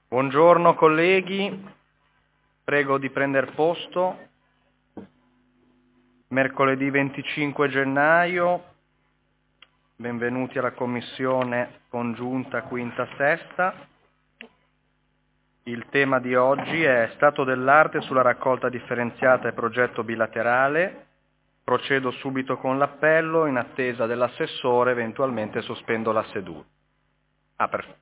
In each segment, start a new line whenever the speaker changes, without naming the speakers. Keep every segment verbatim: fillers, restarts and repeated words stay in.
Buongiorno colleghi, prego di prendere posto. Mercoledì venticinque gennaio, benvenuti alla Commissione Congiunta Quinta Sesta. Il tema di oggi è Stato dell'arte sulla raccolta differenziata e progetto bilaterale. Procedo subito con l'appello, in attesa dell'assessore, eventualmente sospendo la seduta. Ah, perfetto.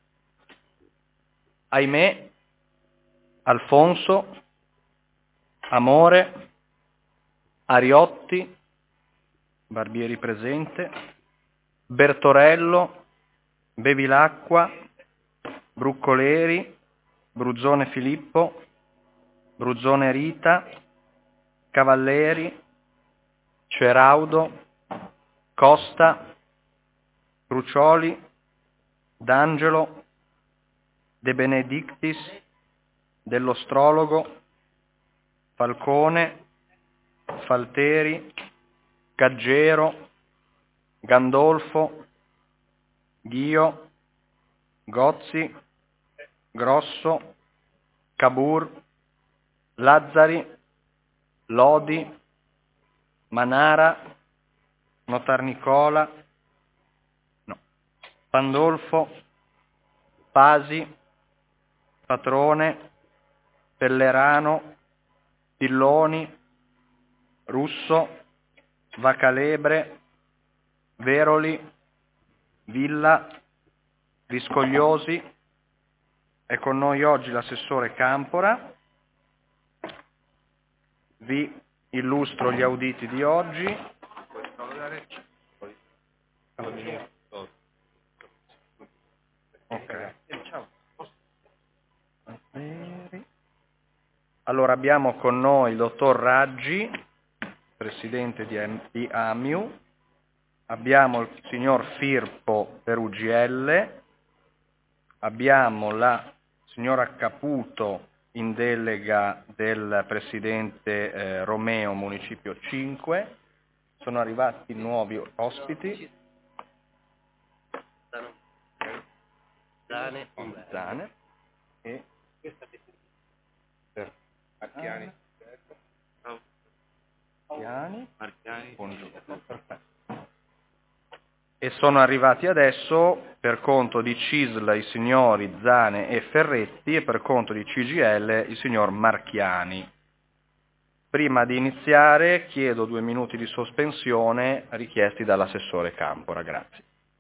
Ahimè, Alfonso, Amore, Ariotti, Barbieri presente, Bertorello, Bevilacqua, Bruccoleri, Bruzzone Filippo, Bruzzone Rita, Cavalleri, Ceraudo, Costa, Crucioli, D'Angelo, De Benedictis, Dell'Ostrologo, Falcone, Falteri, Gaggero, Gandolfo, Ghio, Gozzi, Grosso, Cabur, Lazzari, Lodi, Manara, Notar Nicola, no, Pandolfo, Pasi, Patrone, Pellerano, Pilloni, Russo, Vacalebre, Veroli, Villa, Viscogliosi. È con noi oggi l'assessore Campora. Vi illustro gli auditi di oggi. Ok. Allora abbiamo con noi il dottor Raggi, presidente di, di AMIU, abbiamo il signor Firpo per U G L, abbiamo la signora Caputo in delega del presidente eh, Romeo, Municipio cinque, sono arrivati nuovi ospiti. Zane, Zane e Marchiani. Marchiani. Buongiorno. Perfetto. E sono arrivati adesso per conto di C I S L i signori Zane e Ferretti e per conto di C G I L il signor Marchiani. Prima di iniziare chiedo due minuti di sospensione richiesti dall'assessore Campora. Grazie.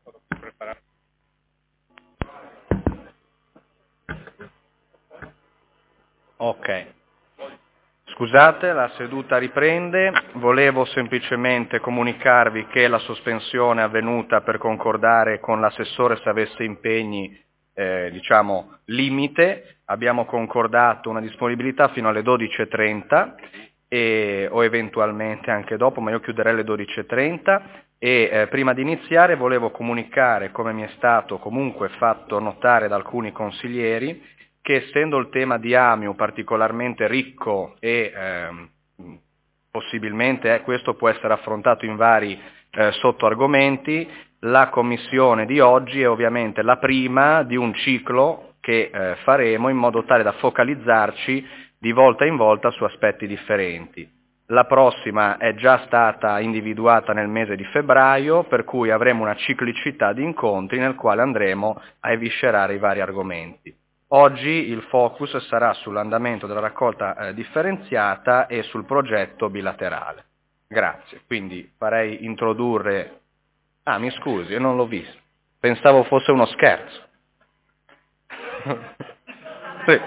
Ok. Scusate, la seduta riprende. Volevo semplicemente comunicarvi che la sospensione è avvenuta per concordare con l'assessore se avesse impegni, eh, diciamo, limite. Abbiamo concordato una disponibilità fino alle dodici e trenta e, o eventualmente anche dopo, ma io chiuderei alle dodici e trenta. E eh, prima di iniziare volevo comunicare, come mi è stato comunque fatto notare da alcuni consiglieri, che essendo il tema di AMIU particolarmente ricco e ehm, possibilmente eh, questo può essere affrontato in vari eh, sottoargomenti, la commissione di oggi è ovviamente la prima di un ciclo che eh, faremo in modo tale da focalizzarci di volta in volta su aspetti differenti. La prossima è già stata individuata nel mese di febbraio, per cui avremo una ciclicità di incontri nel quale andremo a eviscerare i vari argomenti. Oggi il focus sarà sull'andamento della raccolta eh, differenziata e sul progetto bilaterale. Grazie. Quindi farei introdurre... Ah, mi scusi, io non l'ho visto. Pensavo fosse uno scherzo. Sì.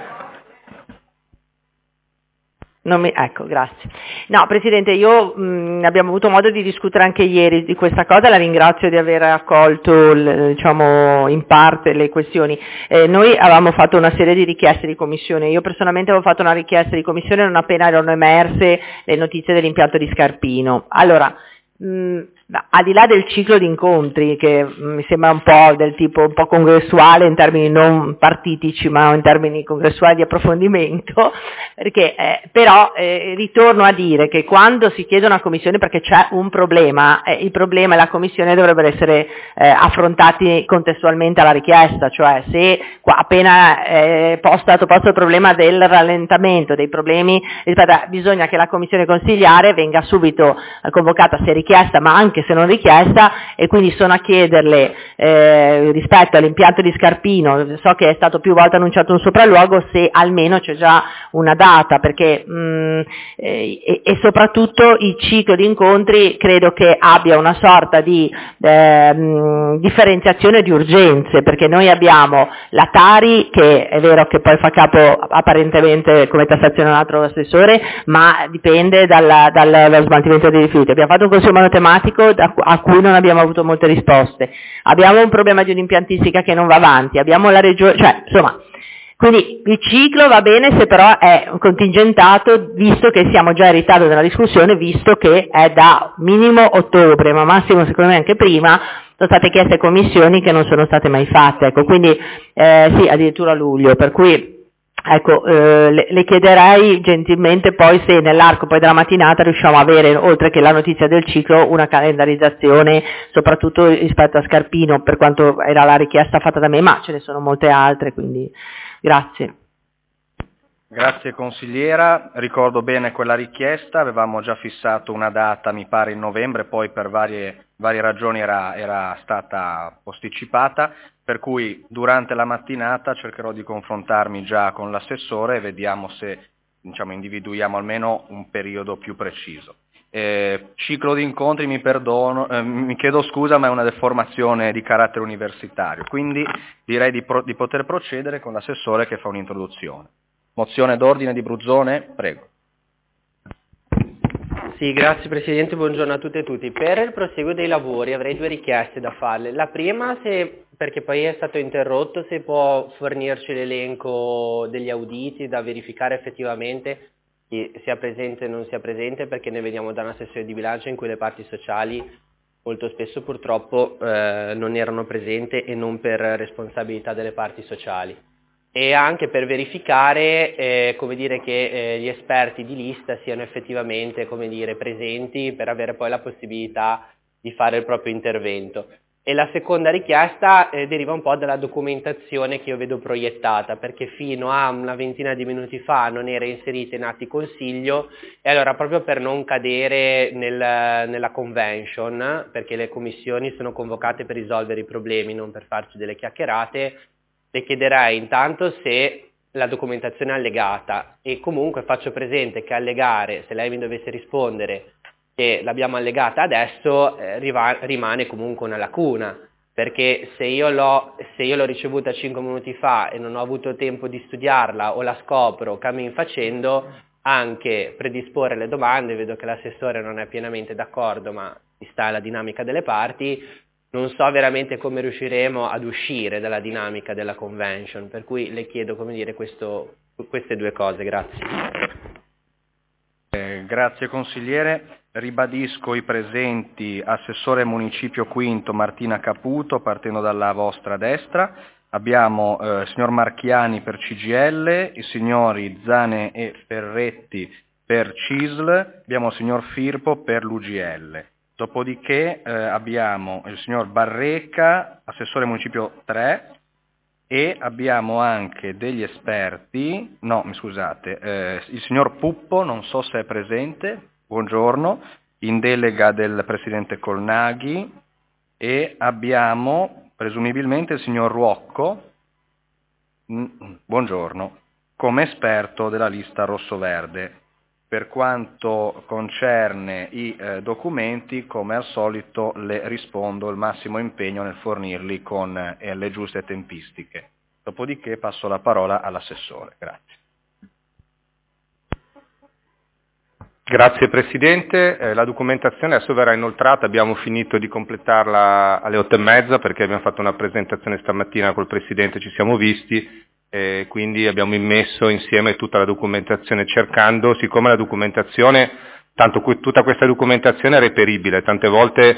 Non mi... Ecco, grazie. No, Presidente, io mh, abbiamo avuto modo di discutere anche ieri di questa cosa, la ringrazio di aver accolto l, diciamo, in parte le questioni. Eh, noi avevamo fatto una serie di richieste di commissione, io personalmente avevo fatto una richiesta di commissione non appena erano emerse le notizie dell'impianto di Scarpino. Allora, mh, Ma al di là del ciclo di incontri, che mi sembra un po' del tipo un po' congressuale in termini non partitici, ma in termini congressuali di approfondimento, perché eh, però eh, ritorno a dire che quando si chiede una commissione perché c'è un problema, eh, il problema e la commissione dovrebbero essere eh, affrontati contestualmente alla richiesta, cioè se qua, appena eh, posto, stato posto il problema del rallentamento, dei problemi, ripeto, bisogna che la commissione consigliare venga subito eh, convocata se richiesta, ma anche se non richiesta, e quindi sono a chiederle eh, rispetto all'impianto di Scarpino, so che è stato più volte annunciato un sopralluogo, se almeno c'è già una data, perché mh, eh, e, e soprattutto il ciclo di incontri credo che abbia una sorta di eh, mh, differenziazione di urgenze, perché noi abbiamo la Tari, che è vero che poi fa capo apparentemente come tassazione a un altro assessore, ma dipende dalla, dallo smaltimento dei rifiuti. Abbiamo fatto un consiglio monotematico a cui non abbiamo avuto molte risposte, abbiamo un problema di un'impiantistica che non va avanti, abbiamo la regione, cioè insomma, quindi il ciclo va bene se però è contingentato, visto che siamo già in ritardo nella discussione, visto che è da minimo ottobre, ma massimo secondo me anche prima, sono state chieste commissioni che non sono state mai fatte, ecco, quindi eh, sì, addirittura a luglio, per cui ecco, eh, le, le chiederei gentilmente poi se nell'arco poi della mattinata riusciamo a avere, oltre che la notizia del ciclo, una calendarizzazione, soprattutto rispetto a Scarpino, per quanto era la richiesta fatta da me, ma ce ne sono molte altre, quindi grazie.
Grazie consigliera, ricordo bene quella richiesta, avevamo già fissato una data, mi pare in novembre, poi per varie, varie ragioni era, era stata posticipata, per cui durante la mattinata cercherò di confrontarmi già con l'assessore e vediamo se, diciamo, individuiamo almeno un periodo più preciso. Eh, ciclo di incontri, mi perdono, eh, mi chiedo scusa, ma è una deformazione di carattere universitario, quindi direi di, pro, di poter procedere con l'assessore che fa un'introduzione. Mozione d'ordine di Bruzzone, prego.
Sì, grazie Presidente, buongiorno a tutte e tutti. Per il proseguo dei lavori avrei due richieste da farle. La prima, se, perché poi è stato interrotto, se può fornirci l'elenco degli auditi da verificare effettivamente chi sia presente o non sia presente, perché ne vediamo da una sessione di bilancio in cui le parti sociali molto spesso purtroppo eh, non erano presenti e non per responsabilità delle parti sociali. E anche per verificare eh, come dire, che eh, gli esperti di lista siano effettivamente come dire, presenti per avere poi la possibilità di fare il proprio intervento. E la seconda richiesta eh, deriva un po' dalla documentazione che io vedo proiettata, perché fino a una ventina di minuti fa non era inserita in atti consiglio, e allora proprio per non cadere nel, nella convention, perché le commissioni sono convocate per risolvere i problemi, non per farci delle chiacchierate, le chiederei intanto se la documentazione è allegata, e comunque faccio presente che allegare, se lei mi dovesse rispondere che l'abbiamo allegata adesso, eh, rimane comunque una lacuna, perché se io l'ho se io l'ho ricevuta cinque minuti fa e non ho avuto tempo di studiarla o la scopro cammin facendo, anche predisporre le domande, vedo che l'assessore non è pienamente d'accordo, ma ci sta la dinamica delle parti, non so veramente come riusciremo ad uscire dalla dinamica della convention, per cui le chiedo come dire questo, queste due cose, grazie.
Eh, grazie consigliere, ribadisco i presenti: Assessore Municipio Quinto Martina Caputo, partendo dalla vostra destra, abbiamo eh, il signor Marchiani per C G I L, i signori Zane e Ferretti per C I S L, abbiamo il signor Firpo per l'U G L. Dopodiché eh, abbiamo il signor Barreca, assessore municipio tre, e abbiamo anche degli esperti, no mi scusate, eh, il signor Puppo, non so se è presente, buongiorno, in delega del presidente Colnaghi, e abbiamo presumibilmente il signor Ruocco, mm, buongiorno, come esperto della lista rosso-verde. Per quanto concerne i eh, documenti, come al solito le rispondo il massimo impegno nel fornirli con eh, le giuste tempistiche. Dopodiché passo la parola all'assessore. Grazie.
Grazie Presidente, eh, la documentazione adesso verrà inoltrata, abbiamo finito di completarla alle otto e mezza perché abbiamo fatto una presentazione stamattina col Presidente, ci siamo visti. E quindi abbiamo immesso insieme tutta la documentazione, cercando, siccome la documentazione, tanto tutta questa documentazione è reperibile, tante volte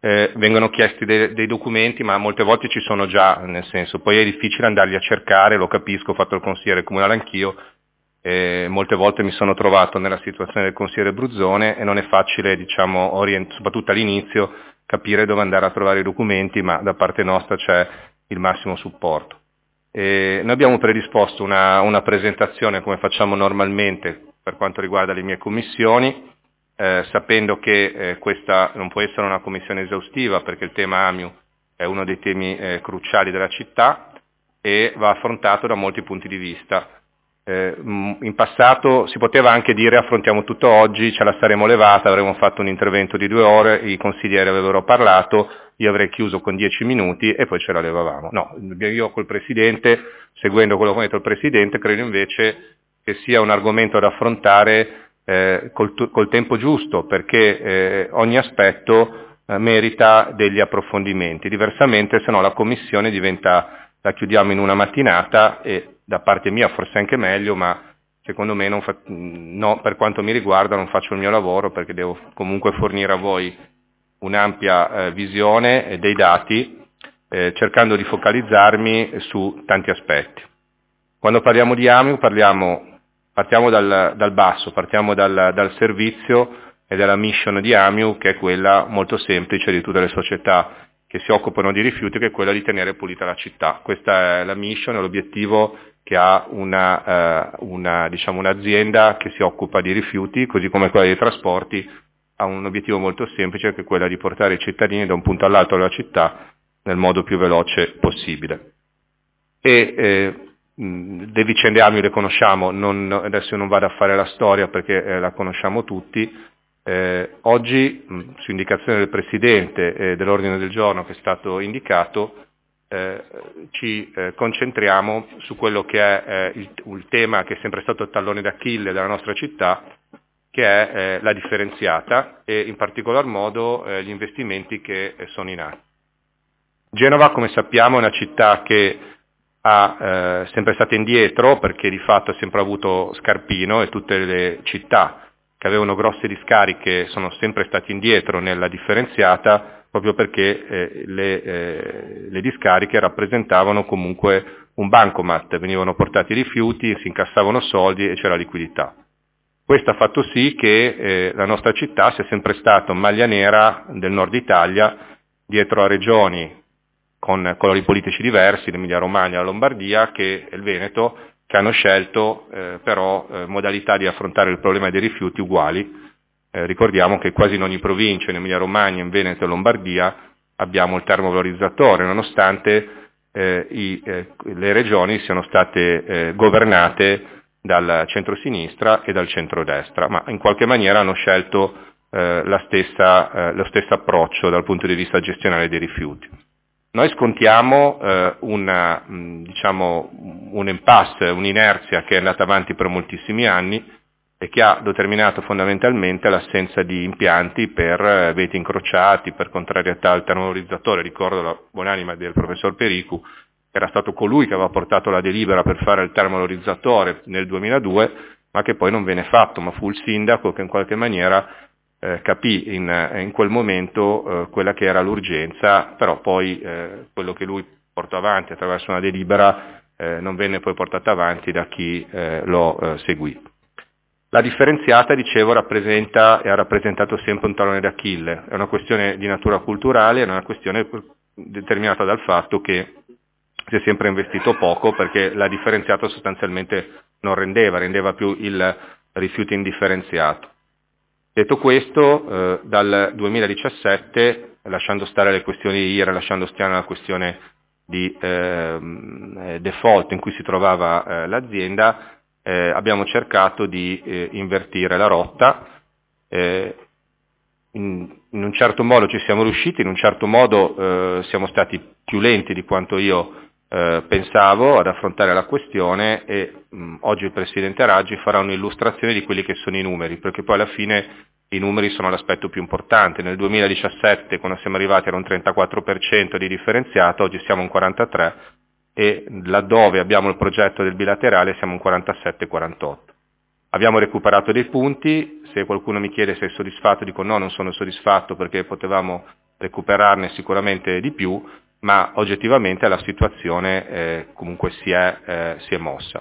eh, vengono chiesti de- dei documenti, ma molte volte ci sono già, nel senso, poi è difficile andarli a cercare, lo capisco, ho fatto il consigliere comunale anch'io, eh, molte volte mi sono trovato nella situazione del consigliere Bruzzone e non è facile, diciamo, orient- soprattutto all'inizio, capire dove andare a trovare i documenti, ma da parte nostra c'è il massimo supporto. E noi abbiamo predisposto una, una presentazione come facciamo normalmente per quanto riguarda le mie commissioni, eh, sapendo che eh, questa non può essere una commissione esaustiva perché il tema AMIU è uno dei temi eh, cruciali della città e va affrontato da molti punti di vista. Eh, in passato si poteva anche dire affrontiamo tutto oggi, ce la saremmo levata, avremmo fatto un intervento di due ore, i consiglieri avrebbero parlato, io avrei chiuso con dieci minuti e poi ce la levavamo. No, io col Presidente, seguendo quello che ha detto il Presidente, credo invece che sia un argomento da affrontare eh, col, col tempo giusto, perché eh, ogni aspetto eh, merita degli approfondimenti, diversamente se no la Commissione diventa, la chiudiamo in una mattinata e da parte mia forse anche meglio, ma secondo me non fa, no, per quanto mi riguarda non faccio il mio lavoro perché devo comunque fornire a voi un'ampia eh, visione e dei dati eh, cercando di focalizzarmi su tanti aspetti. Quando parliamo di AMIU parliamo, partiamo dal, dal basso, partiamo dal, dal servizio e dalla mission di AMIU che è quella molto semplice di tutte le società che si occupano di rifiuti, che è quella di tenere pulita la città. Questa è la mission, è l'obiettivo che ha una, uh, una, diciamo, un'azienda che si occupa di rifiuti, così come quella dei trasporti, ha un obiettivo molto semplice che è quello di portare i cittadini da un punto all'altro della città nel modo più veloce possibile. E eh, le vicende AMIU le conosciamo, non, adesso non vado a fare la storia perché eh, la conosciamo tutti. Eh, oggi, mh, su indicazione del Presidente e dell'ordine del giorno che è stato indicato, eh, ci eh, concentriamo su quello che è eh, il, il tema che è sempre stato il tallone d'Achille della nostra città, che è eh, la differenziata e in particolar modo eh, gli investimenti che eh, sono in atto. Genova, come sappiamo, è una città che ha eh, sempre stata indietro perché di fatto ha sempre avuto scarpino e tutte le città che avevano grosse discariche sono sempre stati indietro nella differenziata proprio perché eh, le, eh, le discariche rappresentavano comunque un bancomat, venivano portati i rifiuti, si incassavano soldi e c'era liquidità. Questo ha fatto sì che eh, la nostra città sia sempre stata maglia nera del nord Italia, dietro a regioni con colori politici diversi, l'Emilia Romagna, la Lombardia che e il Veneto, che hanno scelto eh, però eh, modalità di affrontare il problema dei rifiuti uguali. Eh, ricordiamo che quasi in ogni provincia, in Emilia Romagna, in Veneto e Lombardia, abbiamo il termovalorizzatore, nonostante eh, i, eh, le regioni siano state eh, governate dal centro-sinistra e dal centro-destra, ma in qualche maniera hanno scelto eh, la stessa, eh, lo stesso approccio dal punto di vista gestionale dei rifiuti. Noi scontiamo eh, una, mh, diciamo, un impasse, un'inerzia che è andata avanti per moltissimi anni e che ha determinato fondamentalmente l'assenza di impianti per eh, veti incrociati, per contrarietà al termovalorizzatore. Ricordo la buonanima del professor Pericu, che era stato colui che aveva portato la delibera per fare il termovalorizzatore nel duemiladue, ma che poi non venne fatto, ma fu il sindaco che in qualche maniera Eh, capì in, in quel momento eh, quella che era l'urgenza, però poi eh, quello che lui portò avanti attraverso una delibera eh, non venne poi portato avanti da chi eh, lo eh, seguì. La differenziata, dicevo, rappresenta e ha rappresentato sempre un tallone d'Achille, è una questione di natura culturale, è una questione determinata dal fatto che si è sempre investito poco perché la differenziata sostanzialmente non rendeva, rendeva più il rifiuto indifferenziato. Detto questo, eh, dal duemiladiciassette, lasciando stare le questioni di I R A, lasciando stare la questione di eh, default in cui si trovava eh, l'azienda, eh, abbiamo cercato di eh, invertire la rotta. Eh, in, in un certo modo ci siamo riusciti, in un certo modo eh, siamo stati più lenti di quanto io eh, pensavo ad affrontare la questione e mh, oggi il Presidente Raggi farà un'illustrazione di quelli che sono i numeri, perché poi alla fine i numeri sono l'aspetto più importante. Nel duemiladiciassette, quando siamo arrivati, era un trentaquattro per cento di differenziato, oggi siamo un quarantatré per cento e laddove abbiamo il progetto del bilaterale siamo un quarantasette quarantotto. Abbiamo recuperato dei punti, se qualcuno mi chiede se è soddisfatto dico no, non sono soddisfatto perché potevamo recuperarne sicuramente di più, ma oggettivamente la situazione eh, comunque si è, eh, si è mossa.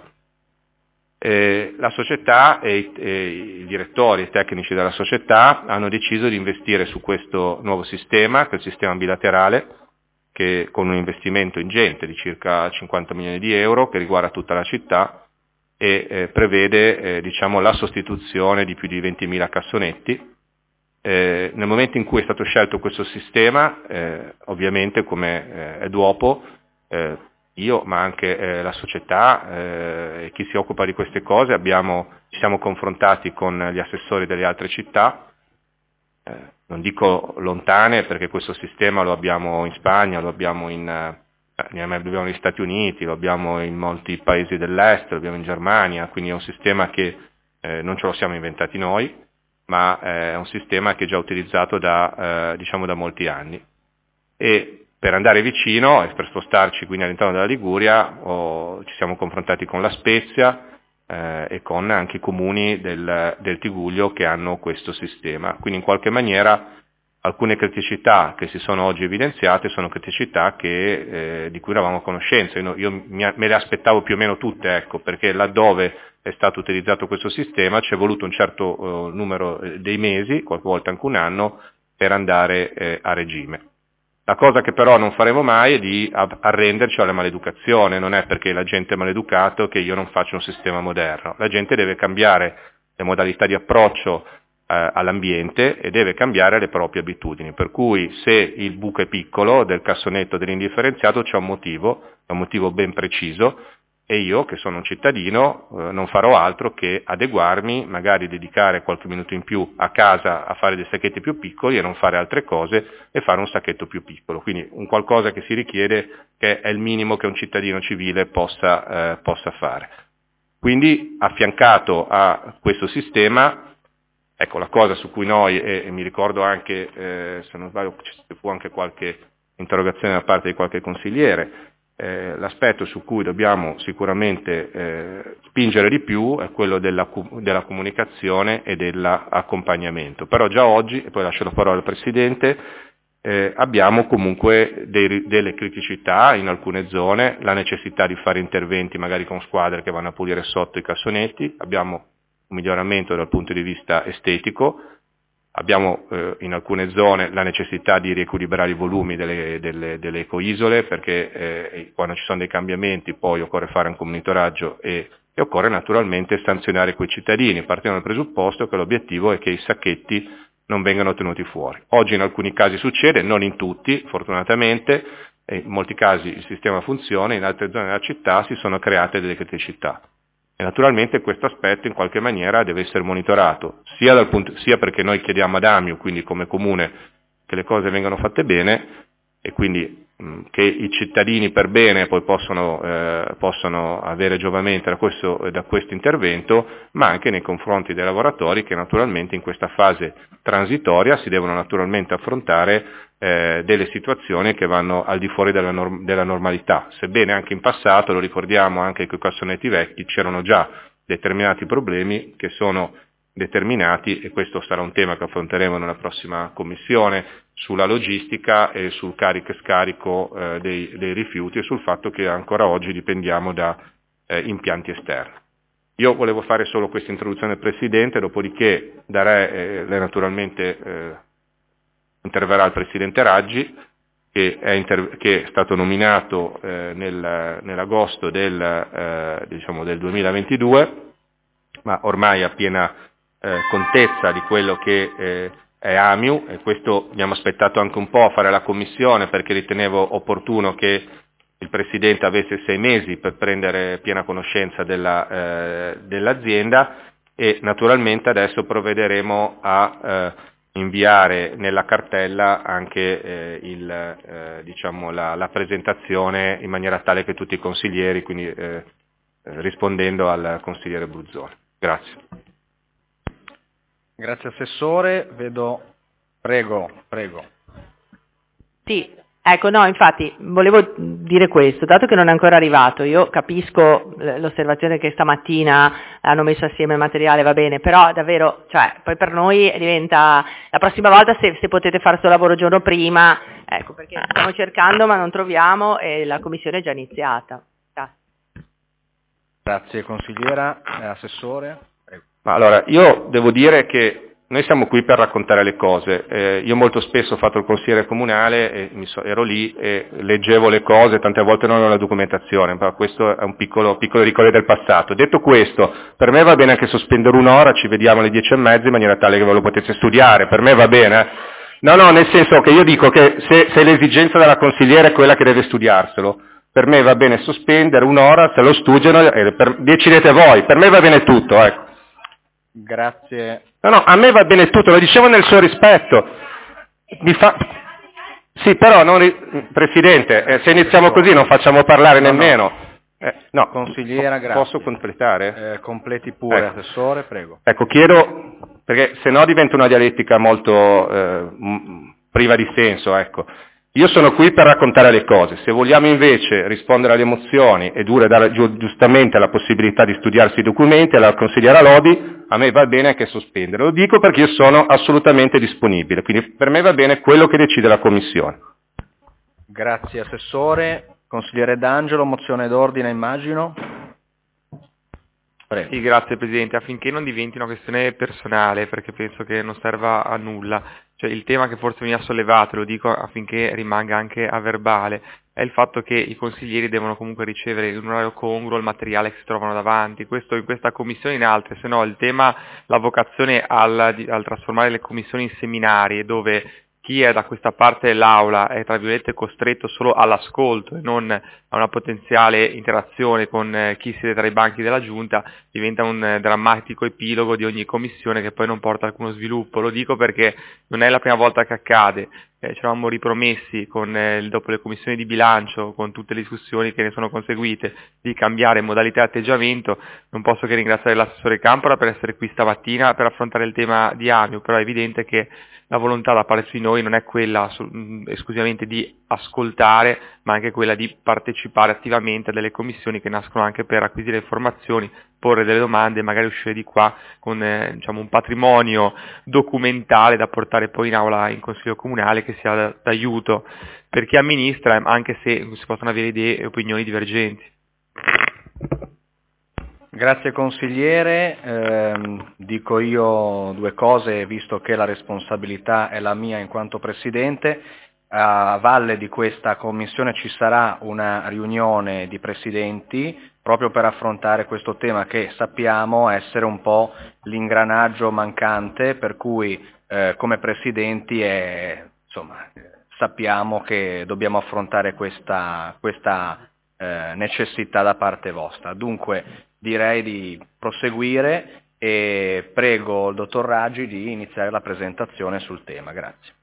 Eh, la società e i, e i direttori e i tecnici della società hanno deciso di investire su questo nuovo sistema, che è il sistema bilaterale, che con un investimento ingente di circa cinquanta milioni di euro che riguarda tutta la città e eh, prevede eh, diciamo, la sostituzione di più di ventimila cassonetti. Eh, nel momento in cui è stato scelto questo sistema, eh, ovviamente come eh, è dopo, eh, io ma anche eh, la società e eh, chi si occupa di queste cose abbiamo, ci siamo confrontati con gli assessori delle altre città, eh, non dico lontane perché questo sistema lo abbiamo in Spagna, lo abbiamo in, eh, lo abbiamo negli Stati Uniti, lo abbiamo in molti paesi dell'est, lo abbiamo in Germania, quindi è un sistema che eh, non ce lo siamo inventati noi, ma è un sistema che è già utilizzato da, eh, diciamo da molti anni. E per andare vicino e per spostarci quindi all'interno della Liguria oh, ci siamo confrontati con La Spezia eh, e con anche i comuni del, del Tigullio che hanno questo sistema. Quindi in qualche maniera alcune criticità che si sono oggi evidenziate sono criticità che, eh, di cui eravamo a conoscenza. Io, io mi, me le aspettavo più o meno tutte, ecco, perché laddove è stato utilizzato questo sistema ci è voluto un certo eh, numero eh, dei mesi, qualche volta anche un anno, per andare eh, a regime. La cosa che però non faremo mai è di arrenderci alla maleducazione, non è perché la gente è maleducato che io non faccio un sistema moderno, la gente deve cambiare le modalità di approccio eh, all'ambiente e deve cambiare le proprie abitudini, per cui se il buco è piccolo del cassonetto dell'indifferenziato c'è un motivo, è un motivo ben preciso, e io che sono un cittadino eh, non farò altro che adeguarmi, magari dedicare qualche minuto in più a casa a fare dei sacchetti più piccoli e non fare altre cose e fare un sacchetto più piccolo, quindi un qualcosa che si richiede, che è il minimo che un cittadino civile possa, eh, possa fare. Quindi affiancato a questo sistema, ecco la cosa su cui noi, e, e mi ricordo anche, eh, se non sbaglio ci fu anche qualche interrogazione da parte di qualche consigliere, Eh, l'aspetto su cui dobbiamo sicuramente eh, spingere di più è quello della, della comunicazione e dell'accompagnamento. Però già oggi, e poi lascio la parola al Presidente, eh, abbiamo comunque dei, delle criticità in alcune zone, la necessità di fare interventi magari con squadre che vanno a pulire sotto i cassonetti, abbiamo un miglioramento dal punto di vista estetico, abbiamo eh, in alcune zone la necessità di riequilibrare i volumi delle, delle, delle ecoisole perché eh, quando ci sono dei cambiamenti poi occorre fare anche un monitoraggio e, e occorre naturalmente sanzionare quei cittadini. Partiamo dal presupposto che l'obiettivo è che i sacchetti non vengano tenuti fuori. Oggi in alcuni casi succede, non in tutti fortunatamente, e in molti casi il sistema funziona, in altre zone della città si sono create delle criticità. E naturalmente questo aspetto in qualche maniera deve essere monitorato, sia, dal punto, sia perché noi chiediamo ad Amiu, quindi come comune, che le cose vengano fatte bene e quindi mh, che i cittadini per bene poi possono, eh, possono avere giovamento da questo, da questo intervento, ma anche nei confronti dei lavoratori che naturalmente in questa fase transitoria si devono naturalmente affrontare eh, delle situazioni che vanno al di fuori della, norm- della normalità, sebbene anche in passato, lo ricordiamo anche con i cassonetti vecchi, c'erano già determinati problemi che sono determinati, e questo sarà un tema che affronteremo nella prossima commissione, sulla logistica e sul carico e scarico eh, dei, dei rifiuti e sul fatto che ancora oggi dipendiamo da eh, impianti esterni. Io volevo fare solo questa introduzione del Presidente, dopodiché darei, eh, lei naturalmente eh, interverrà il Presidente Raggi, che è, inter- che è stato nominato eh, nel, nell'agosto del, eh, diciamo del duemilaventidue, ma ormai a piena eh, contezza di quello che eh, è Amiu, e questo abbiamo aspettato anche un po' a fare la commissione perché ritenevo opportuno che il Presidente avesse sei mesi per prendere piena conoscenza della, eh, dell'azienda, e naturalmente adesso provvederemo a eh, inviare nella cartella anche eh, il, eh, diciamo la, la presentazione in maniera tale che tutti i consiglieri, quindi eh, rispondendo al consigliere Bruzzone. Grazie.
Grazie Assessore, vedo, prego, prego.
Sì, Ecco, no, infatti volevo dire questo, dato che non è ancora arrivato, io capisco l'osservazione che stamattina hanno messo assieme il materiale, va bene, però davvero, cioè, poi per noi diventa, la prossima volta se, se potete fare questo lavoro il giorno prima, ecco, perché stiamo cercando ma non troviamo e la commissione è già iniziata. Grazie.
Grazie consigliera, eh, assessore. Prego.
Ma allora, io devo dire che noi siamo qui per raccontare le cose. Eh, io molto spesso ho fatto il consigliere comunale, e mi so, ero lì e leggevo le cose, tante volte non ho la documentazione, però questo è un piccolo, piccolo ricordo del passato. Detto questo, per me va bene anche sospendere un'ora, ci vediamo alle dieci e mezza in maniera tale che ve lo potete studiare, per me va bene. No, no, nel senso che io dico che se, se l'esigenza della consigliera è quella che deve studiarselo, per me va bene sospendere un'ora, se lo studiano, eh, per, decidete voi, per me va bene tutto, ecco.
Grazie.
No, no, a me va bene tutto, lo dicevo nel suo rispetto. Mi fa... Sì, però, non ri... Presidente, eh, se iniziamo così non facciamo parlare no, nemmeno. No. Eh, no,
consigliera, grazie.
Posso completare?
Eh, completi pure,
ecco.
Assessore, prego.
Ecco, chiedo, perché se no diventa una dialettica molto eh, m- priva di senso, ecco. Io sono qui per raccontare le cose, se vogliamo invece rispondere alle emozioni e dure dare gi- giustamente la possibilità di studiarsi i documenti alla consigliera Lodi, a me va bene anche sospendere. Lo dico perché io sono assolutamente disponibile, quindi per me va bene quello che decide la Commissione.
Grazie Assessore. Consigliere D'Angelo, mozione d'ordine immagino. Prego.
Sì, grazie Presidente, affinché non diventi una questione personale, perché penso che non serva a nulla. Cioè, il tema che forse mi ha sollevato, lo dico affinché rimanga anche a verbale, è il fatto che i consiglieri devono comunque ricevere in un orario congruo il materiale che si trovano davanti, questo in questa commissione e in altre, se no il tema, la vocazione al, al trasformare le commissioni in seminari, dove chi è da questa parte dell'aula è tra virgolette costretto solo all'ascolto e non a una potenziale interazione con eh, chi siede tra i banchi della giunta, diventa un eh, drammatico epilogo di ogni commissione che poi non porta a alcuno sviluppo. Lo dico perché non è la prima volta che accade, eh, ci eravamo ripromessi con, eh, dopo le commissioni di bilancio, con tutte le discussioni che ne sono conseguite, di cambiare modalità e atteggiamento. Non posso che ringraziare l'assessore Campora per essere qui stamattina per affrontare il tema di Amio, però è evidente che la volontà da parte di noi non è quella esclusivamente di ascoltare, ma anche quella di partecipare attivamente a delle commissioni che nascono anche per acquisire informazioni, porre delle domande e magari uscire di qua con eh, diciamo, un patrimonio documentale da portare poi in aula in Consiglio Comunale che sia d'aiuto per chi amministra, anche se si possono avere idee e opinioni divergenti.
Grazie consigliere, eh, dico io due cose visto che la responsabilità è la mia in quanto Presidente. A valle di questa commissione ci sarà una riunione di presidenti proprio per affrontare questo tema che sappiamo essere un po' l'ingranaggio mancante per cui eh, come presidenti è, insomma, sappiamo che dobbiamo affrontare questa, questa eh, necessità da parte vostra. Dunque, direi di proseguire e prego il dottor Raggi di iniziare la presentazione sul tema. Grazie.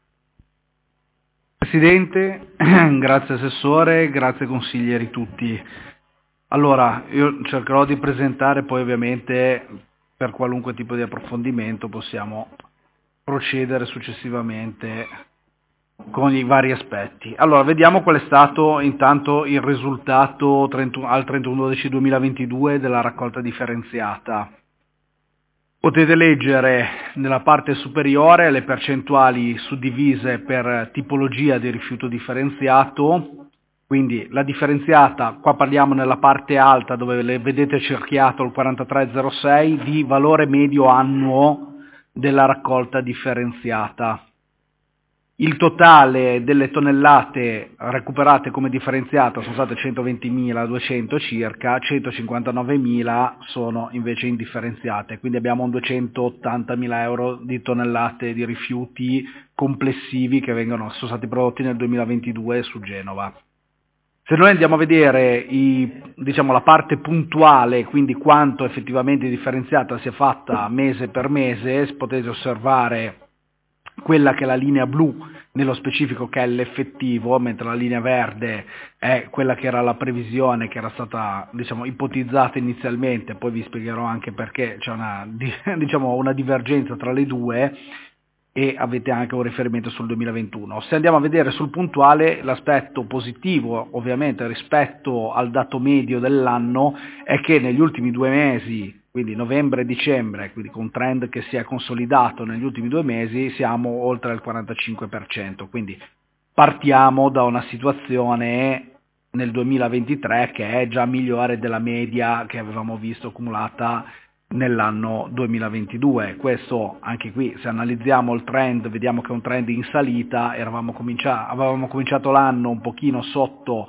Presidente, grazie Assessore, grazie consiglieri tutti. Allora, io cercherò di presentare, poi ovviamente per qualunque tipo di approfondimento possiamo procedere successivamente con i vari aspetti. Allora, vediamo qual è stato intanto il risultato trentuno, al trentuno dicembre duemilaventidue della raccolta differenziata. Potete leggere nella parte superiore le percentuali suddivise per tipologia di rifiuto differenziato, quindi la differenziata, qua parliamo nella parte alta dove le vedete cerchiato il quarantatré zero sei di valore medio annuo della raccolta differenziata. Il totale delle tonnellate recuperate come differenziata sono state centoventimiladuecento circa, centocinquantanovemila sono invece indifferenziate, quindi abbiamo un duecentottantamila euro di tonnellate di rifiuti complessivi che vengono, sono stati prodotti nel duemilaventidue su Genova. Se noi andiamo a vedere i, diciamo, la parte puntuale, quindi quanto effettivamente differenziata si è fatta mese per mese, potete osservare quella che è la linea blu, nello specifico che è l'effettivo, mentre la linea verde è quella che era la previsione, che era stata diciamo, ipotizzata inizialmente, poi vi spiegherò anche perché c'è una, diciamo, una divergenza tra le due. e avete anche un riferimento sul duemilaventuno. Se andiamo a vedere sul puntuale, l'aspetto positivo ovviamente rispetto al dato medio dell'anno è che negli ultimi due mesi, quindi novembre e dicembre, quindi con un trend che si è consolidato negli ultimi due mesi, siamo oltre il quarantacinque per cento, quindi partiamo da una situazione nel duemilaventitré che è già migliore della media che avevamo visto accumulata nell'anno duemilaventidue. Questo anche qui, se analizziamo il trend, vediamo che è un trend in salita. Eravamo comincia- avevamo cominciato l'anno un pochino sotto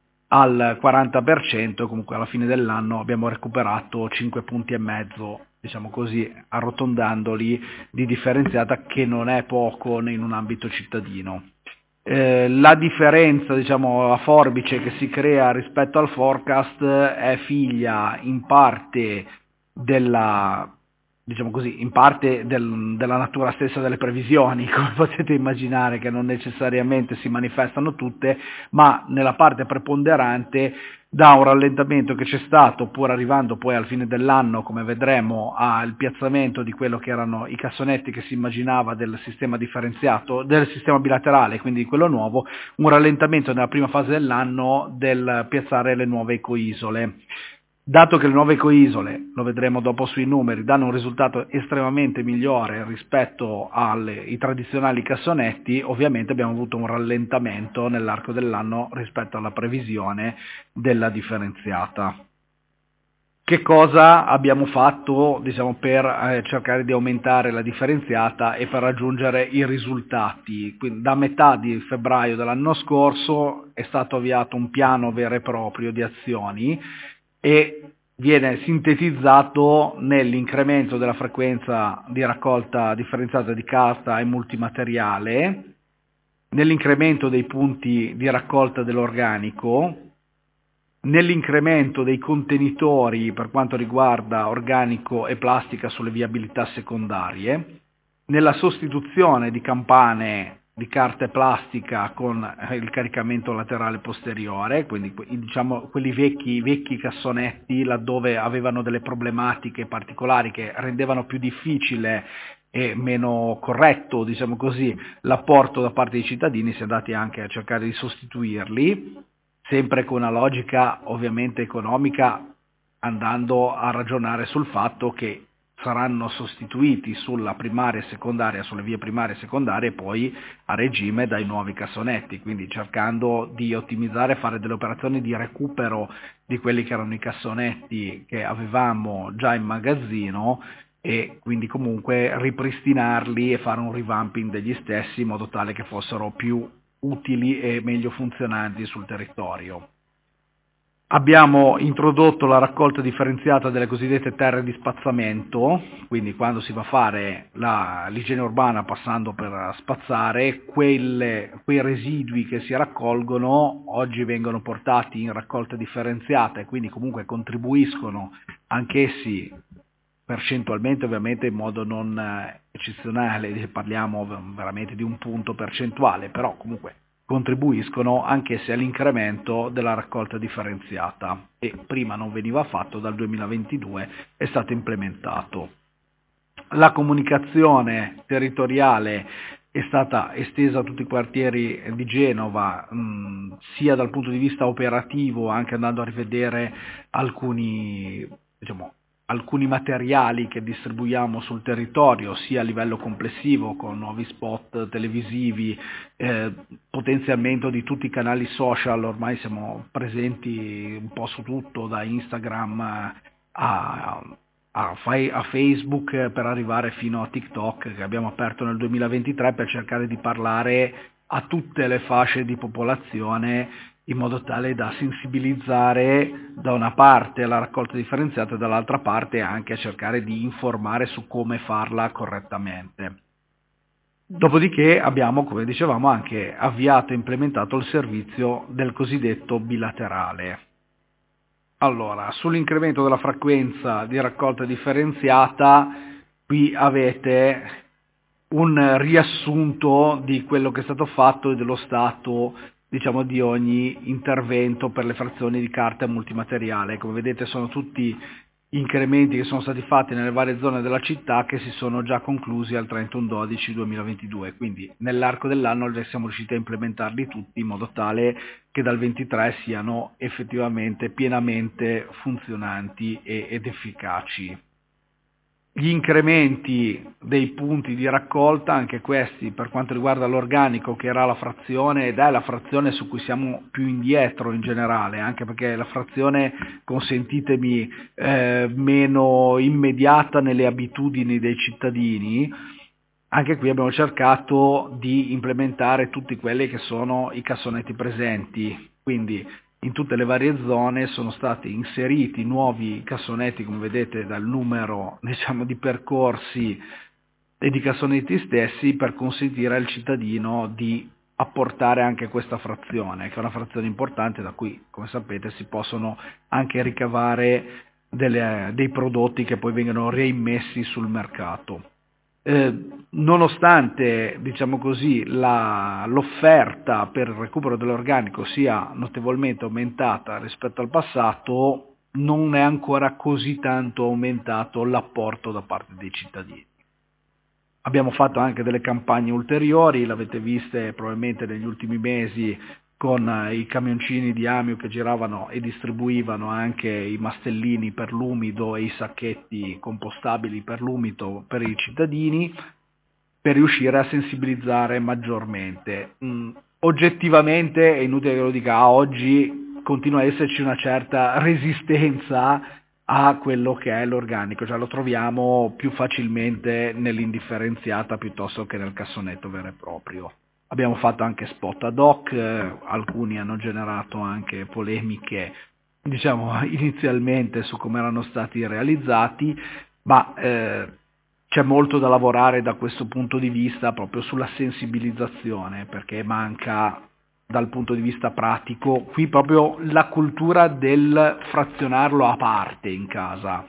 al quaranta per cento e comunque alla fine dell'anno abbiamo recuperato cinque punti e mezzo, diciamo così, arrotondandoli, di differenziata, che non è poco in un ambito cittadino. Eh, la differenza, diciamo, la forbice che si crea rispetto al forecast è figlia in parte della, diciamo così, in parte del, della natura stessa delle previsioni, come potete immaginare, che non necessariamente si manifestano tutte, ma nella parte preponderante da un rallentamento che c'è stato, pur arrivando poi al fine dell'anno, come vedremo, al piazzamento di quello che erano i cassonetti che si immaginava del sistema differenziato, del sistema bilaterale, quindi di quello nuovo, un rallentamento nella prima fase dell'anno del piazzare le nuove ecoisole. Dato che le nuove ecoisole, lo vedremo dopo sui numeri, danno un risultato estremamente migliore rispetto ai tradizionali cassonetti, ovviamente abbiamo avuto un rallentamento nell'arco dell'anno rispetto alla previsione della differenziata. Che cosa abbiamo fatto, diciamo, per eh, cercare di aumentare la differenziata e per raggiungere i risultati? Quindi, da metà di febbraio dell'anno scorso è stato avviato un piano vero e proprio di azioni e viene sintetizzato nell'incremento della frequenza di raccolta differenziata di carta e multimateriale, nell'incremento dei punti di raccolta dell'organico, nell'incremento dei contenitori per quanto riguarda organico e plastica sulle viabilità secondarie, nella sostituzione di campane di carta e plastica con il caricamento laterale posteriore, quindi diciamo quelli vecchi, vecchi cassonetti laddove avevano delle problematiche particolari che rendevano più difficile e meno corretto, diciamo così, l'apporto da parte dei cittadini, si è andati anche a cercare di sostituirli, sempre con una logica ovviamente economica, andando a ragionare sul fatto che saranno sostituiti sulla primaria e secondaria, sulle vie primarie e secondarie, poi a regime dai nuovi cassonetti, quindi cercando di ottimizzare, fare delle operazioni di recupero di quelli che erano i cassonetti che avevamo già in magazzino e quindi comunque ripristinarli e fare un revamping degli stessi in modo tale che fossero più utili e meglio funzionanti sul territorio. Abbiamo introdotto la raccolta differenziata delle cosiddette terre di spazzamento, quindi quando si va a fare la, l'igiene urbana passando per spazzare, quelle, quei residui che si raccolgono oggi vengono portati in raccolta differenziata e quindi comunque contribuiscono anch'essi percentualmente, ovviamente in modo non eccezionale, parliamo veramente di un punto percentuale, però comunque contribuiscono anche se all'incremento della raccolta differenziata e prima non veniva fatto, dal duemilaventidue è stato implementato. La comunicazione territoriale è stata estesa a tutti i quartieri di Genova, mh, sia dal punto di vista operativo, anche andando a rivedere alcuni, diciamo, alcuni materiali che distribuiamo sul territorio, sia a livello complessivo con nuovi spot televisivi, eh, potenziamento di tutti i canali social, ormai siamo presenti un po' su tutto, da Instagram a, a, a Facebook per arrivare fino a TikTok, che abbiamo aperto nel duemilaventitré per cercare di parlare a tutte le fasce di popolazione in modo tale da sensibilizzare da una parte la raccolta differenziata e dall'altra parte anche a cercare di informare su come farla correttamente. Dopodiché abbiamo, come dicevamo, anche avviato e implementato il servizio del cosiddetto bilaterale. Allora, sull'incremento della frequenza di raccolta differenziata, qui avete un riassunto di quello che è stato fatto e dello stato, diciamo, di ogni intervento per le frazioni di carta multimateriale. Come vedete sono tutti incrementi che sono stati fatti nelle varie zone della città che si sono già conclusi al trentuno dicembre duemilaventidue, quindi nell'arco dell'anno siamo riusciti a implementarli tutti in modo tale che dal ventitré siano effettivamente pienamente funzionanti e, ed efficaci. Gli incrementi dei punti di raccolta, anche questi per quanto riguarda l'organico, che era la frazione ed è la frazione su cui siamo più indietro in generale, anche perché è la frazione, consentitemi, eh, meno immediata nelle abitudini dei cittadini. Anche qui abbiamo cercato di implementare tutti quelli che sono i cassonetti presenti, quindi in tutte le varie zone sono stati inseriti nuovi cassonetti, come vedete dal numero, diciamo, di percorsi e di cassonetti stessi, per consentire al cittadino di apportare anche questa frazione, che è una frazione importante da cui, come sapete, si possono anche ricavare delle, dei prodotti che poi vengono reimmessi sul mercato. Eh, nonostante, diciamo così, la, l'offerta per il recupero dell'organico sia notevolmente aumentata rispetto al passato, non è ancora così tanto aumentato l'apporto da parte dei cittadini. Abbiamo fatto anche delle campagne ulteriori, l'avete viste probabilmente negli ultimi mesi, con i camioncini di Amio che giravano e distribuivano anche i mastellini per l'umido e i sacchetti compostabili per l'umido per i cittadini, per riuscire a sensibilizzare maggiormente. Mm, oggettivamente, è inutile che lo dica, a oggi continua ad esserci una certa resistenza a quello che è l'organico, cioè lo troviamo più facilmente nell'indifferenziata piuttosto che nel cassonetto vero e proprio. Abbiamo fatto anche spot ad hoc, eh, alcuni hanno generato anche polemiche, diciamo, inizialmente su come erano stati realizzati, ma eh, c'è molto da lavorare da questo punto di vista proprio sulla sensibilizzazione, perché manca dal punto di vista pratico qui proprio la cultura del frazionarlo a parte in casa,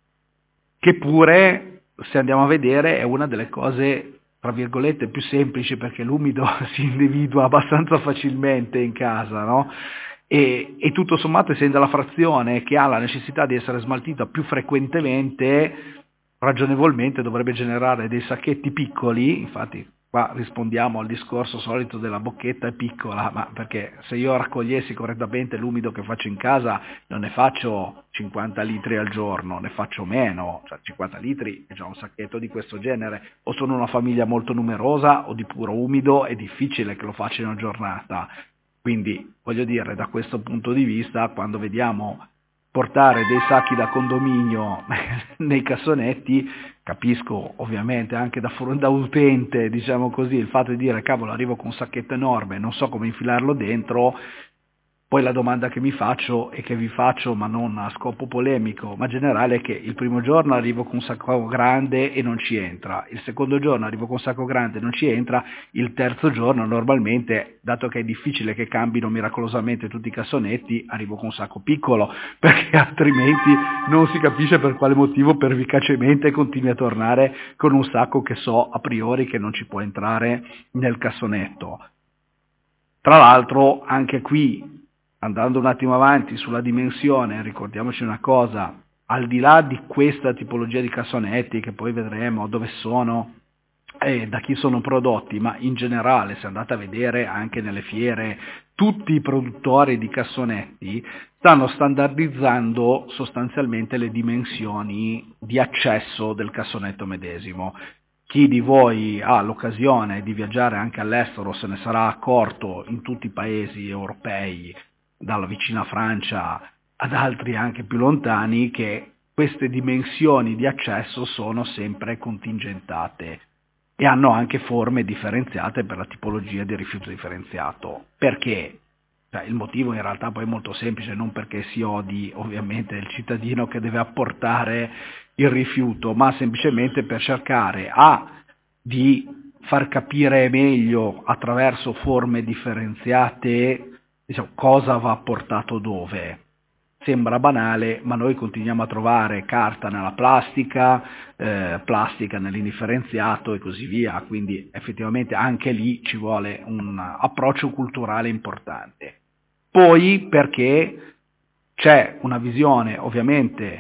che pure, se andiamo a vedere, è una delle cose tra virgolette più semplici, perché l'umido si individua abbastanza facilmente in casa, no? E, e tutto sommato, essendo la frazione che ha la necessità di essere smaltita più frequentemente, ragionevolmente dovrebbe generare dei sacchetti piccoli. Infatti qua rispondiamo al discorso solito della bocchetta è piccola, ma perché se io raccogliessi correttamente l'umido che faccio in casa non ne faccio cinquanta litri al giorno, ne faccio meno, cioè cinquanta litri è già un sacchetto di questo genere. O sono una famiglia molto numerosa o di puro umido è difficile che lo faccia in una giornata. Quindi voglio dire, da questo punto di vista, quando vediamo portare dei sacchi da condominio nei cassonetti, capisco ovviamente anche da, da utente, diciamo così, il fatto di dire cavolo, arrivo con un sacchetto enorme, non so come infilarlo dentro. Poi la domanda che mi faccio e che vi faccio, ma non a scopo polemico, ma generale, è che il primo giorno arrivo con un sacco grande e non ci entra, il secondo giorno arrivo con un sacco grande e non ci entra, il terzo giorno normalmente, dato che è difficile che cambino miracolosamente tutti i cassonetti, arrivo con un sacco piccolo, perché altrimenti non si capisce per quale motivo pervicacemente continui a tornare con un sacco che so a priori che non ci può entrare nel cassonetto. Tra l'altro anche qui, andando un attimo avanti sulla dimensione, ricordiamoci una cosa, al di là di questa tipologia di cassonetti, che poi vedremo dove sono e da chi sono prodotti, ma in generale, se andate a vedere anche nelle fiere, tutti i produttori di cassonetti stanno standardizzando sostanzialmente le dimensioni di accesso del cassonetto medesimo. Chi di voi ha l'occasione di viaggiare anche all'estero se ne sarà accorto in tutti i paesi europei, dalla vicina Francia ad altri anche più lontani, che queste dimensioni di accesso sono sempre contingentate e hanno anche forme differenziate per la tipologia di rifiuto differenziato. Perché? Cioè, il motivo in realtà poi è molto semplice, non perché si odi ovviamente il cittadino che deve apportare il rifiuto, ma semplicemente per cercare a di far capire meglio attraverso forme differenziate, diciamo, cosa va portato dove. Sembra banale, ma noi continuiamo a trovare carta nella plastica, eh, plastica nell'indifferenziato e così via, quindi effettivamente anche lì ci vuole un approccio culturale importante. Poi perché c'è una visione ovviamente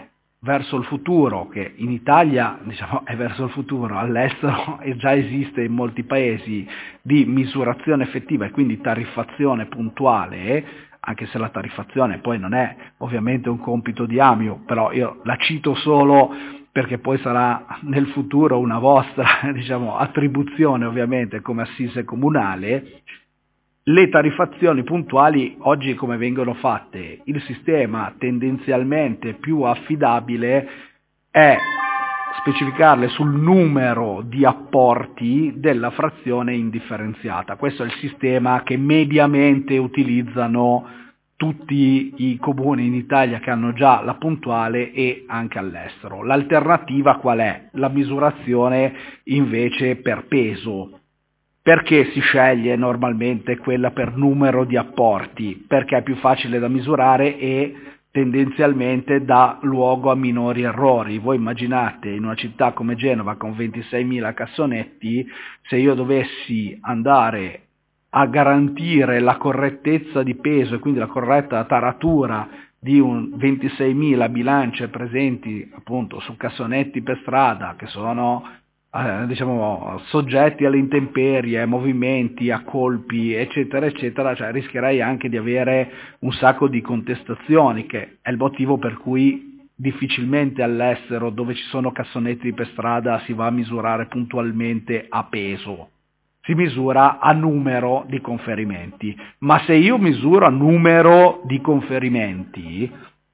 verso il futuro, che in Italia diciamo, è verso il futuro, all'estero e già esiste in molti paesi, di misurazione effettiva e quindi tariffazione puntuale, anche se la tariffazione poi non è ovviamente un compito di Amio, però io la cito solo perché poi sarà nel futuro una vostra diciamo, attribuzione ovviamente come assise comunale. Le tariffazioni puntuali oggi come vengono fatte? Il sistema tendenzialmente più affidabile è specificarle sul numero di apporti della frazione indifferenziata. Questo è il sistema che mediamente utilizzano tutti i comuni in Italia che hanno già la puntuale e anche all'estero. L'alternativa qual è? La misurazione invece per peso. Perché si sceglie normalmente quella per numero di apporti? Perché è più facile da misurare e tendenzialmente dà luogo a minori errori. Voi immaginate in una città come Genova con ventiseimila cassonetti, se io dovessi andare a garantire la correttezza di peso e quindi la corretta taratura di un ventiseimila bilance presenti appunto su cassonetti per strada che sono eh, diciamo soggetti alle intemperie, a movimenti, a colpi eccetera eccetera, cioè rischierei anche di avere un sacco di contestazioni, che è il motivo per cui difficilmente all'estero dove ci sono cassonetti per strada si va a misurare puntualmente a peso. Si misura a numero di conferimenti, ma se io misuro a numero di conferimenti,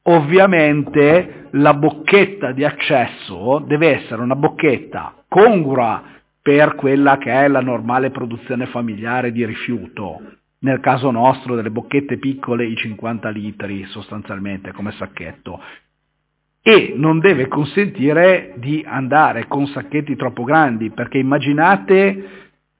ovviamente la bocchetta di accesso deve essere una bocchetta congrua per quella che è la normale produzione familiare di rifiuto, nel caso nostro delle bocchette piccole i cinquanta litri sostanzialmente come sacchetto, e non deve consentire di andare con sacchetti troppo grandi, perché immaginate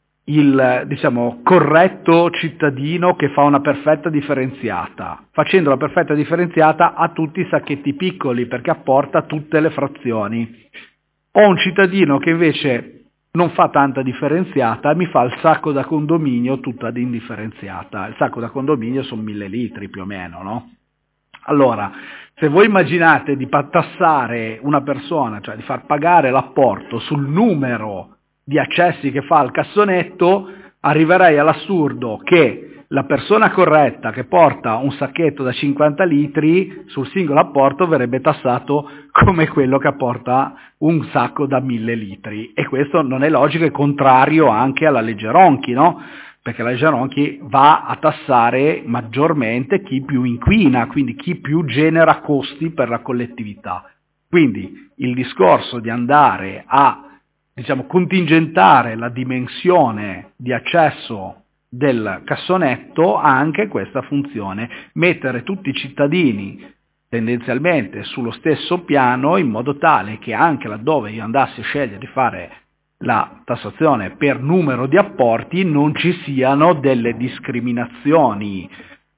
il diciamo corretto cittadino che fa una perfetta differenziata, facendo la perfetta differenziata a tutti i sacchetti piccoli perché apporta tutte le frazioni. Ho un cittadino che invece non fa tanta differenziata e mi fa il sacco da condominio tutta ad indifferenziata. Il sacco da condominio sono mille litri più o meno, no? Allora, se voi immaginate di tassare una persona, cioè di far pagare l'apporto sul numero di accessi che fa al cassonetto, arriverei all'assurdo che la persona corretta che porta un sacchetto da cinquanta litri sul singolo apporto verrebbe tassato come quello che apporta un sacco da mille litri, e questo non è logico, è contrario anche alla legge Ronchi, no? Perché la legge Ronchi va a tassare maggiormente chi più inquina, quindi chi più genera costi per la collettività. Quindi il discorso di andare a diciamo, contingentare la dimensione di accesso del cassonetto ha anche questa funzione, mettere tutti i cittadini tendenzialmente sullo stesso piano in modo tale che anche laddove io andassi a scegliere di fare la tassazione per numero di apporti non ci siano delle discriminazioni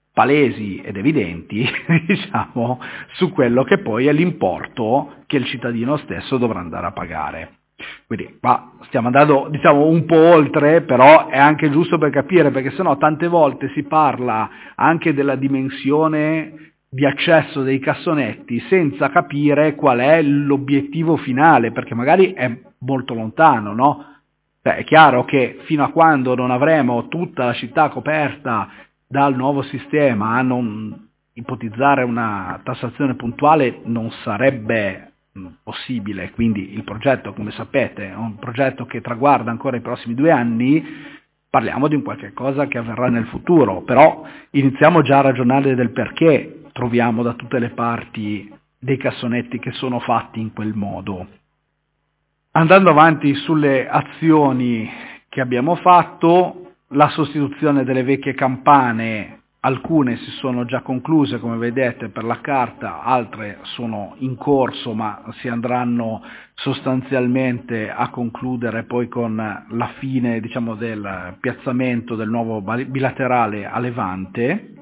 palesi ed evidenti, diciamo, su quello che poi è l'importo che il cittadino stesso dovrà andare a pagare. Quindi qua stiamo andando diciamo un po' oltre, però è anche giusto per capire, perché sennò tante volte si parla anche della dimensione di accesso dei cassonetti senza capire qual è l'obiettivo finale, perché magari è molto lontano, no? Beh, è chiaro che fino a quando non avremo tutta la città coperta dal nuovo sistema, a non ipotizzare una tassazione puntuale non sarebbe possibile. Quindi il progetto, come sapete, è un progetto che traguarda ancora i prossimi due anni, parliamo di un qualche cosa che avverrà nel futuro, però iniziamo già a ragionare del perché troviamo da tutte le parti dei cassonetti che sono fatti in quel modo. Andando avanti sulle azioni che abbiamo fatto, la sostituzione delle vecchie campane, alcune si sono già concluse come vedete per la carta, altre sono in corso ma si andranno sostanzialmente a concludere poi con la fine diciamo del piazzamento del nuovo bilaterale a Levante.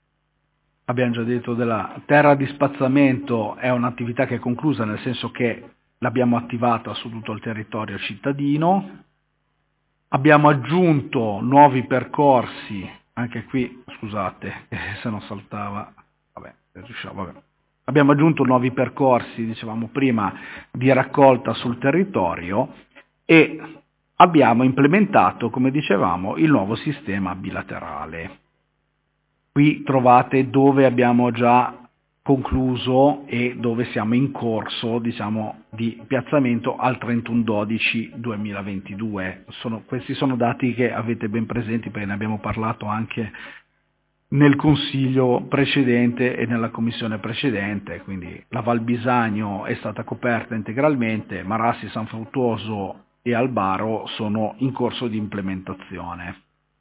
Abbiamo già detto della terra di spazzamento, è un'attività che è conclusa, nel senso che l'abbiamo attivata su tutto il territorio cittadino. Abbiamo aggiunto nuovi percorsi, anche qui scusate se non saltava, vabbè, riusciamo, vabbè. abbiamo aggiunto nuovi percorsi, dicevamo prima, di raccolta sul territorio e abbiamo implementato, come dicevamo, il nuovo sistema bilaterale. Qui trovate dove abbiamo già concluso e dove siamo in corso, diciamo, di piazzamento al trentuno dodici duemilaventidue. Sono, questi sono dati che avete ben presenti perché ne abbiamo parlato anche nel consiglio precedente e nella commissione precedente, quindi la Val Bisagno è stata coperta integralmente, Marassi, San Fruttuoso e Albaro sono in corso di implementazione.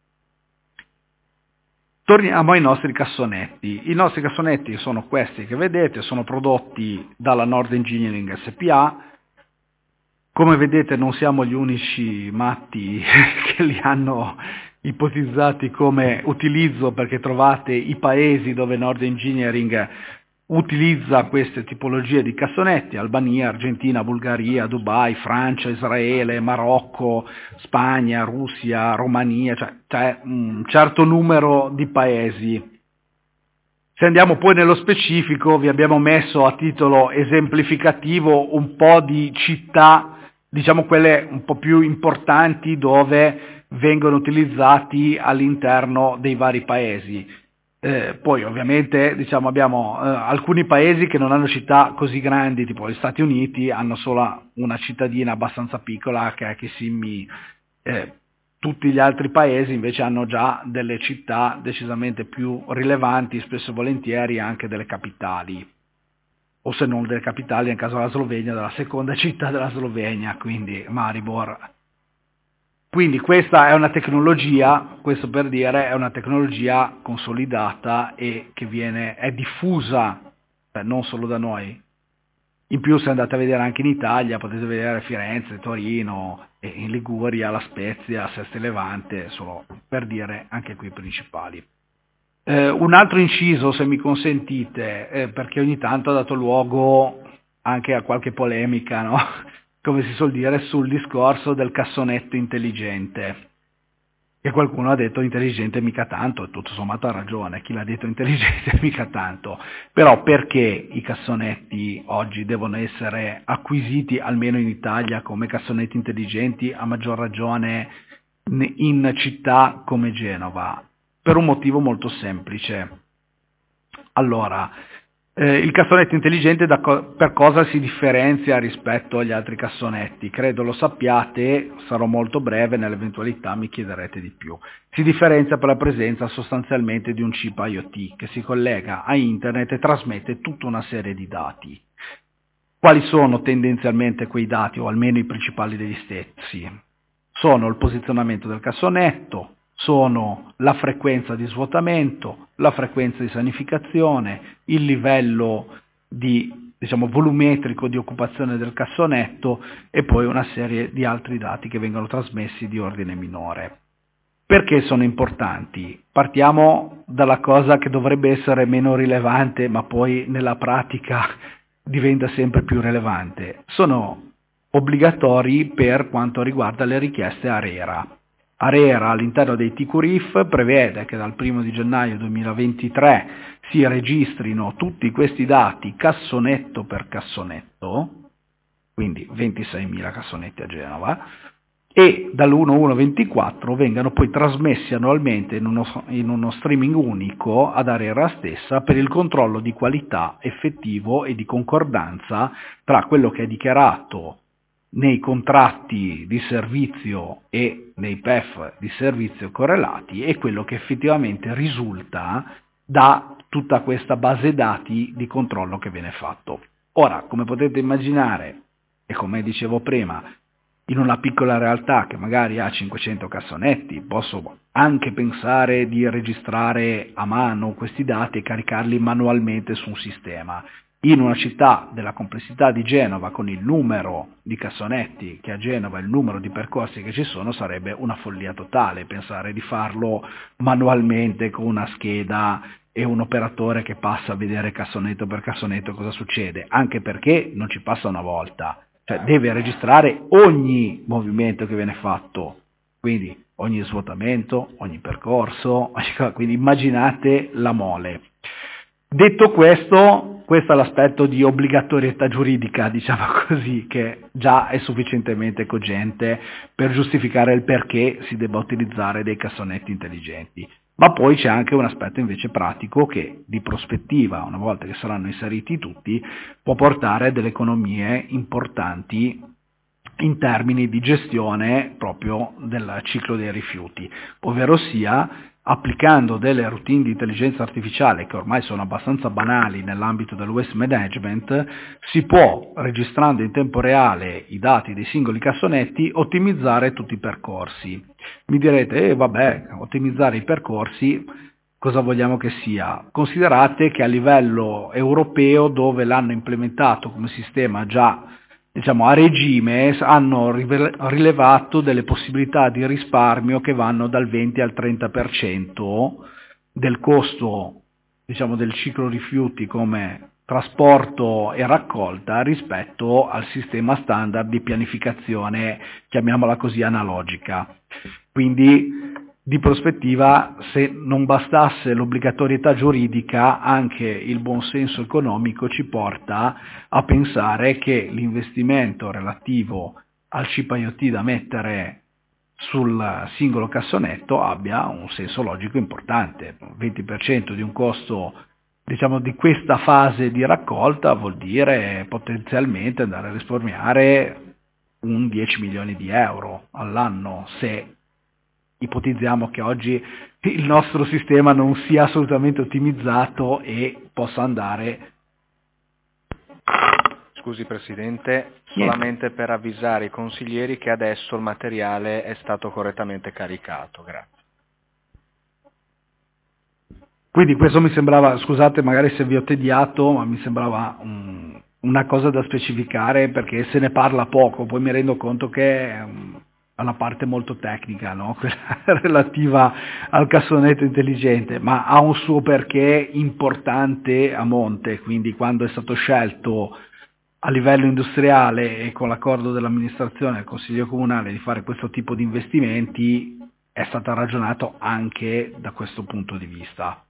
Torniamo ai nostri cassonetti. I nostri cassonetti sono questi che vedete, sono prodotti dalla Nord Engineering S P A. Come vedete non siamo gli unici matti che li hanno ipotizzati come utilizzo, perché trovate i paesi dove Nord Engineering utilizza queste tipologie di cassonetti: Albania, Argentina, Bulgaria, Dubai, Francia, Israele, Marocco, Spagna, Russia, Romania, cioè c'è un certo numero di paesi. Se andiamo poi nello specifico, vi abbiamo messo a titolo esemplificativo un po' di città, diciamo quelle un po' più importanti dove vengono utilizzati all'interno dei vari paesi. Eh, poi ovviamente diciamo, abbiamo eh, alcuni paesi che non hanno città così grandi, tipo gli Stati Uniti hanno solo una cittadina abbastanza piccola che è Kissimmee. Eh, tutti gli altri paesi invece hanno già delle città decisamente più rilevanti, spesso e volentieri anche delle capitali, o se non delle capitali, nel caso della Slovenia, della seconda città della Slovenia, quindi Maribor. Quindi questa è una tecnologia, questo per dire, è una tecnologia consolidata e che viene, è diffusa, cioè non solo da noi. In più se andate a vedere anche in Italia, potete vedere Firenze, Torino, e in Liguria, La Spezia, Seste Levante, solo per dire anche qui i principali. Eh, un altro inciso, se mi consentite, eh, perché ogni tanto ha dato luogo anche a qualche polemica, no? Come si suol dire, sul discorso del cassonetto intelligente, che qualcuno ha detto intelligente mica tanto, e tutto sommato ha ragione, chi l'ha detto intelligente mica tanto, però perché i cassonetti oggi devono essere acquisiti, almeno in Italia, come cassonetti intelligenti, a maggior ragione in città come Genova? Per un motivo molto semplice. Allora, Eh, il cassonetto intelligente da co- per cosa si differenzia rispetto agli altri cassonetti? Credo lo sappiate, sarò molto breve, nell'eventualità mi chiederete di più. Si differenzia per la presenza sostanzialmente di un chip IoT che si collega a internet e trasmette tutta una serie di dati. Quali sono tendenzialmente quei dati, o almeno i principali degli stessi? Sono il posizionamento del cassonetto, sono la frequenza di svuotamento, la frequenza di sanificazione, il livello di, diciamo, volumetrico di occupazione del cassonetto e poi una serie di altri dati che vengono trasmessi di ordine minore. Perché sono importanti? Partiamo dalla cosa che dovrebbe essere meno rilevante, ma poi nella pratica diventa sempre più rilevante. Sono obbligatori per quanto riguarda le richieste ARERA. ARERA all'interno dei T Q R I F prevede che dal primo di gennaio duemilaventitré si registrino tutti questi dati cassonetto per cassonetto, quindi ventiseimila cassonetti a Genova, e dall'uno uno ventiquattro vengano poi trasmessi annualmente in uno, in uno streaming unico ad ARERA stessa per il controllo di qualità effettivo e di concordanza tra quello che è dichiarato nei contratti di servizio e nei P E F di servizio correlati e quello che effettivamente risulta da tutta questa base dati di controllo che viene fatto. Ora, come potete immaginare, e come dicevo prima, in una piccola realtà che magari ha cinquecento cassonetti, posso anche pensare di registrare a mano questi dati e caricarli manualmente su un sistema. In una città della complessità di Genova, con il numero di cassonetti che a Genova e il numero di percorsi che ci sono, sarebbe una follia totale pensare di farlo manualmente con una scheda e un operatore che passa a vedere cassonetto per cassonetto cosa succede, anche perché non ci passa una volta, cioè deve registrare ogni movimento che viene fatto, quindi ogni svuotamento, ogni percorso, quindi immaginate la mole. Detto questo, questo è l'aspetto di obbligatorietà giuridica, diciamo così, che già è sufficientemente cogente per giustificare il perché si debba utilizzare dei cassonetti intelligenti. Ma poi c'è anche un aspetto invece pratico che di prospettiva, una volta che saranno inseriti tutti, può portare a delle economie importanti in termini di gestione proprio del ciclo dei rifiuti, ovvero sia applicando delle routine di intelligenza artificiale che ormai sono abbastanza banali nell'ambito del waste management, si può, registrando in tempo reale i dati dei singoli cassonetti, ottimizzare tutti i percorsi. Mi direte, eh, vabbè, ottimizzare i percorsi, cosa vogliamo che sia? Considerate che a livello europeo, dove l'hanno implementato come sistema già diciamo a regime, hanno rilevato delle possibilità di risparmio che vanno dal venti al trenta per cento del costo diciamo del ciclo rifiuti come trasporto e raccolta rispetto al sistema standard di pianificazione, chiamiamola così, analogica. Quindi di prospettiva, se non bastasse l'obbligatorietà giuridica, anche il buonsenso economico ci porta a pensare che l'investimento relativo al chip IoT da mettere sul singolo cassonetto abbia un senso logico importante. venti per cento di un costo, diciamo, di questa fase di raccolta vuol dire potenzialmente andare a risparmiare un dieci milioni di euro all'anno, se ipotizziamo che oggi il nostro sistema non sia assolutamente ottimizzato e possa andare.
Scusi Presidente, solamente per avvisare i consiglieri che adesso il materiale è stato correttamente caricato. Grazie.
Quindi questo mi sembrava, scusate magari se vi ho tediato, ma mi sembrava um, una cosa da specificare perché se ne parla poco, poi mi rendo conto che um, alla parte molto tecnica, no? Quella relativa al cassonetto intelligente, ma ha un suo perché importante a monte, quindi quando è stato scelto a livello industriale e con l'accordo dell'amministrazione del Consiglio Comunale di fare questo tipo di investimenti è stato ragionato anche da questo punto di vista.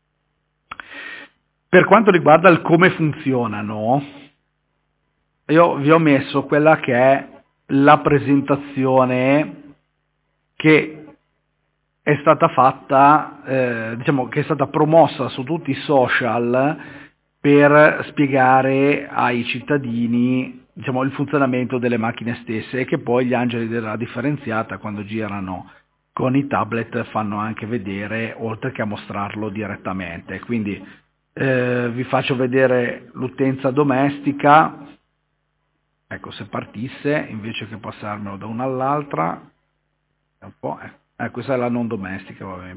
Per quanto riguarda il come funzionano, io vi ho messo quella che è la presentazione che è stata fatta, eh, diciamo che è stata promossa su tutti i social per spiegare ai cittadini, diciamo, il funzionamento delle macchine stesse, e che poi gli angeli della differenziata quando girano con i tablet fanno anche vedere, oltre che a mostrarlo direttamente. Quindi eh, vi faccio vedere l'utenza domestica. Ecco, se partisse, invece che passarmelo da una all'altra, un po', eh. eh, questa è la non domestica, vabbè,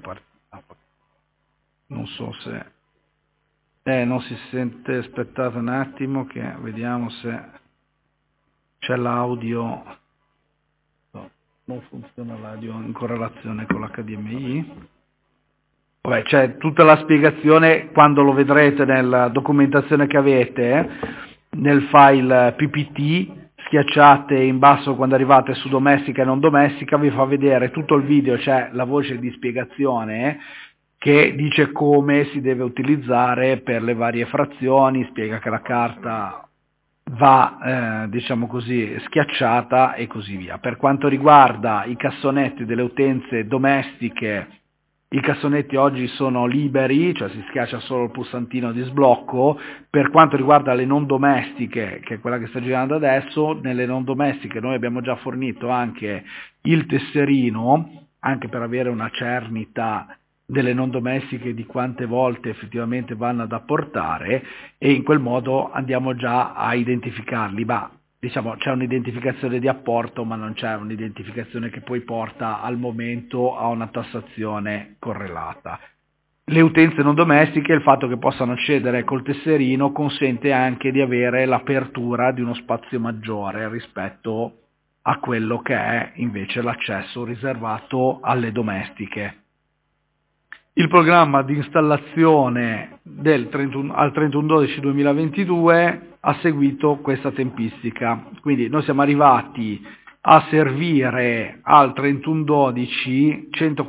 non so se, eh, non si sente, aspettate un attimo che vediamo se c'è l'audio, no, non funziona l'audio in correlazione con l'H D M I, vabbè, c'è tutta la spiegazione quando lo vedrete nella documentazione che avete, eh. Nel file P P T, schiacciate in basso quando arrivate su domestica e non domestica, vi fa vedere tutto il video, c'è la voce di spiegazione che dice come si deve utilizzare per le varie frazioni, spiega che la carta va, eh, diciamo così, schiacciata e così via. Per quanto riguarda i cassonetti delle utenze domestiche, i cassonetti oggi sono liberi, cioè si schiaccia solo il pulsantino di sblocco. Per quanto riguarda le non domestiche, che è quella che sta girando adesso, nelle non domestiche noi abbiamo già fornito anche il tesserino, anche per avere una cernita delle non domestiche di quante volte effettivamente vanno ad apportare, e in quel modo andiamo già a identificarli. Ma diciamo c'è un'identificazione di apporto, ma non c'è un'identificazione che poi porta al momento a una tassazione correlata. Le utenze non domestiche, il fatto che possano accedere col tesserino consente anche di avere l'apertura di uno spazio maggiore rispetto a quello che è invece l'accesso riservato alle domestiche. Il programma di installazione del trentuno, al trentuno dodici duemilaventidue ha seguito questa tempistica, quindi noi siamo arrivati a servire al trentuno dodici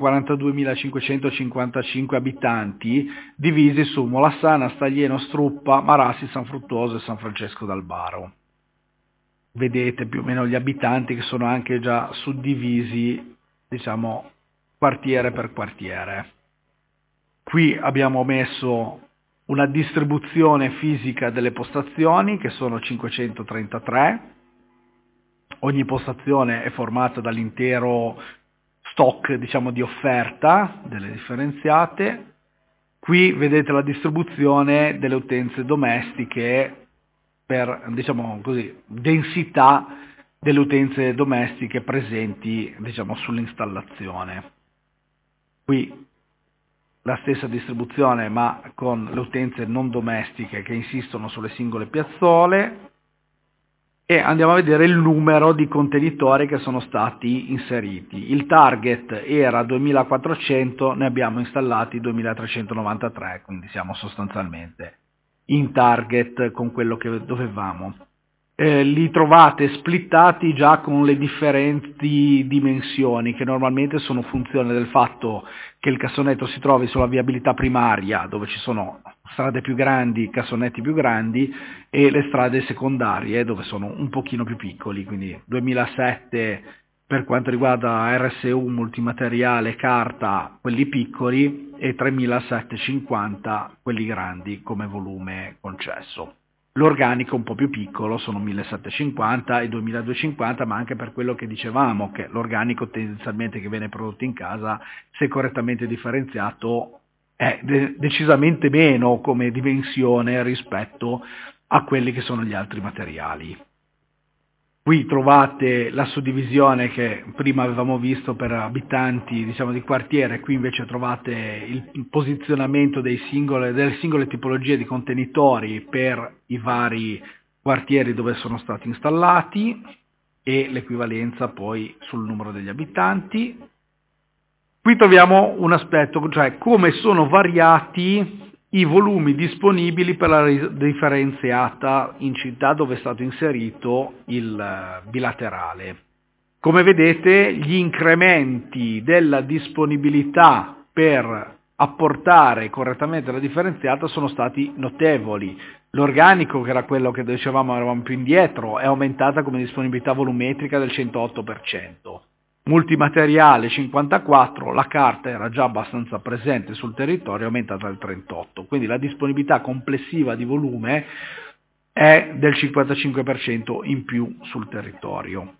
centoquarantaduemilacinquecentocinquantacinque abitanti divisi su Molassana, Staglieno, Struppa, Marassi, San Fruttuoso e San Francesco d'Albaro. Vedete più o meno gli abitanti che sono anche già suddivisi, diciamo, quartiere per quartiere. Qui abbiamo messo una distribuzione fisica delle postazioni, che sono cinquecentotrentatré. Ogni postazione è formata dall'intero stock, diciamo, di offerta delle differenziate. Qui vedete la distribuzione delle utenze domestiche per, diciamo così, densità delle utenze domestiche presenti, diciamo, sull'installazione. Qui la stessa distribuzione, ma con le utenze non domestiche che insistono sulle singole piazzole, e andiamo a vedere il numero di contenitori che sono stati inseriti. Il target era duemilaquattrocento, ne abbiamo installati duemilatrecentonovantatré, quindi siamo sostanzialmente in target con quello che dovevamo. Eh, li trovate splittati già con le differenti dimensioni, che normalmente sono funzione del fatto che il cassonetto si trovi sulla viabilità primaria, dove ci sono strade più grandi, cassonetti più grandi, e le strade secondarie, dove sono un pochino più piccoli, quindi duemilasette per quanto riguarda R S U, multimateriale, carta, quelli piccoli, e tremilasettecentocinquanta quelli grandi come volume concesso. L'organico un po' più piccolo, sono millesettecentocinquanta e duemiladuecentocinquanta, ma anche per quello che dicevamo, che l'organico tendenzialmente che viene prodotto in casa, se correttamente differenziato, è de- decisamente meno come dimensione rispetto a quelli che sono gli altri materiali. Qui trovate la suddivisione che prima avevamo visto per abitanti, diciamo, di quartiere. Qui invece trovate il posizionamento dei singole, delle singole tipologie di contenitori per i vari quartieri dove sono stati installati, e l'equivalenza poi sul numero degli abitanti. Qui troviamo un aspetto, cioè come sono variati i volumi disponibili per la differenziata in città dove è stato inserito il bilaterale. Come vedete, gli incrementi della disponibilità per apportare correttamente la differenziata sono stati notevoli. L'organico, che era quello che dicevamo eravamo più indietro, è aumentata come disponibilità volumetrica del centootto per cento. Multimateriale cinquantaquattro, la carta era già abbastanza presente sul territorio, è aumentata al trentotto, quindi la disponibilità complessiva di volume è del cinquantacinque per cento in più sul territorio.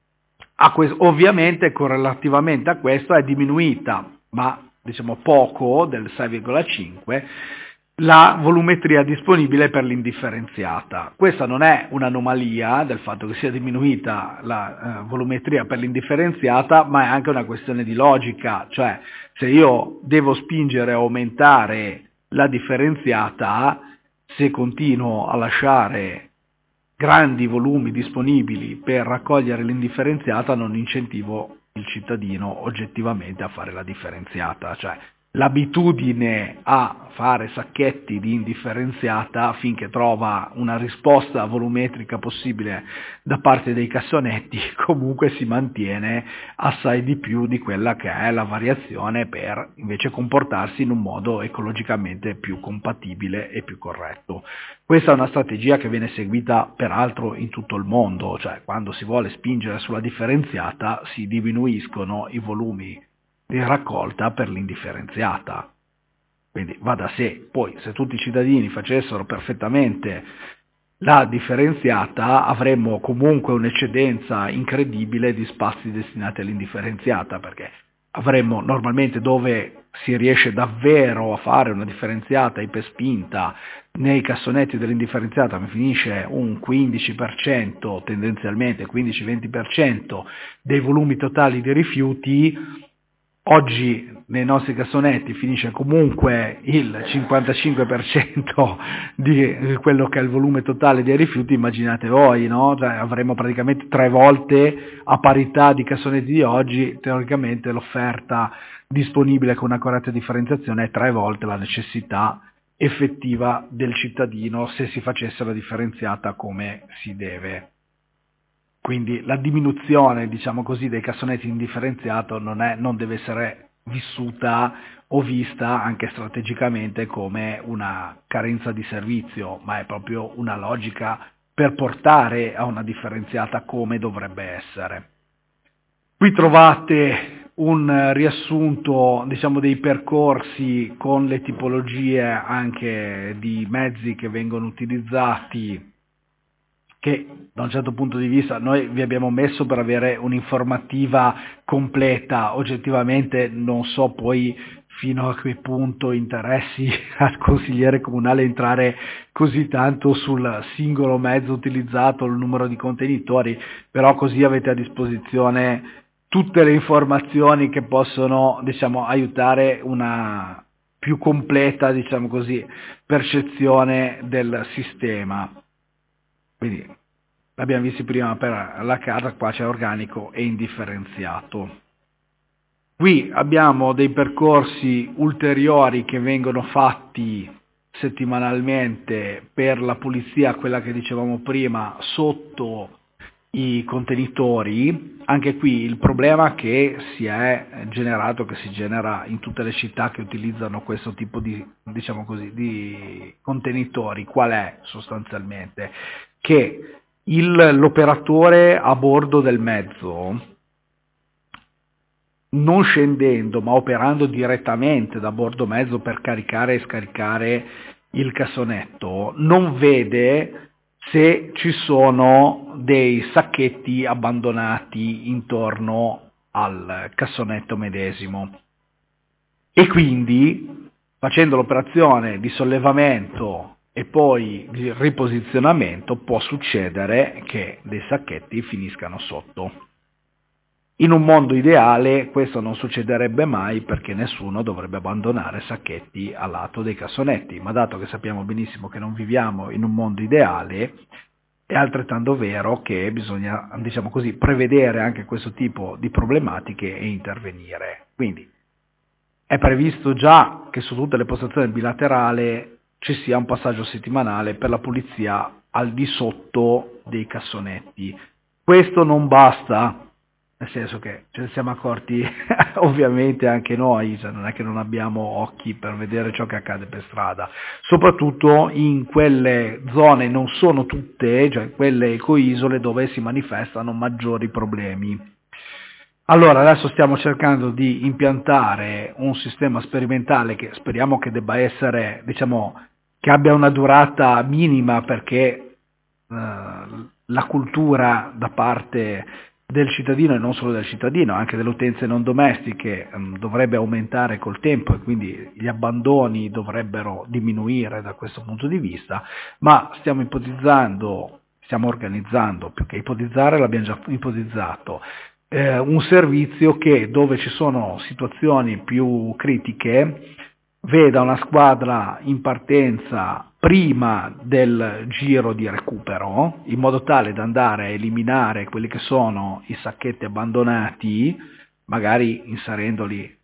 A questo, ovviamente correlativamente a questo è diminuita, ma diciamo poco, del sei virgola cinque, la volumetria disponibile per l'indifferenziata. Questa non è un'anomalia del fatto che sia diminuita la eh, volumetria per l'indifferenziata, ma è anche una questione di logica, cioè se io devo spingere a aumentare la differenziata, se continuo a lasciare grandi volumi disponibili per raccogliere l'indifferenziata, non incentivo il cittadino oggettivamente a fare la differenziata, cioè l'abitudine a fare sacchetti di indifferenziata finché trova una risposta volumetrica possibile da parte dei cassonetti comunque si mantiene assai di più di quella che è la variazione per invece comportarsi in un modo ecologicamente più compatibile e più corretto. Questa è una strategia che viene seguita peraltro in tutto il mondo, cioè quando si vuole spingere sulla differenziata si diminuiscono i volumi di raccolta per l'indifferenziata. Quindi va da sé. Poi se tutti i cittadini facessero perfettamente la differenziata avremmo comunque un'eccedenza incredibile di spazi destinati all'indifferenziata, perché avremmo normalmente, dove si riesce davvero a fare una differenziata iperspinta, nei cassonetti dell'indifferenziata mi finisce un quindici per cento, tendenzialmente quindici venti per cento dei volumi totali di rifiuti. Oggi nei nostri cassonetti finisce comunque il cinquantacinque per cento di quello che è il volume totale dei rifiuti, immaginate voi, no? Cioè, avremo praticamente tre volte, a parità di cassonetti di oggi, teoricamente l'offerta disponibile con una corretta differenziazione è tre volte la necessità effettiva del cittadino se si facesse la differenziata come si deve. quindi la diminuzione, diciamo così, dei cassonetti indifferenziato non, è, non deve essere vissuta o vista anche strategicamente come una carenza di servizio, ma è proprio una logica per portare a una differenziata come dovrebbe essere. Qui trovate un riassunto, diciamo, dei percorsi con le tipologie anche di mezzi che vengono utilizzati, che da un certo punto di vista noi vi abbiamo messo per avere un'informativa completa. Oggettivamente non so poi fino a che punto interessi al consigliere comunale entrare così tanto sul singolo mezzo utilizzato, il numero di contenitori, però così avete a disposizione tutte le informazioni che possono, diciamo, aiutare una più completa, diciamo così, percezione del sistema. Quindi l'abbiamo visto prima per la casa, qua c'è organico e indifferenziato. Qui abbiamo dei percorsi ulteriori che vengono fatti settimanalmente per la pulizia, quella che dicevamo prima, sotto i contenitori. Anche qui il problema che si è generato, che si genera in tutte le città che utilizzano questo tipo di, diciamo così, di contenitori, qual è sostanzialmente? Che il, l'operatore a bordo del mezzo, non scendendo ma operando direttamente da bordo mezzo per caricare e scaricare il cassonetto, non vede se ci sono dei sacchetti abbandonati intorno al cassonetto medesimo, e quindi facendo l'operazione di sollevamento e poi di riposizionamento può succedere che dei sacchetti finiscano sotto. In un mondo ideale questo non succederebbe mai, perché nessuno dovrebbe abbandonare sacchetti a lato dei cassonetti, ma dato che sappiamo benissimo che non viviamo in un mondo ideale, è altrettanto vero che bisogna, diciamo così, prevedere anche questo tipo di problematiche e intervenire. Quindi è previsto già che su tutte le postazioni bilaterali ci sia un passaggio settimanale per la pulizia al di sotto dei cassonetti. Questo non basta, nel senso che ce ne siamo accorti ovviamente anche noi, cioè non è che non abbiamo occhi per vedere ciò che accade per strada, soprattutto in quelle zone, non sono tutte, cioè quelle ecoisole dove si manifestano maggiori problemi. Allora adesso stiamo cercando di impiantare un sistema sperimentale che speriamo che debba essere, diciamo, che abbia una durata minima, perché eh, la cultura da parte del cittadino, e non solo del cittadino, anche delle utenze non domestiche, um, dovrebbe aumentare col tempo, e quindi gli abbandoni dovrebbero diminuire da questo punto di vista, ma stiamo ipotizzando, stiamo organizzando, più che ipotizzare l'abbiamo già ipotizzato, eh, un servizio che, dove ci sono situazioni più critiche, veda una squadra in partenza prima del giro di recupero, in modo tale da andare a eliminare quelli che sono i sacchetti abbandonati, magari inserendoli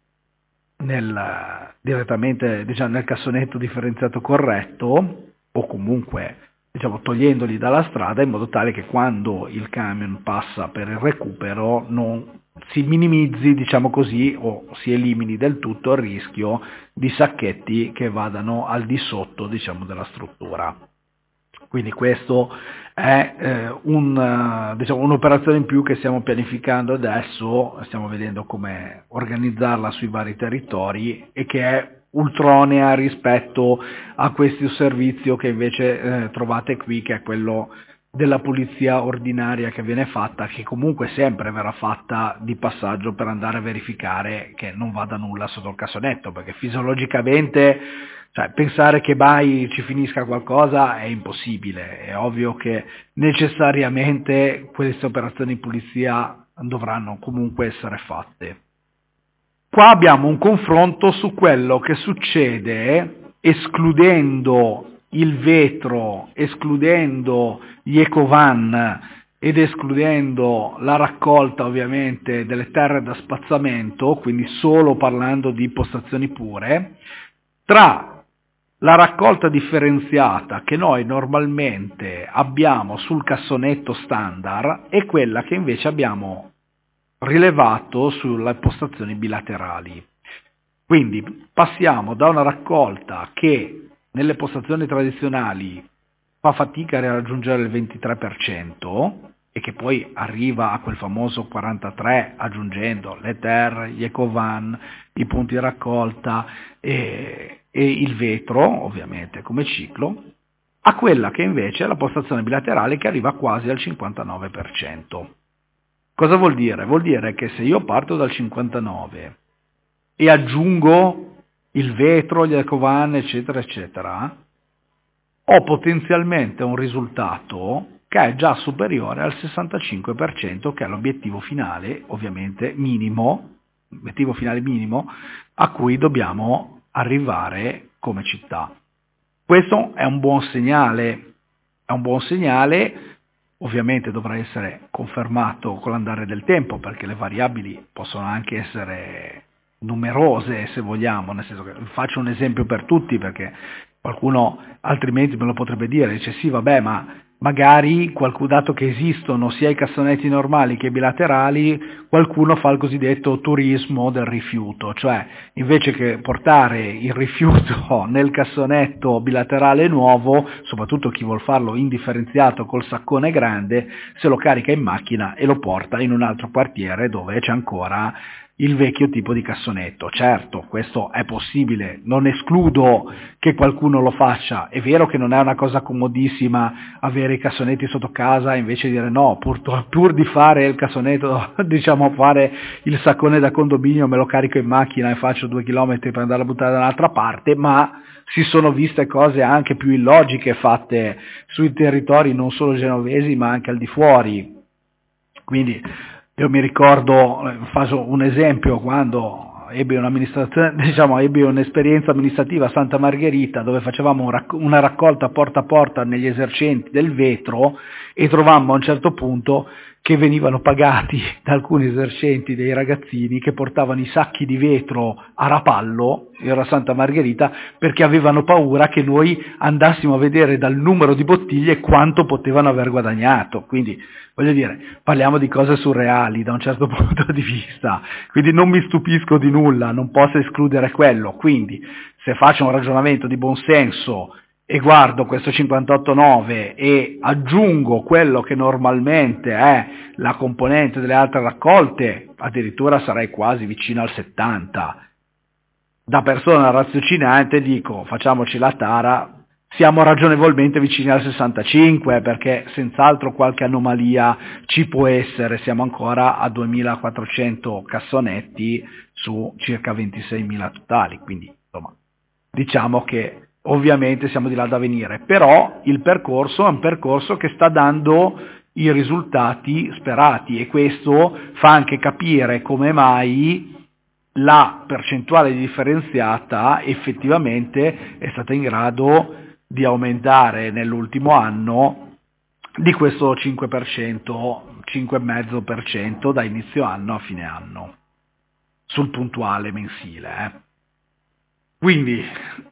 nel, direttamente, diciamo, nel cassonetto differenziato corretto, o comunque, diciamo, togliendoli dalla strada, in modo tale che quando il camion passa per il recupero non si minimizzi, diciamo così, o si elimini del tutto il rischio di sacchetti che vadano al di sotto, diciamo, della struttura. Quindi questo è eh, un, diciamo, un'operazione in più che stiamo pianificando adesso, stiamo vedendo come organizzarla sui vari territori, e che è ultronea rispetto a questo servizio che invece eh, trovate qui, che è quello della pulizia ordinaria che viene fatta, che comunque sempre verrà fatta di passaggio per andare a verificare che non vada nulla sotto il cassonetto, perché fisiologicamente, cioè, pensare che mai ci finisca qualcosa è impossibile. È ovvio che necessariamente queste operazioni di pulizia dovranno comunque essere fatte. Qua abbiamo un confronto su quello che succede escludendo il vetro, escludendo gli ecovan ed escludendo la raccolta ovviamente delle terre da spazzamento, quindi solo parlando di postazioni pure, tra La raccolta differenziata che noi normalmente abbiamo sul cassonetto standard è quella che invece abbiamo rilevato sulle postazioni bilaterali. Quindi passiamo da una raccolta che nelle postazioni tradizionali fa fatica a raggiungere il ventitré per cento e che poi arriva a quel famoso quarantatré aggiungendo le terre, gli ecovan, i punti di raccolta e, e il vetro ovviamente come ciclo, a quella che invece è la postazione bilaterale che arriva quasi al cinquantanove per cento. Cosa vuol dire? Vuol dire che se io parto dal cinquantanove e aggiungo il vetro, gli ecovan eccetera eccetera, ho potenzialmente un risultato che è già superiore al sessantacinque per cento, che è l'obiettivo finale, ovviamente minimo, obiettivo finale minimo, a cui dobbiamo arrivare come città. Questo è un buon segnale, è un buon segnale, ovviamente dovrà essere confermato con l'andare del tempo, perché le variabili possono anche essere numerose, se vogliamo, nel senso che faccio un esempio per tutti, perché qualcuno altrimenti me lo potrebbe dire, dice sì vabbè ma magari qualcuno, dato che esistono sia i cassonetti normali che i bilaterali, qualcuno fa il cosiddetto turismo del rifiuto, cioè invece che portare il rifiuto nel cassonetto bilaterale nuovo, soprattutto chi vuol farlo indifferenziato col saccone grande, se lo carica in macchina e lo porta in un altro quartiere dove c'è ancora il vecchio tipo di cassonetto. Certo, questo è possibile, non escludo che qualcuno lo faccia, è vero che non è una cosa comodissima avere i cassonetti sotto casa e invece dire no, pur, pur di fare il cassonetto, diciamo fare il saccone da condominio, me lo carico in macchina e faccio due chilometri per andare a buttare da un'altra parte, ma si sono viste cose anche più illogiche fatte sui territori non solo genovesi ma anche al di fuori. Quindi io mi ricordo, faccio un esempio, quando ebbi un'amministrazione, diciamo, ebbi un'esperienza amministrativa a Santa Margherita dove facevamo un racc- una raccolta porta a porta negli esercenti del vetro e trovammo a un certo punto che venivano pagati da alcuni esercenti dei ragazzini che portavano i sacchi di vetro a Rapallo, era Santa Margherita, perché avevano paura che noi andassimo a vedere dal numero di bottiglie quanto potevano aver guadagnato. Quindi, voglio dire, parliamo di cose surreali da un certo punto di vista, quindi non mi stupisco di nulla, non posso escludere quello. Quindi, se faccio un ragionamento di buon senso e guardo questo cinquantotto virgola nove e aggiungo quello che normalmente è la componente delle altre raccolte, addirittura sarei quasi vicino al settanta. Da persona raziocinante dico, facciamoci la tara, siamo ragionevolmente vicini al sessantacinque, perché senz'altro qualche anomalia ci può essere, siamo ancora a duemilaquattrocento cassonetti su circa ventiseimila totali, quindi insomma diciamo che ovviamente siamo di là da venire, però il percorso è un percorso che sta dando i risultati sperati e questo fa anche capire come mai la percentuale differenziata effettivamente è stata in grado di aumentare nell'ultimo anno di questo cinque per cento, cinque virgola cinque per cento da inizio anno a fine anno, sul puntuale mensile. Eh. Quindi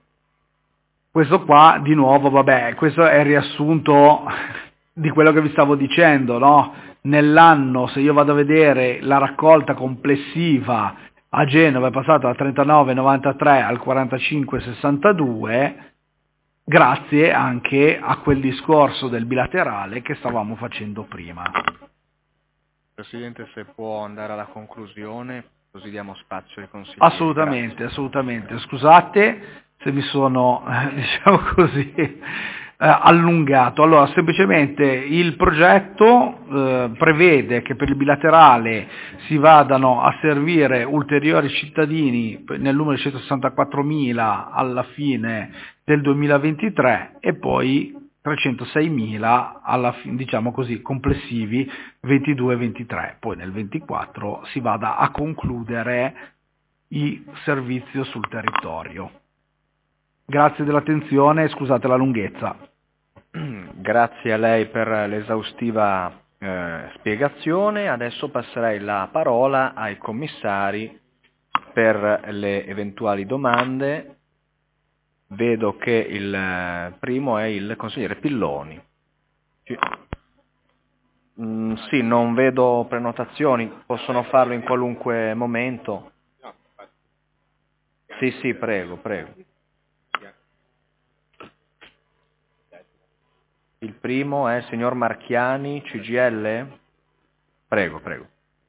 questo qua, di nuovo, vabbè, questo è il riassunto di quello che vi stavo dicendo, no? Nell'anno, se io vado a vedere la raccolta complessiva a Genova è passata dal trentanove virgola novantatré al quarantacinque virgola sessantadue, grazie anche a quel discorso del bilaterale che stavamo facendo prima.
Presidente, se può andare alla conclusione, così diamo spazio ai consiglieri.
Assolutamente, Grazie. assolutamente. Scusate se mi sono, eh, diciamo così, eh, allungato. Allora, semplicemente il progetto eh, prevede che per il bilaterale si vadano a servire ulteriori cittadini nel numero di centosessantaquattromila alla fine del duemilaventitré e poi trecentoseimila alla fine, diciamo così, complessivi ventidue ventitré. Poi nel ventiquattro si vada a concludere il servizio sul territorio. Grazie dell'attenzione e scusate la lunghezza.
Grazie a lei per l'esaustiva eh, spiegazione. Adesso passerei la parola ai commissari per le eventuali domande Vedo che il primo è il consigliere Pilloni. Mm, sì, non vedo prenotazioni, possono farlo in qualunque momento. Sì, sì, prego, prego. Il primo è il signor Marchiani, C G I L? Prego, prego.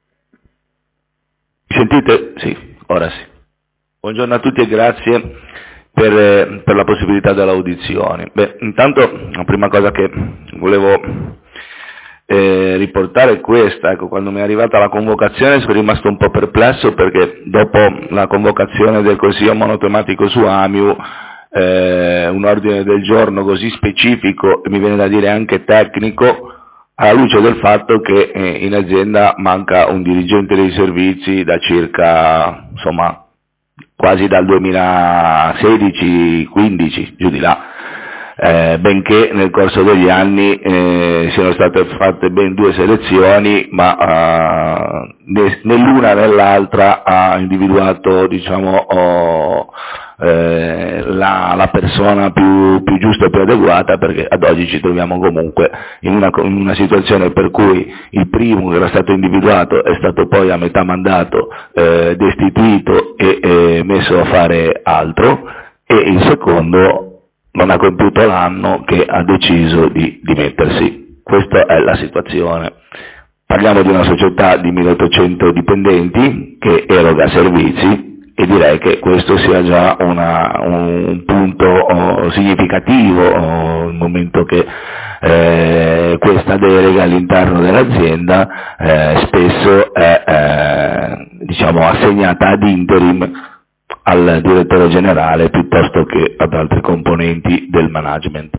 Sentite? Sì, ora sì. Buongiorno a tutti e grazie per, eh, per la possibilità dell'audizione. Beh, intanto la prima cosa che volevo eh, riportare è questa. Ecco, quando mi è arrivata la convocazione sono rimasto un po' perplesso perché dopo la convocazione del Consiglio monotematico su Amiu, eh, un ordine del giorno così specifico e mi viene da dire anche tecnico, alla luce del fatto che eh, in azienda manca un dirigente dei servizi da circa, insomma, quasi dal duemilasedici quindici, giù di là, eh, benché nel corso degli anni eh, siano state fatte ben due selezioni, ma eh, né, né l'una né l'altra ha individuato, diciamo, oh, eh, la, la persona più, più giusta e più adeguata, perché ad oggi ci troviamo comunque in una, in una situazione per cui il primo che era stato individuato è stato poi a metà mandato eh, destituito e eh, messo a fare altro, e il secondo non ha compiuto l'anno che ha deciso di dimettersi. Questa è la situazione. Parliamo di una società di milleottocento dipendenti che eroga servizi, e direi che questo sia già una, un punto oh, significativo, oh, nel momento che eh, questa delega all'interno dell'azienda eh, spesso è eh, diciamo assegnata ad interim al direttore generale piuttosto che ad altri componenti del management.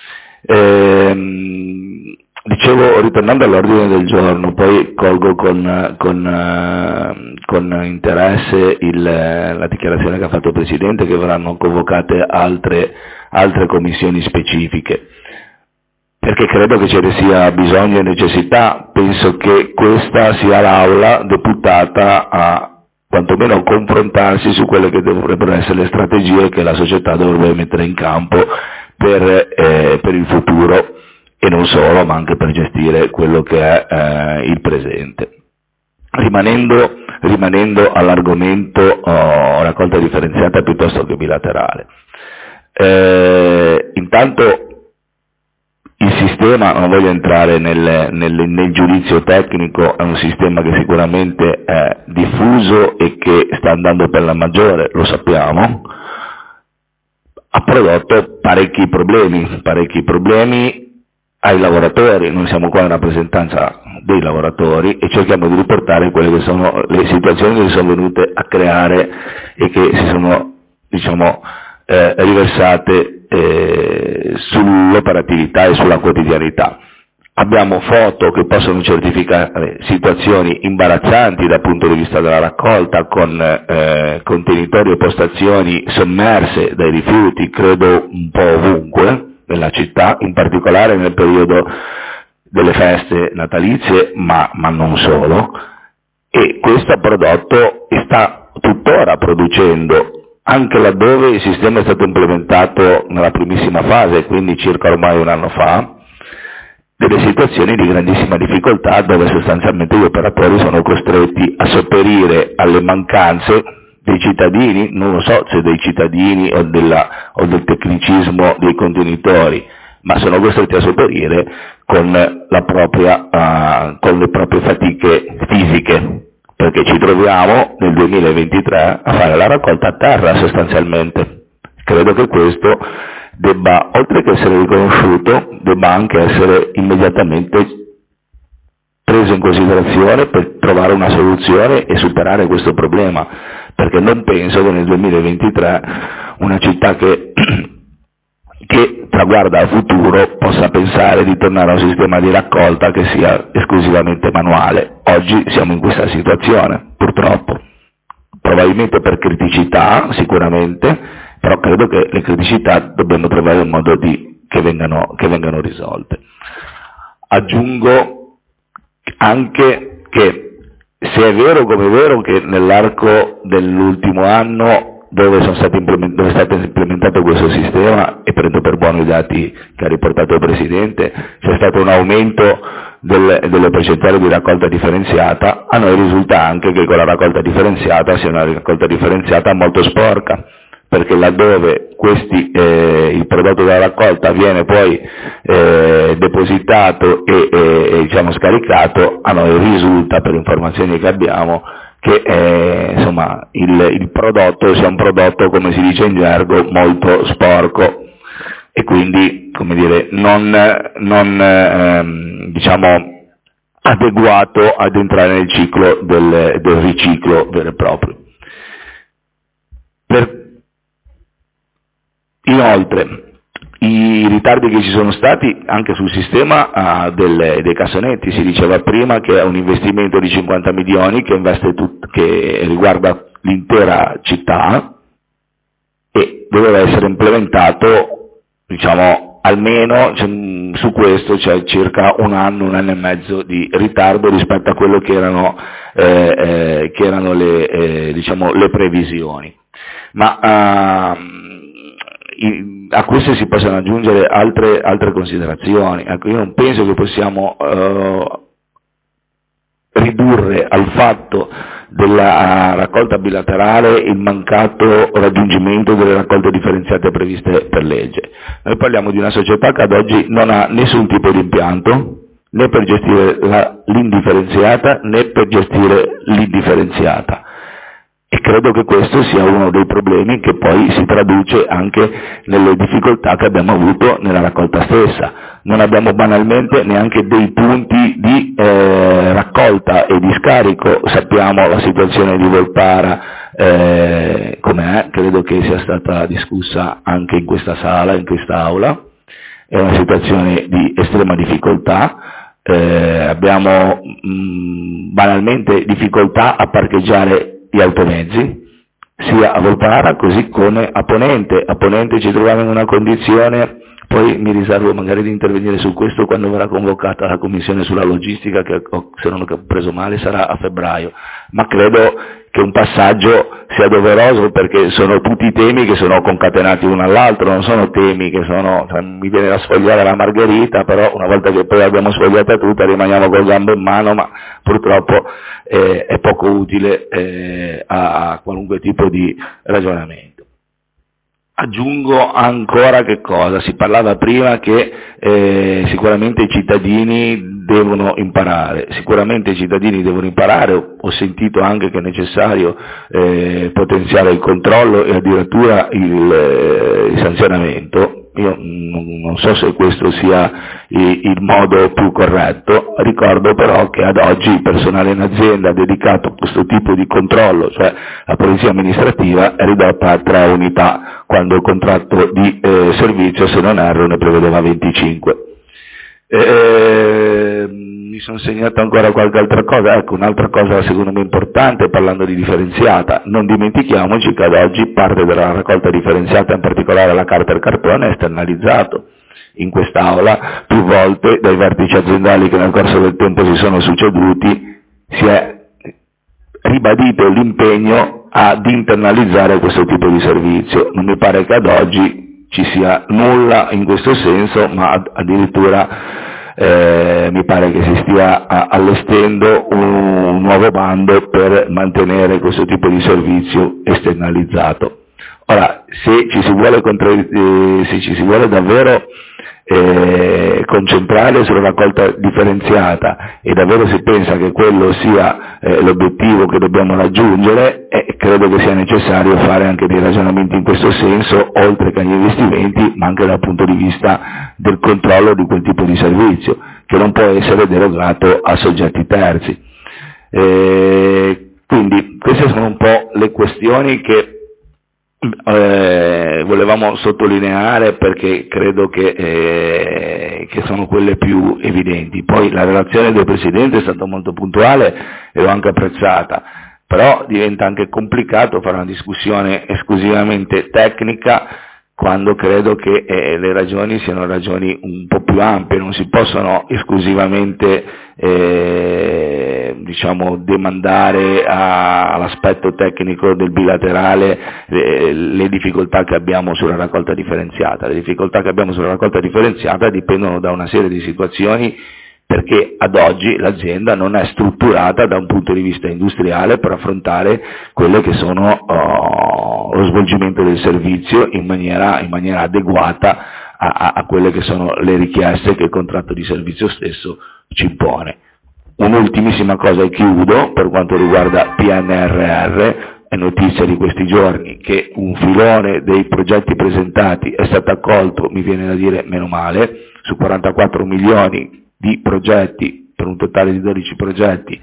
Ehm, dicevo, ritornando all'ordine del giorno, poi colgo con, con, con interesse il, la dichiarazione che ha fatto il Presidente, che verranno convocate altre, altre commissioni specifiche, perché credo che ce ne sia bisogno e necessità. Penso che questa sia l'Aula deputata a quantomeno confrontarsi su quelle che dovrebbero essere le strategie che la società dovrebbe mettere in campo per, eh, per il futuro, e non solo, ma anche per gestire quello che è eh, il presente. Rimanendo, rimanendo all'argomento oh, raccolta differenziata piuttosto che bilaterale. Eh, intanto il sistema, non voglio entrare nel, nel, nel giudizio tecnico, è un sistema che sicuramente è diffuso e che sta andando per la maggiore, lo sappiamo, ha prodotto parecchi problemi, parecchi problemi ai lavoratori. Noi siamo qua in rappresentanza dei lavoratori e cerchiamo di riportare quelle che sono le situazioni che si sono venute a creare e che si sono, diciamo, eh, riversate eh, sull'operatività e sulla quotidianità. Abbiamo foto che possono certificare situazioni imbarazzanti dal punto di vista della raccolta, con eh, contenitori e postazioni sommerse dai rifiuti, credo un po' ovunque nella città, in particolare nel periodo delle feste natalizie, ma, ma non solo, e questo ha prodotto e sta tuttora producendo, anche laddove il sistema è stato implementato nella primissima fase, quindi circa ormai un anno fa, delle situazioni di grandissima difficoltà dove sostanzialmente gli operatori sono costretti a sopperire alle mancanze dei cittadini, non lo so se dei cittadini o, della, o del tecnicismo dei contenitori, ma sono costretti a sopperire con, la propria, uh, con le proprie fatiche fisiche, perché ci troviamo nel duemilaventitré a fare la raccolta a terra sostanzialmente. Credo che questo debba, oltre che essere riconosciuto, debba anche essere immediatamente preso in considerazione per trovare una soluzione e superare questo problema, perché non penso che nel duemilaventitré una città che, che traguarda al futuro possa pensare di tornare a un sistema di raccolta che sia esclusivamente manuale. Oggi siamo in questa situazione, purtroppo, probabilmente per criticità sicuramente, però credo che le criticità dobbiamo trovare un modo di, che, vengano, che vengano risolte. Aggiungo anche che se è vero come è vero che nell'arco dell'ultimo anno dove, sono stati implement- dove è stato implementato questo sistema, e prendo per buono i dati che ha riportato il Presidente, c'è stato un aumento del, delle percentuali di raccolta differenziata. A noi risulta anche che quella raccolta differenziata sia una raccolta differenziata molto sporca, perché laddove questi, eh, il prodotto della raccolta viene poi eh, depositato e, e, e diciamo scaricato, a noi risulta, per informazioni che abbiamo, che eh, insomma il, il prodotto sia un prodotto, come si dice in gergo, molto sporco, e quindi, come dire, non, non ehm, diciamo adeguato ad entrare nel ciclo del, del riciclo vero e proprio. Per Inoltre, i ritardi che ci sono stati anche sul sistema uh, del, dei cassonetti, si diceva prima che è un investimento di cinquanta milioni che, investe tut, che riguarda l'intera città e doveva essere implementato, diciamo, almeno cioè, su questo c'è circa un anno, un anno e mezzo di ritardo rispetto a quello che erano, eh, eh, che erano le, eh, diciamo, le previsioni. Ma uh, a queste si possono aggiungere altre, altre considerazioni. Ecco, io non penso che possiamo eh, ridurre al fatto della raccolta bilaterale il mancato raggiungimento delle raccolte differenziate previste per legge. Noi parliamo di una società che ad oggi non ha nessun tipo di impianto, né per gestire la, l'indifferenziata né per gestire l'indifferenziata. E credo che questo sia uno dei problemi che poi si traduce anche nelle difficoltà che abbiamo avuto nella raccolta stessa. Non abbiamo banalmente neanche dei punti di eh, raccolta e di scarico. Sappiamo la situazione di Volpara eh, com'è, credo che sia stata discussa anche in questa sala, in quest'aula. È una situazione di estrema difficoltà. Eh, abbiamo mh, banalmente difficoltà a parcheggiare gli automezzi, sia a Volpara così come a Ponente. A Ponente ci troviamo in una condizione, poi mi riservo magari di intervenire su questo quando verrà convocata la commissione sulla logistica, che se non ho preso male sarà a febbraio, ma credo che un passaggio sia doveroso perché sono tutti temi che sono concatenati uno all'altro, non sono temi che sono, cioè, mi viene da sfogliare la margherita, però una volta che poi abbiamo sfogliata tutta rimaniamo col gambo in mano, ma purtroppo eh, è poco utile eh, a, a qualunque tipo di ragionamento. Aggiungo ancora che cosa? Si parlava prima che eh, sicuramente i cittadini devono imparare, sicuramente i cittadini devono imparare, ho, ho sentito anche che è necessario eh, potenziare il controllo e addirittura il, eh, il sanzionamento. Io non, non so se questo sia il, il modo più corretto, ricordo però che ad oggi il personale in azienda dedicato a questo tipo di controllo, cioè la polizia amministrativa, è ridotta a tre unità, quando il contratto di eh, servizio, se non erro, ne prevedeva venticinque. Eh, mi sono segnato ancora qualche altra cosa. Ecco, un'altra cosa secondo me importante, parlando di differenziata, non dimentichiamoci che ad oggi parte della raccolta differenziata, in particolare la carta e il cartone, è esternalizzato. In quest'aula più volte dai vertici aziendali che nel corso del tempo si sono succeduti si è ribadito l'impegno ad internalizzare questo tipo di servizio. Non mi pare che ad oggi ci sia nulla in questo senso, ma addirittura eh, mi pare che si stia a, allestendo un, un nuovo bando per mantenere questo tipo di servizio esternalizzato. Ora, se ci si vuole, contra- eh, se ci si vuole davvero eh, concentrare sulla raccolta differenziata e davvero si pensa che quello sia eh, l'obiettivo che dobbiamo raggiungere, eh, credo che sia necessario fare anche dei ragionamenti in questo senso, oltre che agli investimenti, ma anche dal punto di vista del controllo di quel tipo di servizio, che non può essere derogato a soggetti terzi. Eh, quindi queste sono un po' le questioni che Eh, volevamo sottolineare, perché credo che, eh, che sono quelle più evidenti. Poi la relazione del Presidente è stata molto puntuale e l'ho anche apprezzata, però diventa anche complicato fare una discussione esclusivamente tecnica quando credo che eh, le ragioni siano ragioni un po' più ampie, non si possono esclusivamente eh, diciamo, demandare a, all'aspetto tecnico del bilaterale le, le difficoltà che abbiamo sulla raccolta differenziata. Le difficoltà che abbiamo sulla raccolta differenziata dipendono da una serie di situazioni, perché ad oggi l'azienda non è strutturata da un punto di vista industriale per affrontare quelle che sono uh, lo svolgimento del servizio in maniera, in maniera adeguata a, a, a quelle che sono le richieste che il contratto di servizio stesso ci impone. Un'ultimissima cosa e chiudo, per quanto riguarda P N R R, è notizia di questi giorni che un filone dei progetti presentati è stato accolto, mi viene da dire meno male, su quarantaquattro milioni di progetti, per un totale di dodici progetti,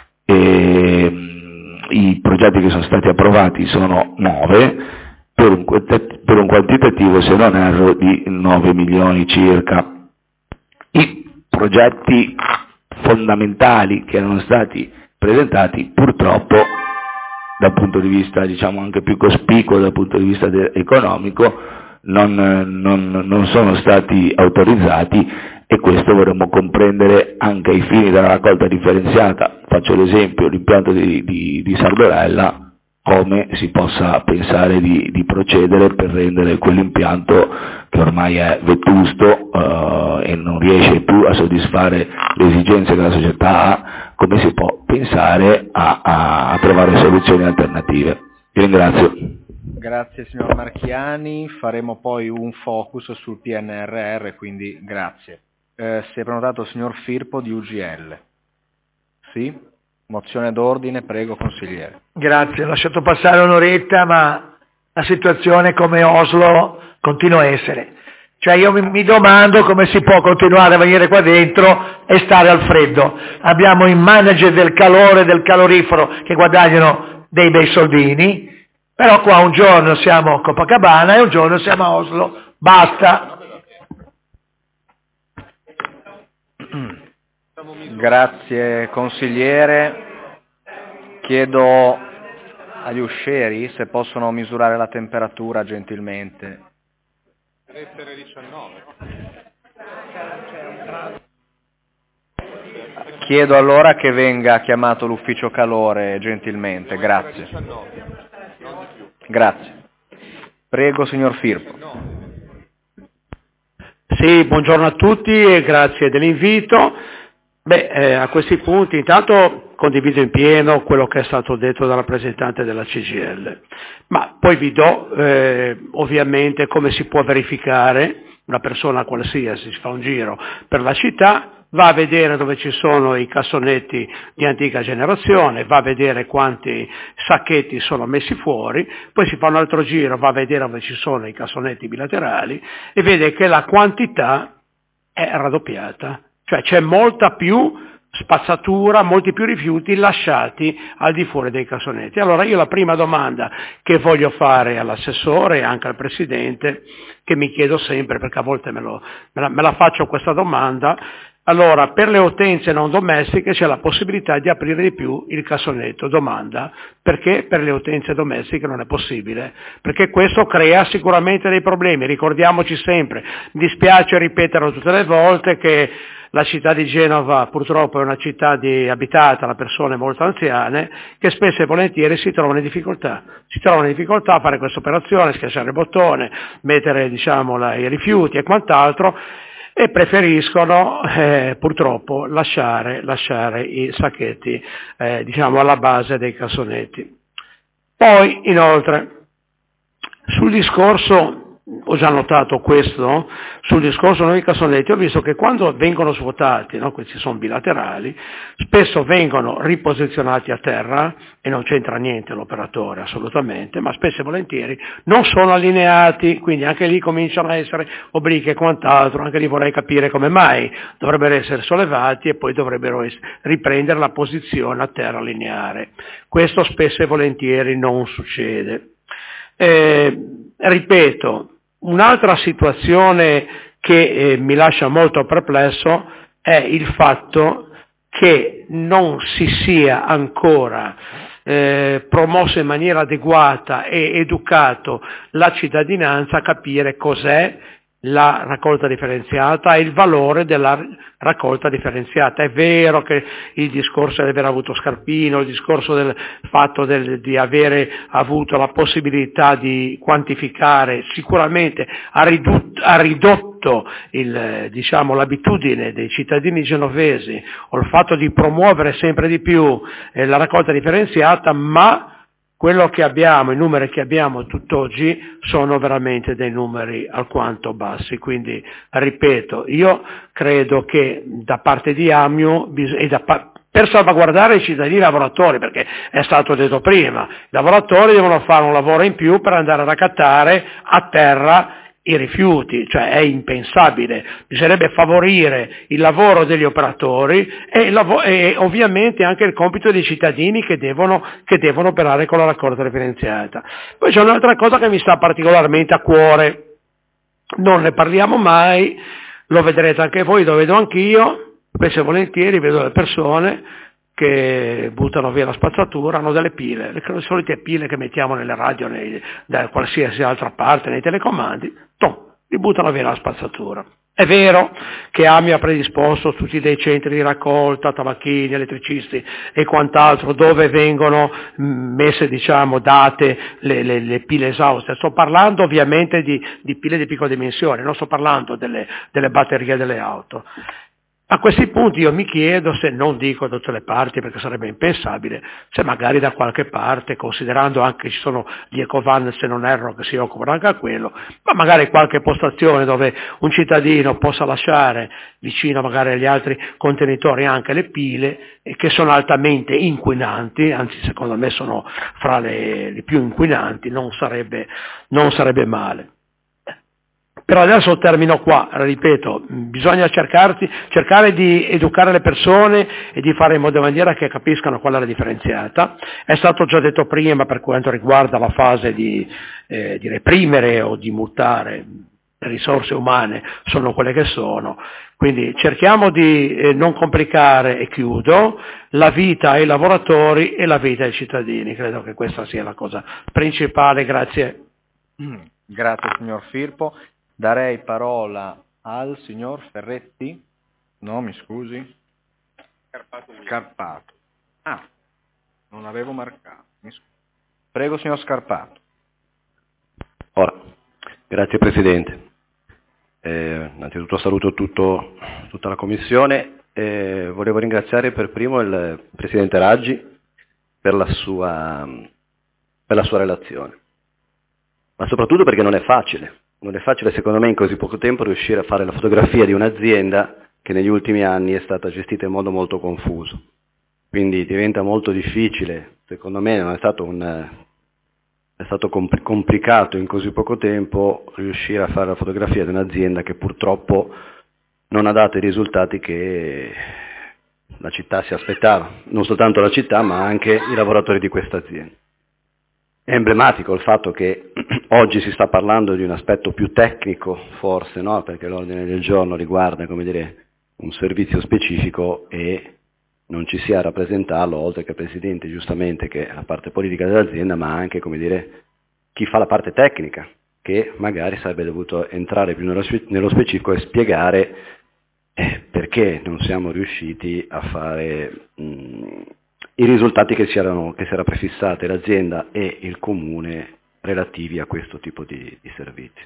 e i progetti che sono stati approvati sono nove, per un, per un quantitativo, se non erro, di nove milioni circa. I progetti fondamentali che erano stati presentati, purtroppo, dal punto di vista, diciamo, anche più cospicuo dal punto di vista de- economico, non, non, non sono stati autorizzati, e questo vorremmo comprendere anche ai fini della raccolta differenziata. Faccio l'esempio, l'impianto di, di, di Sardorella, come si possa pensare di, di procedere per rendere quell'impianto, che ormai è vetusto eh, e non riesce più a soddisfare le esigenze che la società ha, come si può pensare a, a, a trovare soluzioni alternative. Vi ringrazio.
Grazie signor Marchiani, faremo poi un focus sul P N R R, quindi grazie. Eh, si è prenotato il signor Firpo di U G L. Sì? Mozione d'ordine, prego consigliere.
Grazie, ho lasciato passare un'oretta, ma la situazione come Oslo continua a essere. Cioè io mi, mi domando come si può continuare a venire qua dentro e stare al freddo. Abbiamo i manager del calore, del calorifero, che guadagnano dei bei soldini, però qua un giorno siamo a Copacabana e un giorno siamo a Oslo. Basta.
Grazie consigliere. Chiedo agli uscieri se possono misurare la temperatura gentilmente. Chiedo allora che venga chiamato l'ufficio calore gentilmente, grazie. Grazie. Prego signor Firpo.
Sì, buongiorno a tutti e grazie dell'invito. Beh, eh, a questi punti intanto condivido in pieno quello che è stato detto dal rappresentante della C G I L, ma poi vi do eh, ovviamente come si può verificare. Una persona qualsiasi si fa un giro per la città, va a vedere dove ci sono i cassonetti di antica generazione, va a vedere quanti sacchetti sono messi fuori, poi si fa un altro giro, va a vedere dove ci sono i cassonetti bilaterali e vede che la quantità è raddoppiata, cioè c'è molta più spazzatura, molti più rifiuti lasciati al di fuori dei cassonetti. Allora io la prima domanda che voglio fare all'assessore e anche al Presidente, che mi chiedo sempre, perché a volte me, lo, me, la, me la faccio questa domanda, allora per le utenze non domestiche c'è la possibilità di aprire di più il cassonetto, domanda, perché per le utenze domestiche non è possibile? Perché questo crea sicuramente dei problemi, ricordiamoci sempre, mi dispiace ripeterlo tutte le volte che la città di Genova purtroppo è una città di, abitata da persone molto anziane che spesso e volentieri si trovano in difficoltà. Si trovano in difficoltà a fare questa operazione, schiacciare il bottone, mettere diciamo, la, i rifiuti e quant'altro e preferiscono eh, purtroppo lasciare, lasciare i sacchetti eh, diciamo, alla base dei cassonetti. Poi inoltre sul discorso ho già notato questo, sul discorso dei cassonetti, ho visto che quando vengono svuotati, no, questi sono bilaterali, spesso vengono riposizionati a terra e non c'entra niente l'operatore assolutamente, ma spesso e volentieri non sono allineati, quindi anche lì cominciano a essere oblique e quant'altro, anche lì vorrei capire come mai dovrebbero essere sollevati e poi dovrebbero riprendere la posizione a terra lineare. Questo spesso e volentieri non succede. Eh, ripeto, un'altra situazione che eh, mi lascia molto perplesso è il fatto che non si sia ancora eh, promosso in maniera adeguata e educato la cittadinanza a capire cos'è la raccolta differenziata e il valore della raccolta differenziata. È vero che il discorso di aver avuto Scarpino, il discorso del fatto del, di avere avuto la possibilità di quantificare sicuramente ha, ridotto, ha ridotto il, diciamo, l'abitudine dei cittadini genovesi o il fatto di promuovere sempre di più eh, la raccolta differenziata, ma quello che abbiamo, i numeri che abbiamo tutt'oggi sono veramente dei numeri alquanto bassi, quindi ripeto, io credo che da parte di Amio e da pa- per salvaguardare i cittadini lavoratori, perché è stato detto prima, i lavoratori devono fare un lavoro in più per andare a raccattare a terra i rifiuti, cioè è impensabile, bisognerebbe favorire il lavoro degli operatori e, il lav- e ovviamente anche il compito dei cittadini che devono, che devono operare con la raccolta differenziata. Poi c'è un'altra cosa che mi sta particolarmente a cuore, non ne parliamo mai, lo vedrete anche voi, lo vedo anch'io, spesso e volentieri vedo le persone che buttano via la spazzatura, hanno delle pile, le, le solite pile che mettiamo nelle radio, nei, da qualsiasi altra parte, nei telecomandi, tom, li buttano via la spazzatura. È vero che Ami ha predisposto tutti dei centri di raccolta, tabacchini, elettricisti e quant'altro, dove vengono messe, diciamo, date le, le, le pile esauste. Sto parlando ovviamente di, di pile di piccola dimensione, non sto parlando delle, delle batterie delle auto. A questi punti io mi chiedo, se non dico da tutte le parti perché sarebbe impensabile, se magari da qualche parte, considerando anche che ci sono gli ecovan, se non erro, che si occupano anche a quello, ma magari qualche postazione dove un cittadino possa lasciare vicino magari agli altri contenitori anche le pile, eh, che sono altamente inquinanti, anzi secondo me sono fra le, le più inquinanti, non sarebbe, non sarebbe male. Però adesso termino qua, ripeto, bisogna cercarti, cercare di educare le persone e di fare in modo e maniera che capiscano qual è la differenziata. È stato già detto prima per quanto riguarda la fase di, eh, di reprimere o di mutare le risorse umane, sono quelle che sono. Quindi cerchiamo di eh, non complicare, e chiudo, la vita ai lavoratori e la vita ai cittadini. Credo che questa sia la cosa principale. Grazie.
Grazie signor Firpo. Darei parola al signor Ferretti. No, mi scusi. Scarpato. Scarpato. Ah, non avevo marcato. Mi scusi. Prego, signor Scarpato.
Ora, grazie Presidente. Eh, innanzitutto saluto tutto, tutta la Commissione. Eh, volevo ringraziare per primo il Presidente Raggi per la sua, per la sua relazione, ma soprattutto perché non è facile. Non è facile secondo me in così poco tempo riuscire a fare la fotografia di un'azienda che negli ultimi anni è stata gestita in modo molto confuso. Quindi diventa molto difficile, secondo me non è stato, un, è stato compl- complicato in così poco tempo riuscire a fare la fotografia di un'azienda che purtroppo non ha dato i risultati che la città si aspettava, non soltanto la città ma anche i lavoratori di questa azienda. È emblematico il fatto che oggi si sta parlando di un aspetto più tecnico, forse, no? Perché l'ordine del giorno riguarda, come dire, un servizio specifico e non ci sia a rappresentarlo, oltre che il Presidente, giustamente, che è la parte politica dell'azienda, ma anche, come dire, chi fa la parte tecnica, che magari sarebbe dovuto entrare più nello, nello specifico e spiegare eh, perché non siamo riusciti a fare mh, i risultati che si, erano, che si era prefissate l'azienda e il comune relativi a questo tipo di, di servizi.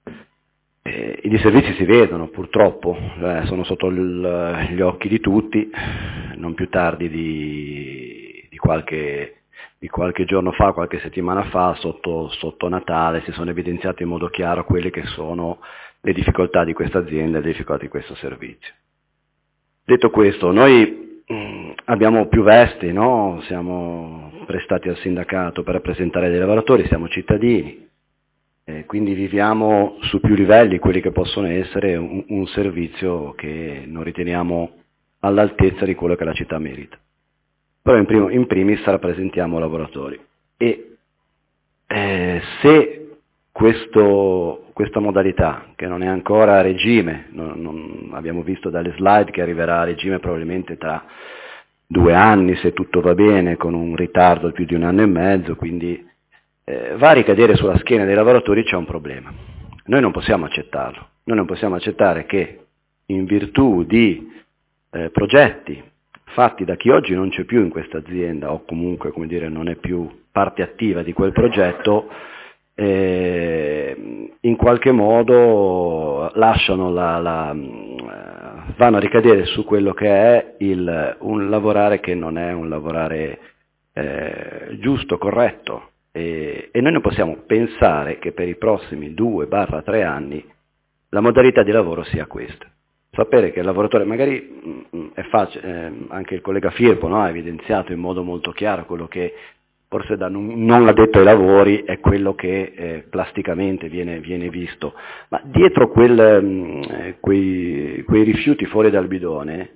E i disservizi si vedono purtroppo, eh, sono sotto il, gli occhi di tutti, non più tardi di, di, qualche, di qualche giorno fa, qualche settimana fa, sotto, sotto Natale si sono evidenziate in modo chiaro quelle che sono le difficoltà di questa azienda e le difficoltà di questo servizio. Detto questo, noi abbiamo più vesti, no? Siamo prestati al sindacato per rappresentare dei lavoratori, siamo cittadini, e quindi viviamo su più livelli quelli che possono essere un, un servizio che non riteniamo all'altezza di quello che la città merita. Però in, primo, in primis rappresentiamo lavoratori e eh, se questo, questa modalità, che non è ancora a regime, non, non, abbiamo visto dalle slide che arriverà a regime probabilmente tra due anni, se tutto va bene, con un ritardo di più di un anno e mezzo, quindi eh, va a ricadere sulla schiena dei lavoratori, c'è un problema. noi non possiamo accettarlo. Noi non possiamo accettare che in virtù di eh, progetti fatti da chi oggi non c'è più in questa azienda o comunque, come dire, non è più parte attiva di quel progetto, eh, in qualche modo lasciano la, la, vanno a ricadere su quello che è il, un lavorare che non è un lavorare eh, giusto, corretto, e, e noi non possiamo pensare che per i prossimi due tre anni la modalità di lavoro sia questa. Sapere che il lavoratore, magari mh, è facile, eh, anche il collega Firpo, no, ha evidenziato in modo molto chiaro quello che forse da non, non addetto ai lavori è quello che eh, plasticamente viene, viene visto, ma dietro quel, mh, quei, quei rifiuti fuori dal bidone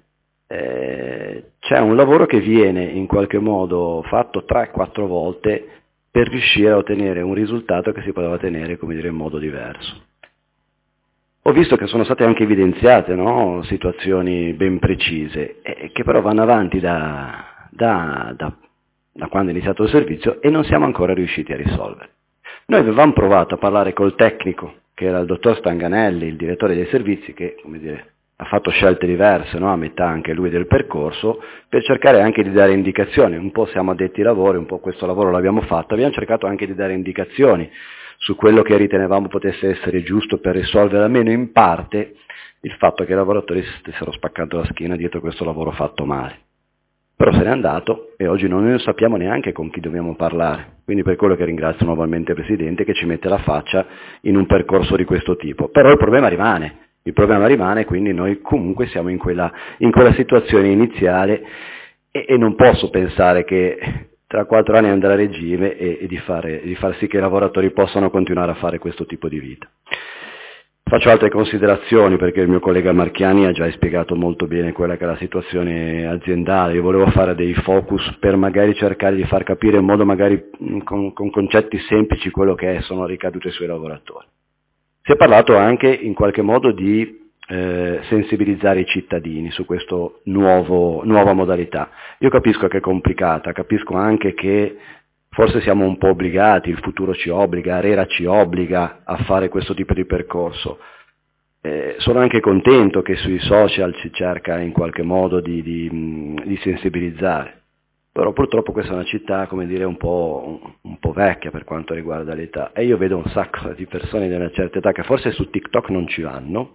eh, c'è un lavoro che viene in qualche modo fatto tre quattro volte per riuscire a ottenere un risultato che si poteva ottenere, come dire, in modo diverso. Ho visto che sono state anche evidenziate, no, situazioni ben precise, eh, che però vanno avanti da, da, da, da quando è iniziato il servizio e non siamo ancora riusciti a risolvere. Noi avevamo provato a parlare col tecnico, che era il dottor Stanganelli, il direttore dei servizi, che, come dire, ha fatto scelte diverse, no, a metà anche lui del percorso, per cercare anche di dare indicazioni. Un po' siamo addetti ai lavori, un po' questo lavoro l'abbiamo fatto, abbiamo cercato anche di dare indicazioni su quello che ritenevamo potesse essere giusto per risolvere almeno in parte il fatto che i lavoratori si stessero spaccando la schiena dietro questo lavoro fatto male. Però se n'è andato e oggi non sappiamo neanche con chi dobbiamo parlare, quindi per quello che ringrazio nuovamente il Presidente che ci mette la faccia in un percorso di questo tipo. Però il problema rimane, il problema rimane, quindi noi comunque siamo in quella, in quella situazione iniziale e, e non posso pensare che tra quattro anni andare a regime e, e di, fare, di far sì che i lavoratori possano continuare a fare questo tipo di vita. Faccio altre considerazioni perché il mio collega Marchiani ha già spiegato molto bene quella che è la situazione aziendale. Io volevo fare dei focus per magari cercare di far capire in modo magari con, con concetti semplici quello che è, sono ricadute sui lavoratori. Si è parlato anche in qualche modo di Eh, sensibilizzare i cittadini su questa nuova modalità. Io capisco che è complicata, capisco anche che forse siamo un po' obbligati, il futuro ci obbliga, ARERA ci obbliga a fare questo tipo di percorso. Eh, sono anche contento che sui social si cerca in qualche modo di, di, di sensibilizzare, però purtroppo questa è una città, come dire, un po', un po' vecchia per quanto riguarda l'età, e io vedo un sacco di persone di una certa età che forse su TikTok non ci vanno,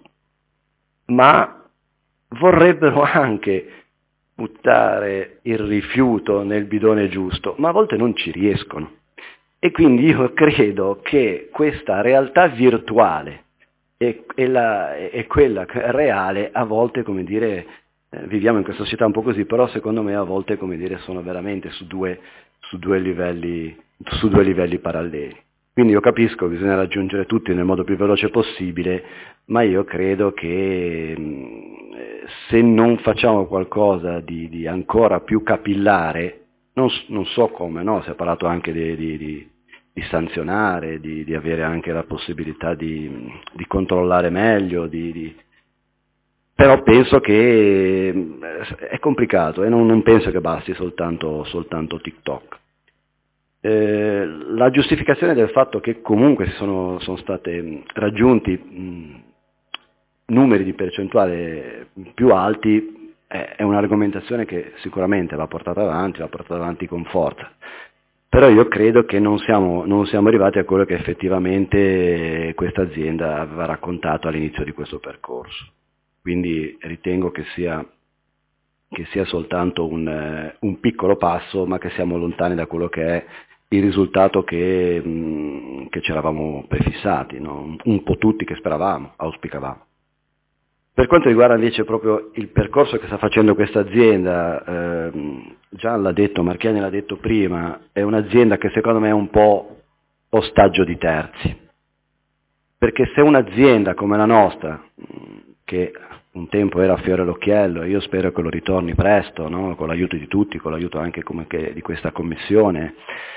ma vorrebbero anche buttare il rifiuto nel bidone giusto, ma a volte non ci riescono. E quindi io credo che questa realtà virtuale e, e, la, e quella reale a volte, come dire, eh, viviamo in questa società un po' così, però secondo me a volte, come dire, sono veramente su due, su due livelli, su due livelli paralleli. Quindi io capisco che bisogna raggiungere tutti nel modo più veloce possibile, ma io credo che se non facciamo qualcosa di, di ancora più capillare, non, non so come, no? Si è parlato anche di, di, di, di sanzionare, di, di avere anche la possibilità di, di controllare meglio, di, di... però penso che è complicato e non, non penso che basti soltanto, soltanto TikTok. Eh, la giustificazione del fatto che comunque sono, sono state raggiunti mh, numeri di percentuale più alti è, è un'argomentazione che sicuramente va portata avanti, va portata avanti con forza, però io credo che non siamo, non siamo arrivati a quello che effettivamente questa azienda aveva raccontato all'inizio di questo percorso, quindi ritengo che sia che sia soltanto un, un piccolo passo, ma che siamo lontani da quello che è il risultato che, mh, che ci eravamo prefissati, no? Un po' tutti che speravamo, auspicavamo. Per quanto riguarda invece proprio il percorso che sta facendo questa azienda, ehm, Gian l'ha detto, Marchiani l'ha detto prima, è un'azienda che secondo me è un po' ostaggio di terzi, perché se un'azienda come la nostra, che un tempo era a fiore all'occhiello, e io spero che lo ritorni presto, no? Con l'aiuto di tutti, con l'aiuto anche come che di questa commissione,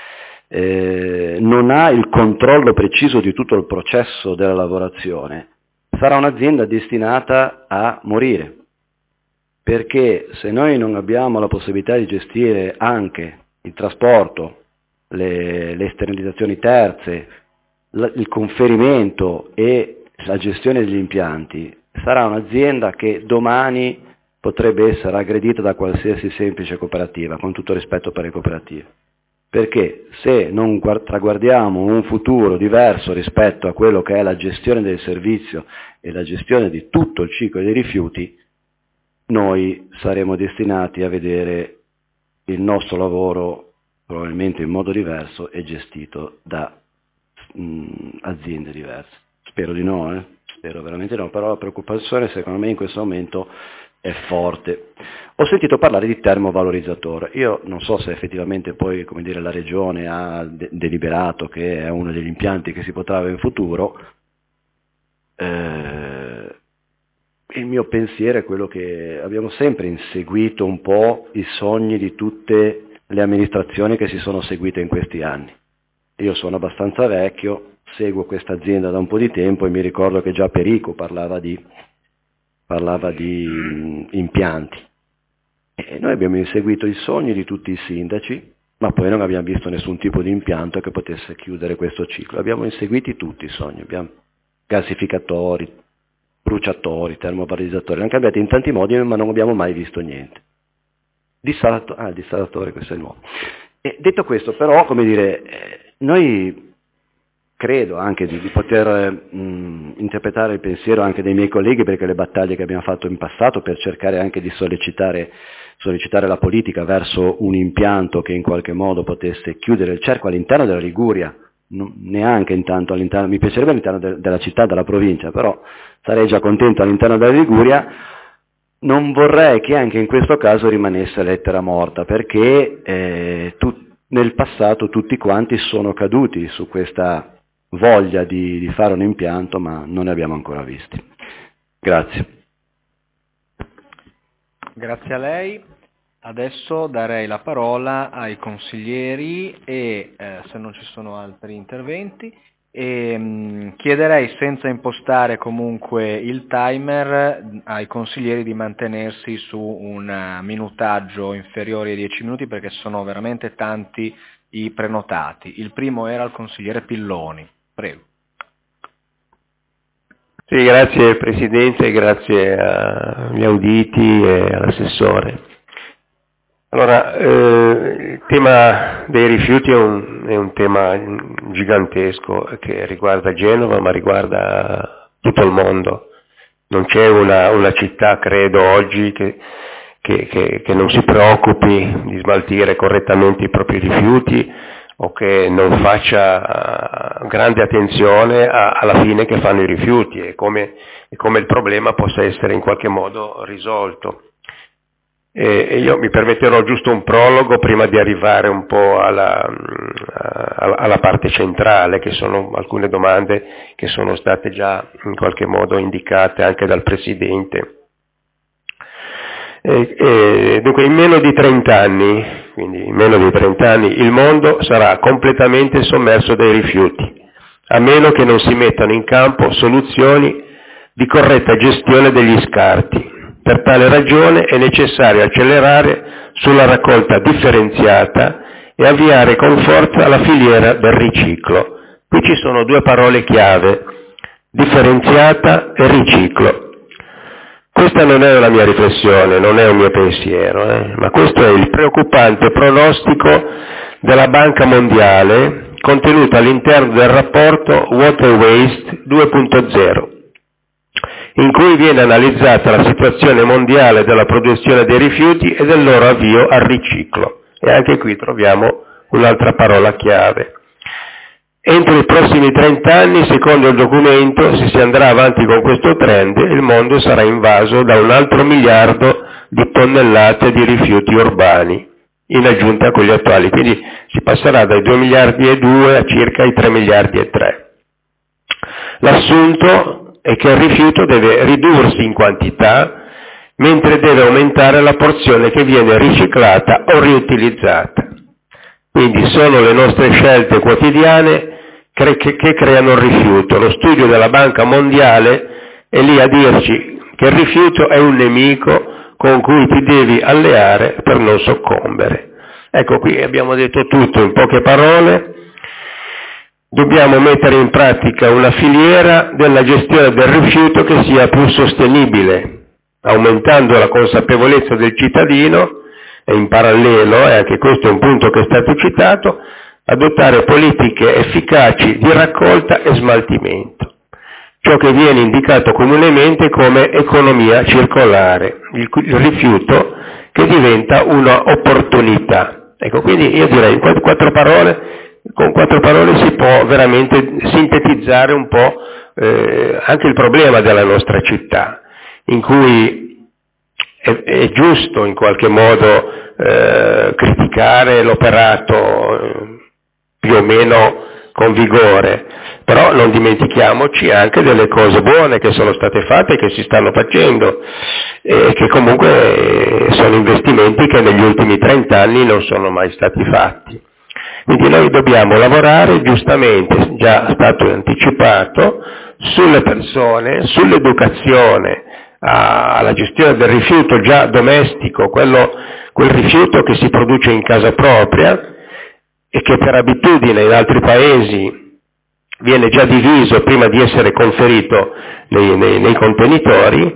eh, non ha il controllo preciso di tutto il processo della lavorazione, sarà un'azienda destinata a morire, perché se noi non abbiamo la possibilità di gestire anche il trasporto, le, le esternalizzazioni terze, la, il conferimento e la gestione degli impianti sarà un'azienda che domani potrebbe essere aggredita da qualsiasi semplice cooperativa, con tutto rispetto per le cooperative. Perché se non traguardiamo un futuro diverso rispetto a quello che è la gestione del servizio e la gestione di tutto il ciclo dei rifiuti, noi saremo destinati a vedere il nostro lavoro probabilmente in modo diverso e gestito da mh, aziende diverse. Spero di no, eh? Spero veramente no, però la preoccupazione secondo me in questo momento è forte. Ho sentito parlare di termovalorizzatore. Io non so se effettivamente poi, come dire, la Regione ha de- deliberato che è uno degli impianti che si potrà avere in futuro. Eh, il mio pensiero è quello che abbiamo sempre inseguito un po' i sogni di tutte le amministrazioni che si sono seguite in questi anni. Io sono abbastanza vecchio, seguo questa azienda da un po' di tempo e mi ricordo che già Perico parlava di parlava di mh, impianti. E noi abbiamo inseguito i sogni di tutti i sindaci, ma poi non abbiamo visto nessun tipo di impianto che potesse chiudere questo ciclo. Abbiamo inseguiti tutti i sogni, abbiamo gasificatori, bruciatori, termovalorizzatori, li hanno cambiati in tanti modi, ma non abbiamo mai visto niente. Dissalato- ah, il dissalatore, questo è il nuovo. E detto questo, però, come dire, eh, noi credo anche di, di poter mh, interpretare il pensiero anche dei miei colleghi, perché le battaglie che abbiamo fatto in passato per cercare anche di sollecitare, sollecitare la politica verso un impianto che in qualche modo potesse chiudere il cerco all'interno della Liguria, non, neanche intanto all'interno, mi piacerebbe all'interno de, della città, della provincia, però sarei già contento all'interno della Liguria. Non vorrei che anche in questo caso rimanesse lettera morta, perché eh, tu, nel passato tutti quanti sono caduti su questa voglia di, di fare un impianto, ma non ne abbiamo ancora visti. Grazie.
Grazie a lei. Adesso darei la parola ai consiglieri e, eh, se non ci sono altri interventi, e, mh, chiederei, senza impostare comunque il timer, ai consiglieri di mantenersi su un minutaggio inferiore ai dieci minuti, perché sono veramente tanti i prenotati. Il primo era il consigliere Pilloni. Prego.
Sì, grazie Presidente, grazie agli auditi e all'assessore. Allora, eh, il tema dei rifiuti è un, è un tema gigantesco che riguarda Genova, ma riguarda tutto il mondo. Non c'è una, una città, credo, oggi che, che, che, che non si preoccupi di smaltire correttamente i propri rifiuti o che non faccia grande attenzione a, alla fine che fanno i rifiuti e come, e come il problema possa essere in qualche modo risolto. E, e io mi permetterò giusto un prologo prima di arrivare un po' alla, alla, alla parte centrale, che sono alcune domande che sono state già in qualche modo indicate anche dal Presidente. E, e, dunque in meno di trenta anni, quindi in meno di trenta anni, il mondo sarà completamente sommerso dai rifiuti, a meno che non si mettano in campo soluzioni di corretta gestione degli scarti. Per tale ragione è necessario accelerare sulla raccolta differenziata e avviare con forza la filiera del riciclo. Qui ci sono due parole chiave, differenziata e riciclo. Questa non è una mia riflessione, non è un mio pensiero, eh, ma questo è il preoccupante pronostico della Banca Mondiale contenuto all'interno del rapporto Water Waste due punto zero, in cui viene analizzata la situazione mondiale della produzione dei rifiuti e del loro avvio al riciclo. E anche qui troviamo un'altra parola chiave. Entro i prossimi trenta anni, secondo il documento, se si andrà avanti con questo trend, il mondo sarà invaso da un altro miliardo di tonnellate di rifiuti urbani, in aggiunta a quelli attuali. Quindi si passerà dai due miliardi e due a circa i tre miliardi e tre. L'assunto è che il rifiuto deve ridursi in quantità, mentre deve aumentare la porzione che viene riciclata o riutilizzata. Quindi sono le nostre scelte quotidiane che, che, che creano il rifiuto. Lo studio della Banca Mondiale è lì a dirci che il rifiuto è un nemico con cui ti devi alleare per non soccombere. Ecco, qui abbiamo detto tutto in poche parole. dobbiamo mettere in pratica una filiera della gestione del rifiuto che sia più sostenibile, aumentando la consapevolezza del cittadino e in parallelo, e anche questo è un punto che è stato citato, adottare politiche efficaci di raccolta e smaltimento, ciò che viene indicato comunemente come economia circolare, il, il rifiuto che diventa un'opportunità. Ecco, quindi io direi in quattro parole, con quattro parole si può veramente sintetizzare un po' eh, anche il problema della nostra città, in cui è, è giusto in qualche modo eh, criticare l'operato eh, più o meno con vigore, però non dimentichiamoci anche delle cose buone che sono state fatte e che si stanno facendo e che comunque sono investimenti che negli ultimi trent'anni non sono mai stati fatti. Quindi noi dobbiamo lavorare giustamente, già stato anticipato, sulle persone, sull'educazione alla gestione del rifiuto già domestico, quello, quel rifiuto che si produce in casa propria e che per abitudine in altri paesi viene già diviso prima di essere conferito nei, nei, nei contenitori,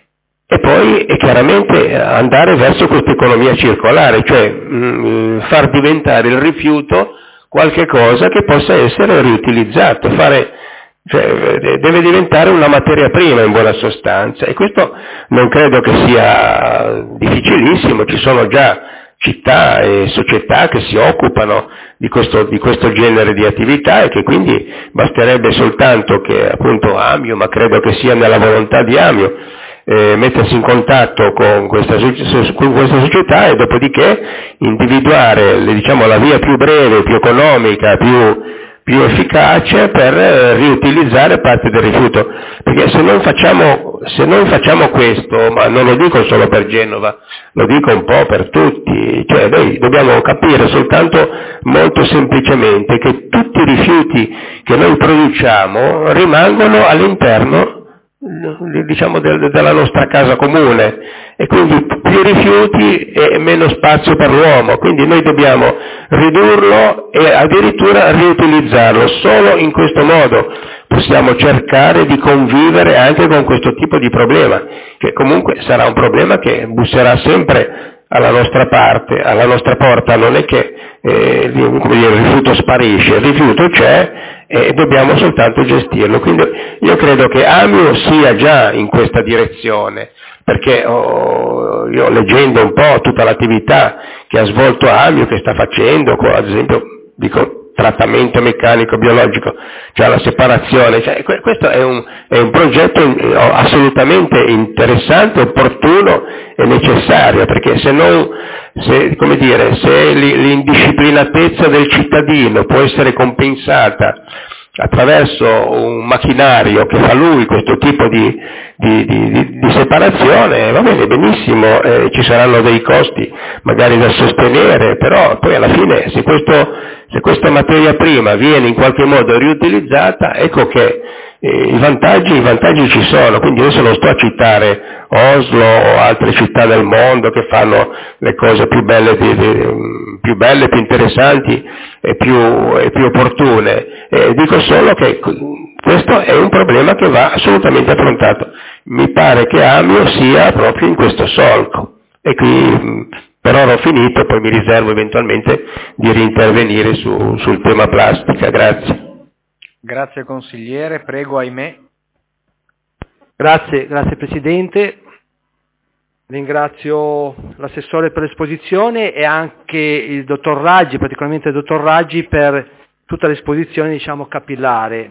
e poi e chiaramente andare verso questa economia circolare, cioè mh, far diventare il rifiuto qualche cosa che possa essere riutilizzato, fare, cioè, deve diventare una materia prima in buona sostanza, e questo non credo che sia difficilissimo, ci sono già città e società che si occupano di questo, di questo genere di attività e che quindi basterebbe soltanto che appunto Amio, ma credo che sia nella volontà di Amio, eh, mettersi in contatto con questa, con questa società e dopodiché individuare le, diciamo, la via più breve, più economica, più, più efficace per riutilizzare parte del rifiuto, perché se non facciamo, se non facciamo questo, ma non lo dico solo per Genova, lo dico un po' per tutti, cioè noi dobbiamo capire soltanto molto semplicemente che tutti i rifiuti che noi produciamo rimangono all'interno, diciamo, del, della nostra casa comune, e quindi più rifiuti e meno spazio per l'uomo, quindi noi dobbiamo ridurlo e addirittura riutilizzarlo. Solo in questo modo possiamo cercare di convivere anche con questo tipo di problema, che comunque sarà un problema che busserà sempre alla nostra parte, alla nostra porta. Non è che eh, come dire, il rifiuto sparisce, il rifiuto c'è e dobbiamo soltanto gestirlo. Quindi io credo che Amio sia già in questa direzione, perché oh, io leggendo un po' tutta l'attività che ha svolto Amio, che sta facendo, ad esempio dico trattamento meccanico biologico, cioè la separazione, cioè, questo è un, è un progetto assolutamente interessante, opportuno e necessario, perché se non, se, come dire, se l'indisciplinatezza del cittadino può essere compensata attraverso un macchinario che fa lui questo tipo di, di, di, di separazione, va bene, benissimo, eh, ci saranno dei costi magari da sostenere, però poi alla fine se, questo, se questa materia prima viene in qualche modo riutilizzata, ecco che eh, i vantaggi, i vantaggi ci sono. Quindi adesso non sto a citare Oslo o altre città del mondo che fanno le cose più belle, di, di, più, belle più interessanti e più, e più opportune, eh, dico solo che questo è un problema che va assolutamente affrontato. Mi pare che Amio sia proprio in questo solco, e qui per ora ho finito, poi mi riservo eventualmente di rintervenire su, sul tema plastica. Grazie.
Grazie consigliere, prego Ahimè.
Grazie, grazie Presidente, ringrazio l'assessore per l'esposizione e anche il dottor Raggi, particolarmente il dottor Raggi per tutta l'esposizione, diciamo, capillare.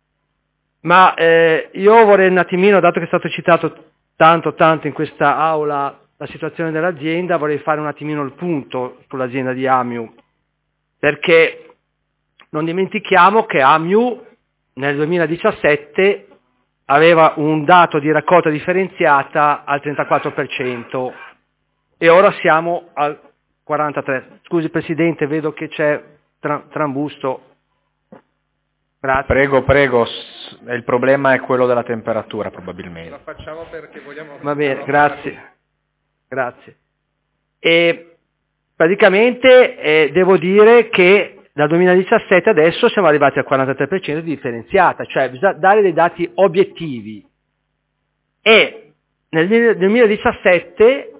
Ma eh, io vorrei un attimino, dato che è stato citato tanto tanto in questa aula la situazione dell'azienda, vorrei fare un attimino il punto sull'azienda di Amio, perché non dimentichiamo che Amio nel duemiladiciassette aveva un dato di raccolta differenziata al trentaquattro per cento e ora siamo al quarantatré per cento. Scusi Presidente, vedo che c'è tra- trambusto. Grazie.
Prego, prego, il problema è quello della temperatura probabilmente.
La facciamo perché vogliamo...
Va bene, grazie. Grazie. E praticamente eh, devo dire che dal duemiladiciassette adesso siamo arrivati al quarantatré per cento di differenziata, cioè bisogna dare dei dati obiettivi. E nel duemiladiciassette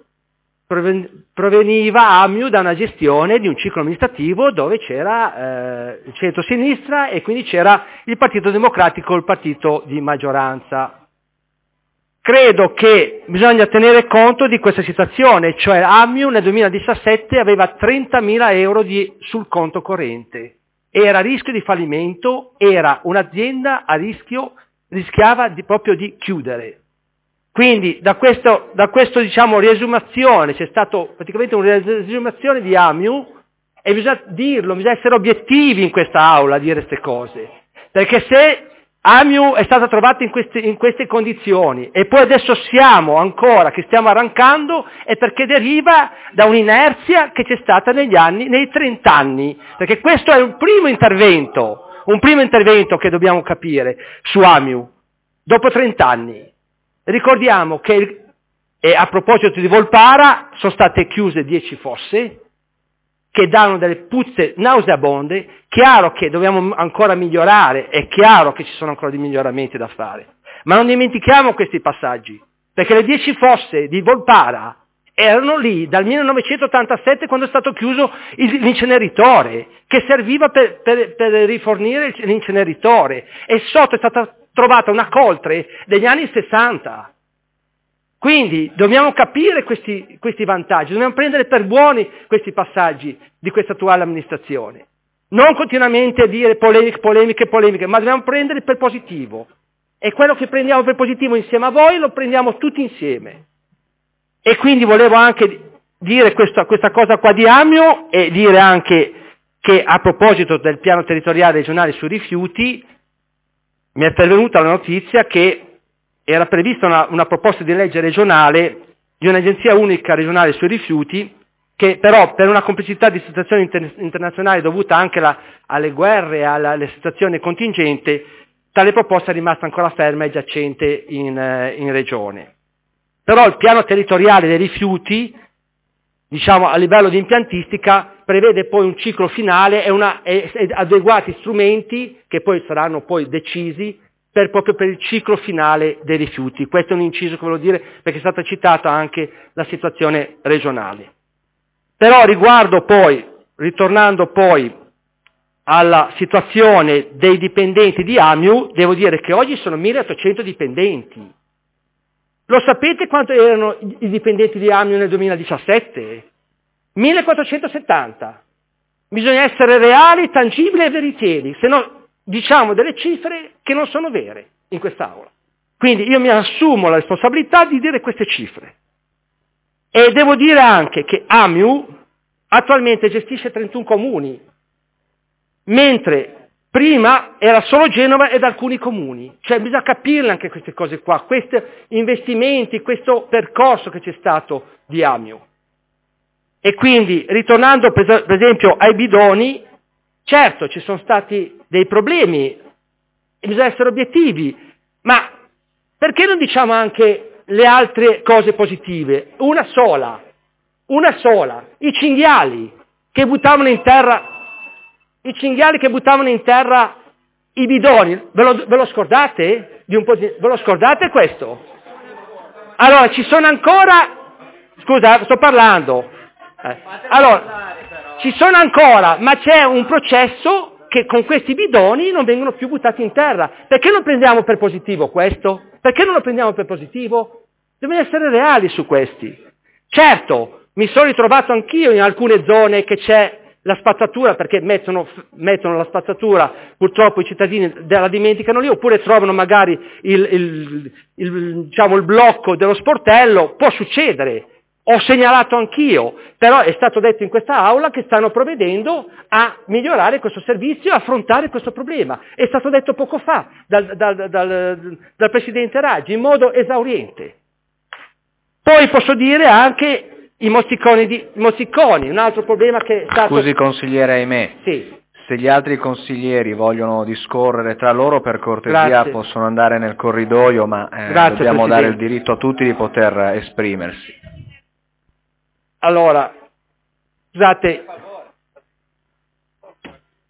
proveniva Amiu da una gestione di un ciclo amministrativo dove c'era eh, il centro-sinistra e quindi c'era il Partito Democratico, il partito di maggioranza. Credo che bisogna tenere conto di questa situazione, cioè Amiu nel duemiladiciassette aveva trentamila euro di, sul conto corrente, era a rischio di fallimento, era un'azienda a rischio, rischiava di, proprio di chiudere. Quindi da questo, da questo diciamo riesumazione, c'è stato praticamente una riesumazione di Amiu e bisogna dirlo, bisogna essere obiettivi in questa aula a dire queste cose, perché se Amiu è stata trovata in queste, in queste condizioni e poi adesso siamo ancora che stiamo arrancando è perché deriva da un'inerzia che c'è stata negli anni, nei trent'anni, perché questo è un primo intervento, un primo intervento che dobbiamo capire su Amiu, dopo trent'anni. Ricordiamo che, e a proposito di Volpara, sono state chiuse dieci fosse, che danno delle puzze nauseabonde, chiaro che dobbiamo ancora migliorare, è chiaro che ci sono ancora dei miglioramenti da fare, ma non dimentichiamo questi passaggi, perché le dieci fosse di Volpara erano lì dal millenovecentottantasette quando è stato chiuso il, l'inceneritore, che serviva per, per, per rifornire l'inceneritore, e sotto è stata trovata una coltre degli anni sessanta. Quindi dobbiamo capire questi, questi vantaggi, dobbiamo prendere per buoni questi passaggi di questa attuale amministrazione. Non continuamente dire polemiche, polemiche, polemiche, ma dobbiamo prendere per positivo. E quello che prendiamo per positivo insieme a voi lo prendiamo tutti insieme. E quindi volevo anche dire questa, questa cosa qua di Amiu e dire anche che a proposito del piano territoriale regionale sui rifiuti mi è pervenuta la notizia che era prevista una, una proposta di legge regionale di un'agenzia unica regionale sui rifiuti, che però per una complessità di situazioni inter- internazionali dovuta anche la, alle guerre e alla, alle situazioni contingenti, tale proposta è rimasta ancora ferma e giacente in, eh, in regione. Però il piano territoriale dei rifiuti, diciamo a livello di impiantistica, prevede poi un ciclo finale e, una, e, e adeguati strumenti che poi saranno poi decisi per, proprio per il ciclo finale dei rifiuti. Questo è un inciso che volevo dire perché è stata citata anche la situazione regionale. Però riguardo poi, ritornando poi alla situazione dei dipendenti di Amiu, devo dire che oggi sono milleottocento dipendenti. Lo sapete quanto erano i dipendenti di Amiu nel duemiladiciassette? millequattrocentosettanta. Bisogna essere reali, tangibili e veritieri, se no diciamo delle cifre che non sono vere in quest'Aula. Quindi io mi assumo la responsabilità di dire queste cifre. E devo dire anche che Amiu attualmente gestisce trentuno comuni, mentre prima era solo Genova ed alcuni comuni. Cioè bisogna capirle anche queste cose qua, questi investimenti, questo percorso che c'è stato di Amiu. E quindi, ritornando per esempio ai bidoni, certo ci sono stati dei problemi, e bisogna essere obiettivi, ma perché non diciamo anche le altre cose positive? Una sola, una sola, i cinghiali che buttavano in terra, i cinghiali che buttavano in terra i bidoni, ve lo, ve lo scordate? Di un po' di, ve lo scordate questo? Allora, ci sono ancora, scusa, sto parlando, eh. allora, ci sono ancora, ma c'è un processo che con questi bidoni non vengono più buttati in terra. Perché non prendiamo per positivo questo? Perché non lo prendiamo per positivo? Dobbiamo essere reali su questi. Certo, mi sono ritrovato anch'io in alcune zone che c'è la spazzatura, perché mettono, mettono la spazzatura, purtroppo i cittadini la dimenticano lì, oppure trovano magari il, il, il, diciamo, il blocco dello sportello, può succedere. Ho segnalato anch'io, però è stato detto in questa aula che stanno provvedendo a migliorare questo servizio e affrontare questo problema. È stato detto poco fa dal, dal, dal, dal Presidente Raggi in modo esauriente. Poi posso dire anche i mozziconi, di, mozziconi un altro problema che è stato...
Scusi consigliere, ahimè.
Sì.
Se gli altri consiglieri vogliono discorrere tra loro, per cortesia
Grazie.
possono andare nel corridoio, ma eh,
Grazie,
dobbiamo
Presidente.
dare il diritto a tutti di poter esprimersi.
Allora, scusate,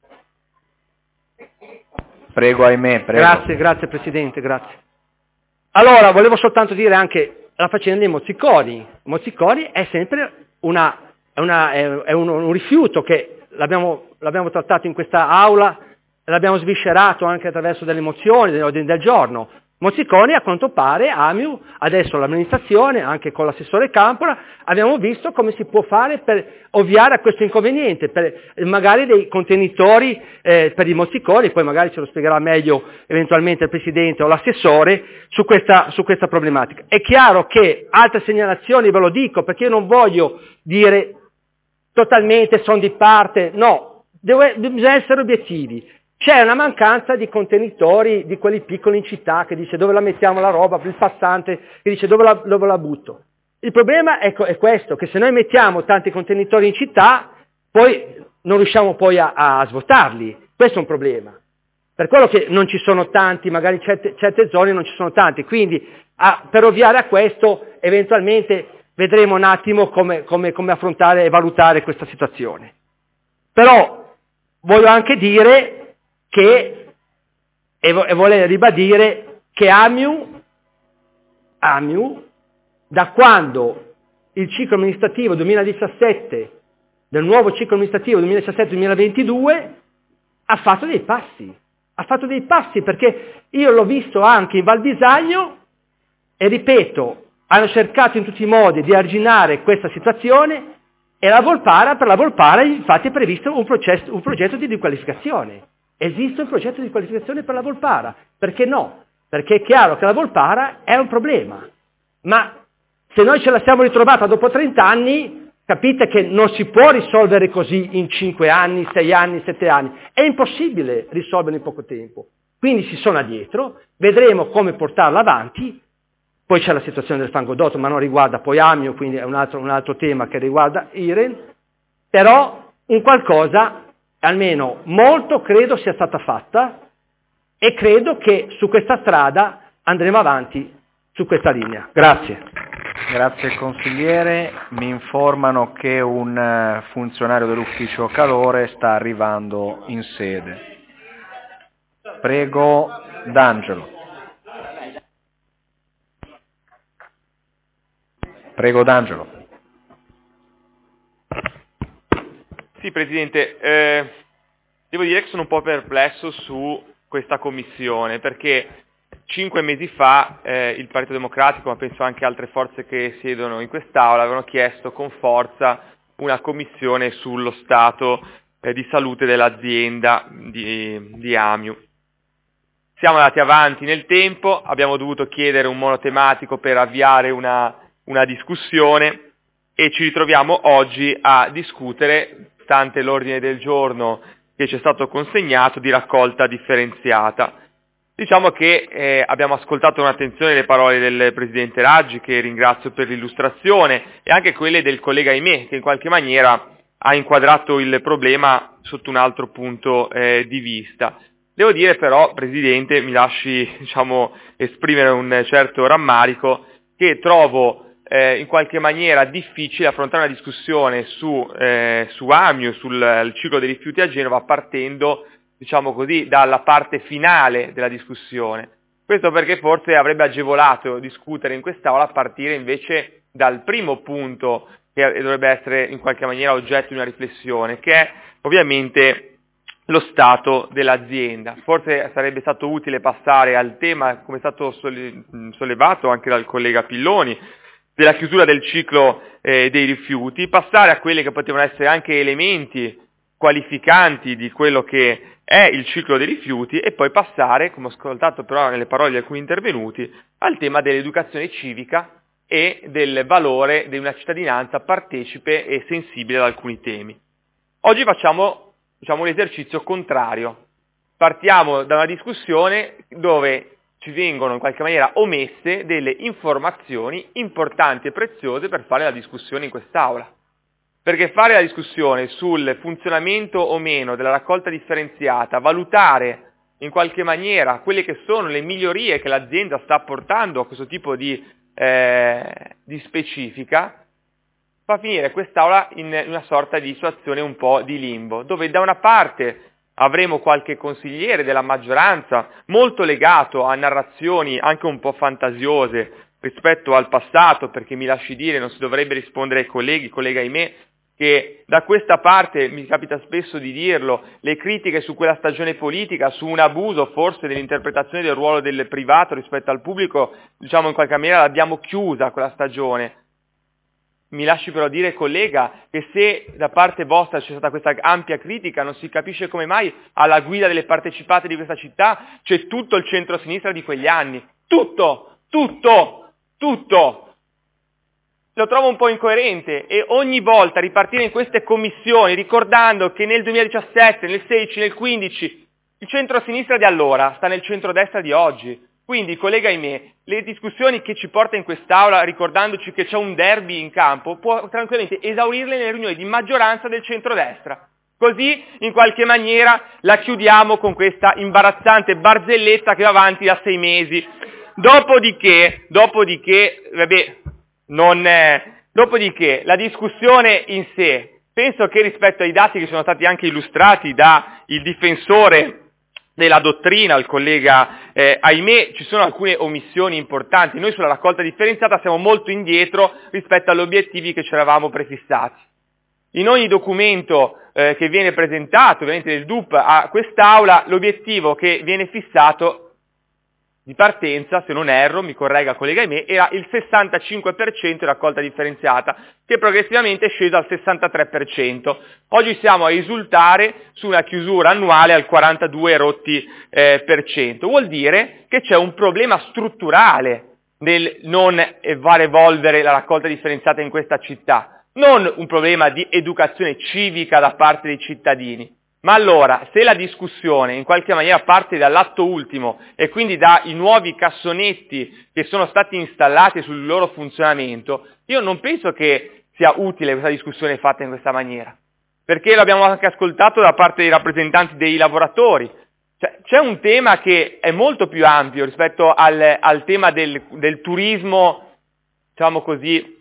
Prego, ahimè, prego.
Grazie, grazie Presidente, grazie. Allora, volevo soltanto dire anche la faccenda dei mozziconi. Mozziconi è sempre una, è una, è, è un, un rifiuto che l'abbiamo, l'abbiamo trattato in questa aula, l'abbiamo sviscerato anche attraverso delle mozioni, degli ordini del giorno. Mozziconi, a quanto pare, Amiu, adesso l'amministrazione, anche con l'assessore Campora, abbiamo visto come si può fare per ovviare a questo inconveniente, per magari dei contenitori eh, per i mozziconi, poi magari ce lo spiegherà meglio eventualmente il Presidente o l'assessore su questa, su questa problematica. È chiaro che altre segnalazioni, ve lo dico, perché io non voglio dire totalmente sono di parte, no, deve, bisogna essere obiettivi. C'è una mancanza di contenitori di quelli piccoli in città che dice dove la mettiamo la roba, il passante che dice dove la, dove la butto. Il problema è, è questo, che se noi mettiamo tanti contenitori in città, poi non riusciamo poi a, a svuotarli. Questo è un problema. Per quello che non ci sono tanti, magari certe, certe zone non ci sono tanti. Quindi a, per ovviare a questo, eventualmente vedremo un attimo come, come, come affrontare e valutare questa situazione. Però voglio anche dire che, e, vo- e voler ribadire che Amiu, Amiu, da quando il ciclo amministrativo duemiladiciassette, del nuovo ciclo amministrativo duemiladiciassette duemilaventidue, ha fatto dei passi, ha fatto dei passi perché io l'ho visto anche in Val Bisagno e ripeto, hanno cercato in tutti i modi di arginare questa situazione e la Volpara, per la Volpara infatti è previsto un, processo, un progetto di riqualificazione. Esiste un progetto di qualificazione per la Volpara. Perché no? Perché è chiaro che la Volpara è un problema. Ma se noi ce la siamo ritrovata dopo trenta anni, capite che non si può risolvere così in cinque anni, sei anni, sette anni. È impossibile risolverlo in poco tempo. Quindi si suona dietro, vedremo come portarla avanti. Poi c'è la situazione del Fangodotto, ma non riguarda poi Amio, quindi è un altro, un altro tema che riguarda Iren. Però un qualcosa... almeno molto credo sia stata fatta e credo che su questa strada andremo avanti su questa linea. Grazie.
Grazie consigliere. Mi informano che un funzionario dell'ufficio calore sta arrivando in sede. Prego D'Angelo. Prego D'Angelo.
Sì, Presidente, eh, devo dire che sono un po' perplesso su questa commissione, perché cinque mesi fa eh, il Partito Democratico, ma penso anche altre forze che siedono in quest'Aula, avevano chiesto con forza una commissione sullo stato eh, di salute dell'azienda di, di Amiu. Siamo andati avanti nel tempo, abbiamo dovuto chiedere un monotematico per avviare una, una discussione e ci ritroviamo oggi a discutere, stante l'ordine del giorno che ci è stato consegnato, di raccolta differenziata. Diciamo che eh, abbiamo ascoltato con attenzione le parole del Presidente Raggi, che ringrazio per l'illustrazione, e anche quelle del collega Aimè, che in qualche maniera ha inquadrato il problema sotto un altro punto eh, di vista. Devo dire però, Presidente, mi lasci diciamo, esprimere un certo rammarico, che trovo Eh, in qualche maniera difficile affrontare una discussione su, eh, su Amiu, sul ciclo dei rifiuti a Genova, partendo, diciamo così, dalla parte finale della discussione. Questo perché forse avrebbe agevolato discutere in quest'Aula a partire invece dal primo punto che dovrebbe essere in qualche maniera oggetto di una riflessione, che è ovviamente lo stato dell'azienda. Forse sarebbe stato utile passare al tema, come è stato sollevato anche dal collega Pilloni, della chiusura del ciclo eh, dei rifiuti, passare a quelli che potevano essere anche elementi qualificanti di quello che è il ciclo dei rifiuti e poi passare, come ho ascoltato però nelle parole di alcuni intervenuti, al tema dell'educazione civica e del valore di una cittadinanza partecipe e sensibile ad alcuni temi. Oggi facciamo, diciamo, l'esercizio contrario. Partiamo da una discussione dove ci vengono in qualche maniera omesse delle informazioni importanti e preziose per fare la discussione in quest'Aula. Perché fare la discussione sul funzionamento o meno della raccolta differenziata, valutare in qualche maniera quelle che sono le migliorie che l'azienda sta apportando a questo tipo di, eh, di specifica, fa finire quest'Aula in una sorta di situazione un po' di limbo, dove da una parte avremo qualche consigliere della maggioranza molto legato a narrazioni anche un po' fantasiose rispetto al passato, perché mi lasci dire, non si dovrebbe rispondere ai colleghi, collega ahimè, che da questa parte, mi capita spesso di dirlo, le critiche su quella stagione politica, su un abuso forse dell'interpretazione del ruolo del privato rispetto al pubblico, diciamo in qualche maniera l'abbiamo chiusa quella stagione. Mi lasci però dire, collega, che se da parte vostra c'è stata questa ampia critica, non si capisce come mai alla guida delle partecipate di questa città c'è tutto il centro-sinistra di quegli anni. Tutto! Tutto! Tutto! Lo trovo un po' incoerente e ogni volta ripartire in queste commissioni ricordando che nel duemiladiciassette, nel sedici, nel quindici il centro-sinistra di allora sta nel centro-destra di oggi. Quindi, collega ahimè, le discussioni che ci porta in quest'Aula ricordandoci che c'è un derby in campo può tranquillamente esaurirle nelle riunioni di maggioranza del centro-destra. Così, in qualche maniera, la chiudiamo con questa imbarazzante barzelletta che va avanti da sei mesi. Dopodiché, dopodiché, vabbè, non è... dopodiché, la discussione in sé, penso che rispetto ai dati che sono stati anche illustrati da il difensore della dottrina, il collega eh, ahimè, ci sono alcune omissioni importanti. Noi sulla raccolta differenziata siamo molto indietro rispetto agli obiettivi che ci eravamo prefissati. In ogni documento eh, che viene presentato, ovviamente del D U P a quest'Aula, l'obiettivo che viene fissato di partenza, se non erro, mi corregga collega ahimè, era il sessantacinque per cento di raccolta differenziata, che progressivamente è sceso al sessantatré per cento. Oggi siamo a risultare su una chiusura annuale al quarantadue rotti eh, per cento. Vuol dire che c'è un problema strutturale nel non far evolvere la raccolta differenziata in questa città, non un problema di educazione civica da parte dei cittadini. Ma allora, se la discussione in qualche maniera parte dall'atto ultimo e quindi dai nuovi cassonetti che sono stati installati sul loro funzionamento, io non penso che sia utile questa discussione fatta in questa maniera, perché l'abbiamo anche ascoltato da parte dei rappresentanti dei lavoratori. Cioè, c'è un tema che è molto più ampio rispetto al, al tema del, del turismo, diciamo così,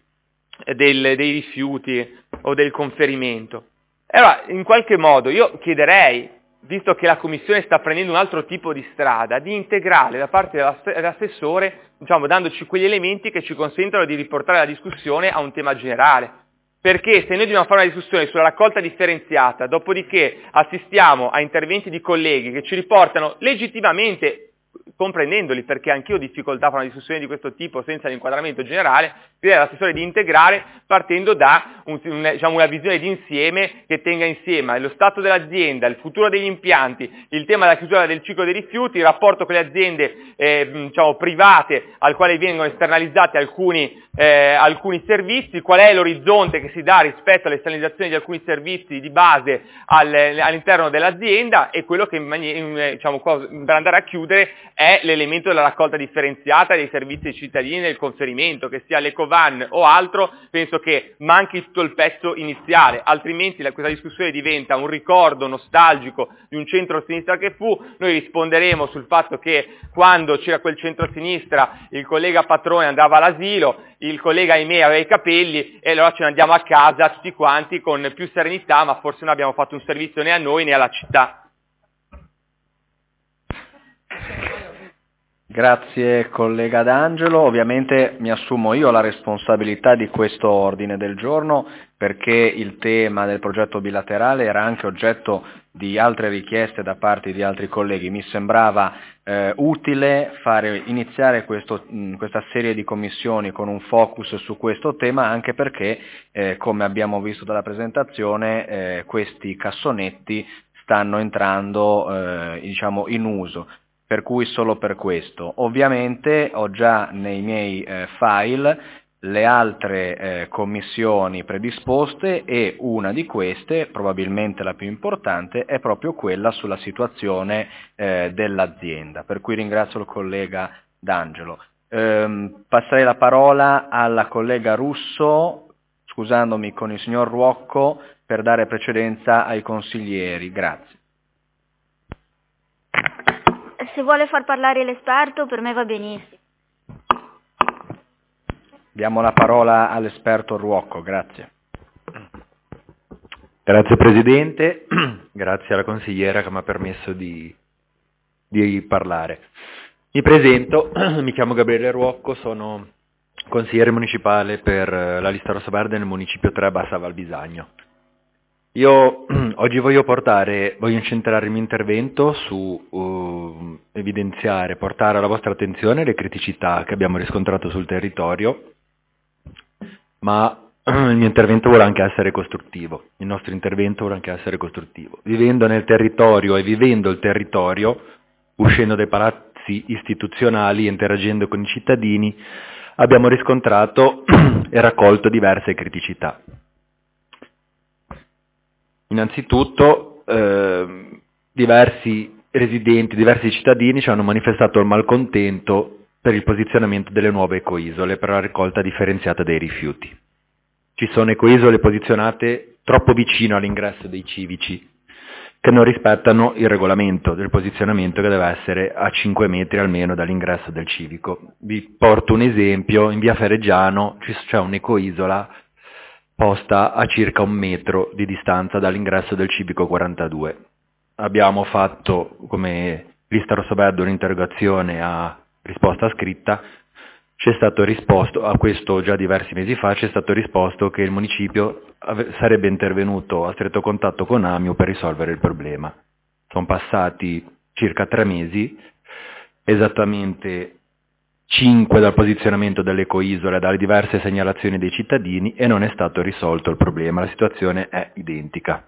del, dei rifiuti o del conferimento. Allora, in qualche modo io chiederei, visto che la Commissione sta prendendo un altro tipo di strada, di integrare da parte dell'assessore, diciamo, dandoci quegli elementi che ci consentono di riportare la discussione a un tema generale. Perché se noi dobbiamo fare una discussione sulla raccolta differenziata, dopodiché assistiamo a interventi di colleghi che ci riportano legittimamente, comprendendoli, perché anch'io ho difficoltà a fare una discussione di questo tipo senza l'inquadramento generale, direi all'assessore di integrare partendo da un, un, diciamo, una visione d'insieme che tenga insieme lo stato dell'azienda, il futuro degli impianti, il tema della chiusura del ciclo dei rifiuti, il rapporto con le aziende eh, diciamo, private al quale vengono esternalizzati alcuni, eh, alcuni servizi, qual è l'orizzonte che si dà rispetto all'esternalizzazione di alcuni servizi di base al, all'interno dell'azienda, e quello che in maniera, diciamo, per andare a chiudere è l'elemento della raccolta differenziata dei servizi ai cittadini nel conferimento, che sia l'Ecovan o altro. Penso che manchi tutto il pezzo iniziale, altrimenti la, questa discussione diventa un ricordo nostalgico di un centro-sinistra che fu. Noi risponderemo sul fatto che quando c'era quel centro-sinistra il collega Patrone andava all'asilo, il collega ahimè aveva i capelli, e allora ce ne andiamo a casa tutti quanti con più serenità, ma forse non abbiamo fatto un servizio né a noi né alla città.
Grazie collega D'Angelo, ovviamente mi assumo io la responsabilità di questo ordine del giorno, perché il tema del progetto bilaterale era anche oggetto di altre richieste da parte di altri colleghi. Mi sembrava eh, utile fare iniziare questo, mh, questa serie di commissioni con un focus su questo tema, anche perché eh, come abbiamo visto dalla presentazione eh, questi cassonetti stanno entrando eh, diciamo in uso. Per cui solo per questo. Ovviamente ho già nei miei eh, file le altre eh, commissioni predisposte, e una di queste, probabilmente la più importante, è proprio quella sulla situazione eh, dell'azienda. Per cui ringrazio il collega D'Angelo. Ehm, passerei la parola alla collega Russo, scusandomi con il signor Ruocco, per dare precedenza ai consiglieri. Grazie.
Se vuole far parlare l'esperto, per me va benissimo.
Diamo la parola all'esperto Ruocco, grazie.
Grazie Presidente, grazie alla consigliera che mi ha permesso di, di parlare. Mi presento, mi chiamo Gabriele Ruocco, sono consigliere municipale per la lista rossoverde nel municipio tre Bassa Val Bisagno. Io oggi voglio portare, voglio incentrare il mio intervento su uh, evidenziare, portare alla vostra attenzione le criticità che abbiamo riscontrato sul territorio, ma il mio intervento vuole anche essere costruttivo, il nostro intervento vuole anche essere costruttivo. Vivendo nel territorio e vivendo il territorio, uscendo dai palazzi istituzionali, interagendo con i cittadini, abbiamo riscontrato e raccolto diverse criticità. Innanzitutto eh, diversi residenti, diversi cittadini ci hanno manifestato il malcontento per il posizionamento delle nuove ecoisole per la raccolta differenziata dei rifiuti. Ci sono ecoisole posizionate troppo vicino all'ingresso dei civici, che non rispettano il regolamento del posizionamento che deve essere a cinque metri almeno dall'ingresso del civico. Vi porto un esempio: in via Ferreggiano c'è un'ecoisola posta a circa un metro di distanza dall'ingresso del civico quarantadue. Abbiamo fatto come lista rossoverde un'interrogazione a risposta scritta, c'è stato risposto, a questo già diversi mesi fa, c'è stato risposto che il municipio ave- sarebbe intervenuto a stretto contatto con AMIU per risolvere il problema. Sono passati circa tre mesi, esattamente cinque dal posizionamento dell'ecoisola, dalle diverse segnalazioni dei cittadini, e non è stato risolto il problema, la situazione è identica.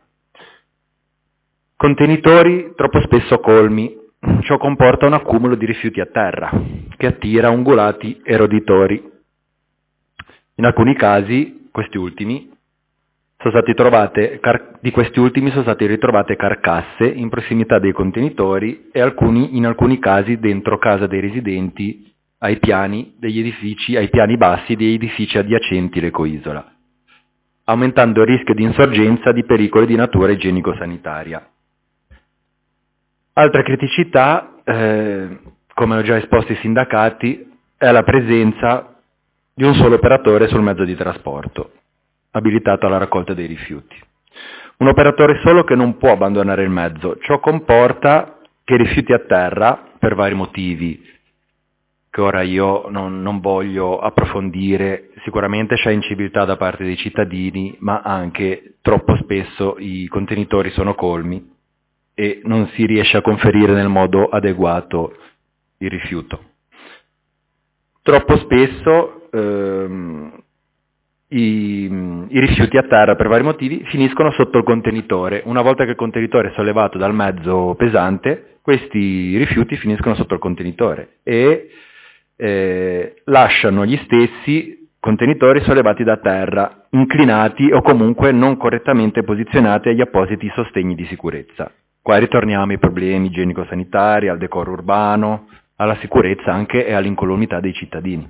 Contenitori troppo spesso colmi, ciò comporta un accumulo di rifiuti a terra, che attira ungulati e roditori. In alcuni casi, questi ultimi, sono stati trovate, car- di questi ultimi sono state ritrovate carcasse in prossimità dei contenitori e alcuni, in alcuni casi dentro casa dei residenti, ai piani degli edifici, ai piani bassi degli edifici adiacenti l'ecoisola, aumentando il rischio di insorgenza di pericoli di natura igienico-sanitaria. Altra criticità, eh, come ho già esposto ai sindacati, è la presenza di un solo operatore sul mezzo di trasporto, abilitato alla raccolta dei rifiuti. Un operatore solo che non può abbandonare il mezzo. Ciò comporta che i rifiuti a terra, per vari motivi, che ora io non, non voglio approfondire, sicuramente c'è inciviltà da parte dei cittadini, ma anche troppo spesso i contenitori sono colmi e non si riesce a conferire nel modo adeguato il rifiuto. Troppo spesso ehm, i, i rifiuti a terra, per vari motivi, finiscono sotto il contenitore. Una volta che il contenitore è sollevato dal mezzo pesante, questi rifiuti finiscono sotto il contenitore e Eh, lasciano gli stessi contenitori sollevati da terra, inclinati o comunque non correttamente posizionati agli appositi sostegni di sicurezza. Qua ritorniamo ai problemi igienico-sanitari, al decoro urbano, alla sicurezza anche e all'incolumità dei cittadini.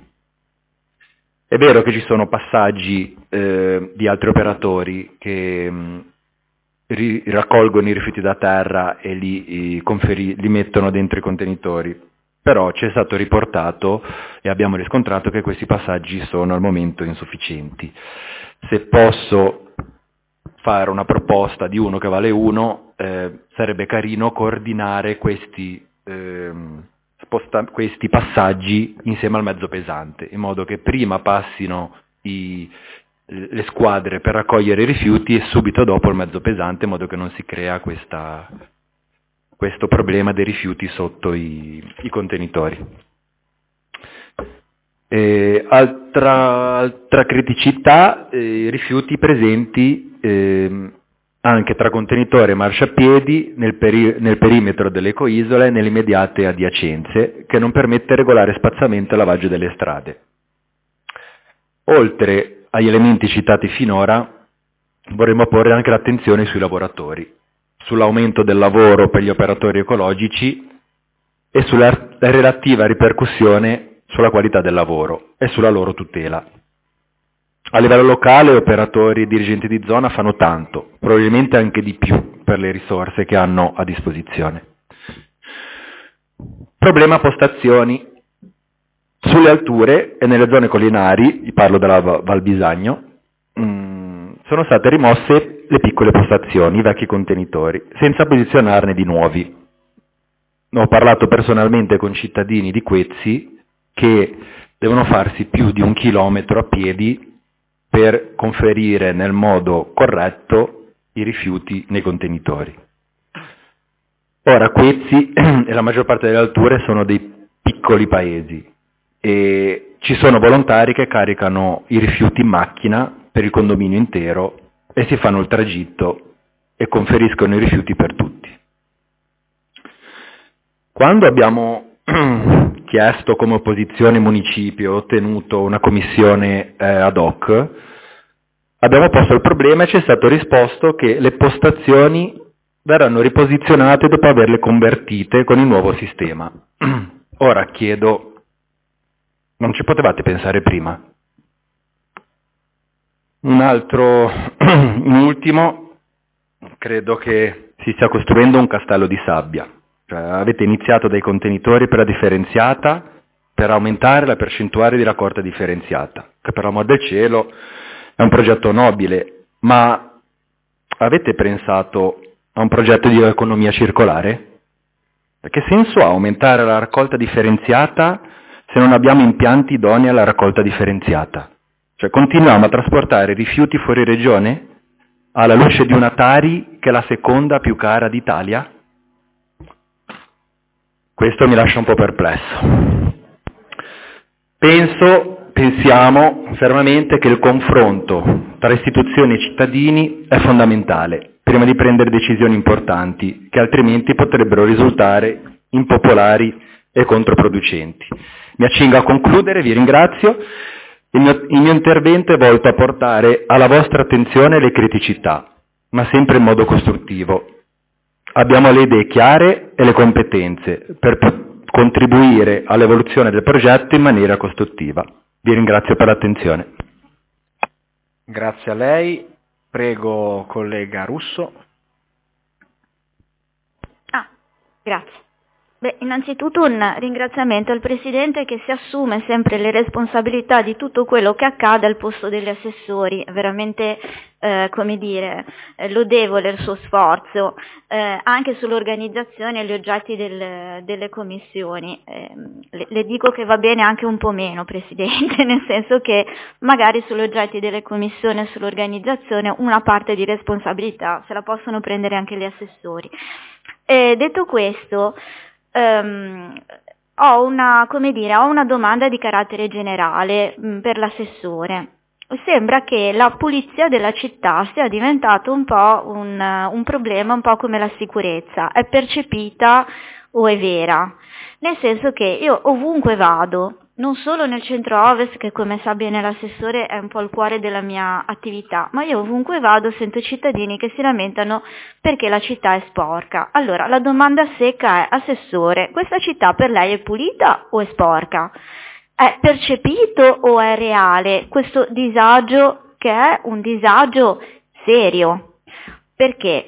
È vero che ci sono passaggi eh, di altri operatori che mh, ri- raccolgono i rifiuti da terra e li, i conferi- li mettono dentro i contenitori. Però ci è stato riportato e abbiamo riscontrato che questi passaggi sono al momento insufficienti. Se posso fare una proposta di uno che vale uno, eh, sarebbe carino coordinare questi, eh, sposta- questi passaggi insieme al mezzo pesante, in modo che prima passino i, le squadre per raccogliere i rifiuti e subito dopo il mezzo pesante, in modo che non si crea questa... questo problema dei rifiuti sotto i, i contenitori. E altra, altra criticità, eh, rifiuti presenti eh, anche tra contenitore e marciapiedi nel, peri- nel perimetro delle ecoisole e nelle immediate adiacenze, che non permette regolare spazzamento e lavaggio delle strade. Oltre agli elementi citati finora, vorremmo porre anche l'attenzione sui lavoratori, sull'aumento del lavoro per gli operatori ecologici e sulla relativa ripercussione sulla qualità del lavoro e sulla loro tutela. A livello locale operatori e dirigenti di zona fanno tanto, probabilmente anche di più per le risorse che hanno a disposizione. Problema postazioni. Sulle alture e nelle zone collinari, parlo della Val Bisagno, mh, sono state rimosse le piccole postazioni, i vecchi contenitori, senza posizionarne di nuovi. Ho parlato personalmente con cittadini di Quezzi che devono farsi più di un chilometro a piedi per conferire nel modo corretto i rifiuti nei contenitori. Ora, Quezzi e la maggior parte delle alture sono dei piccoli paesi e ci sono volontari che caricano i rifiuti in macchina per il condominio intero e si fanno il tragitto e conferiscono i rifiuti per tutti. Quando abbiamo chiesto come opposizione municipio, ottenuto una commissione eh, ad hoc, abbiamo posto il problema e ci è stato risposto che le postazioni verranno riposizionate dopo averle convertite con il nuovo sistema. Ora chiedo, non ci potevate pensare prima? Un altro, in ultimo, credo che si stia costruendo un castello di sabbia. Cioè, avete iniziato dai contenitori per la differenziata per aumentare la percentuale di raccolta differenziata, che per l'amor del cielo è un progetto nobile, ma avete pensato a un progetto di economia circolare? Che senso ha aumentare la raccolta differenziata se non abbiamo impianti idonei alla raccolta differenziata? Cioè continuiamo a trasportare rifiuti fuori regione alla luce di una Tari che è la seconda più cara d'Italia? Questo mi lascia un po' perplesso. Penso, pensiamo fermamente che il confronto tra istituzioni e cittadini è fondamentale prima di prendere decisioni importanti che altrimenti potrebbero risultare impopolari e controproducenti. Mi accingo a concludere, vi ringrazio. Il mio, il mio intervento è volto a portare alla vostra attenzione le criticità, ma sempre in modo costruttivo. Abbiamo le idee chiare e le competenze per contribuire all'evoluzione del progetto in maniera costruttiva. Vi ringrazio per l'attenzione.
Grazie a lei. Prego, collega Russo.
Ah, grazie. Beh, innanzitutto un ringraziamento al Presidente che si assume sempre le responsabilità di tutto quello che accade al posto degli assessori, è veramente, eh, come dire, eh, lodevole il suo sforzo, eh, anche sull'organizzazione e gli oggetti del, delle commissioni. Eh, le, le dico che va bene anche un po' meno, Presidente, nel senso che magari sugli oggetti delle commissioni e sull'organizzazione una parte di responsabilità se la possono prendere anche gli assessori. Eh, detto questo, Um, ho una, come dire, ho una domanda di carattere generale mh, per l'assessore. Sembra che la pulizia della città sia diventato un po' un, un problema, un po' come la sicurezza. È percepita o è vera? Nel senso che io ovunque vado, non solo nel centro-ovest, che come sa bene l'assessore è un po' il cuore della mia attività, ma io ovunque vado sento cittadini che si lamentano perché la città è sporca. Allora, la domanda secca è, assessore, questa città per lei è pulita o è sporca? È percepito o è reale questo disagio, che è un disagio serio? Perché?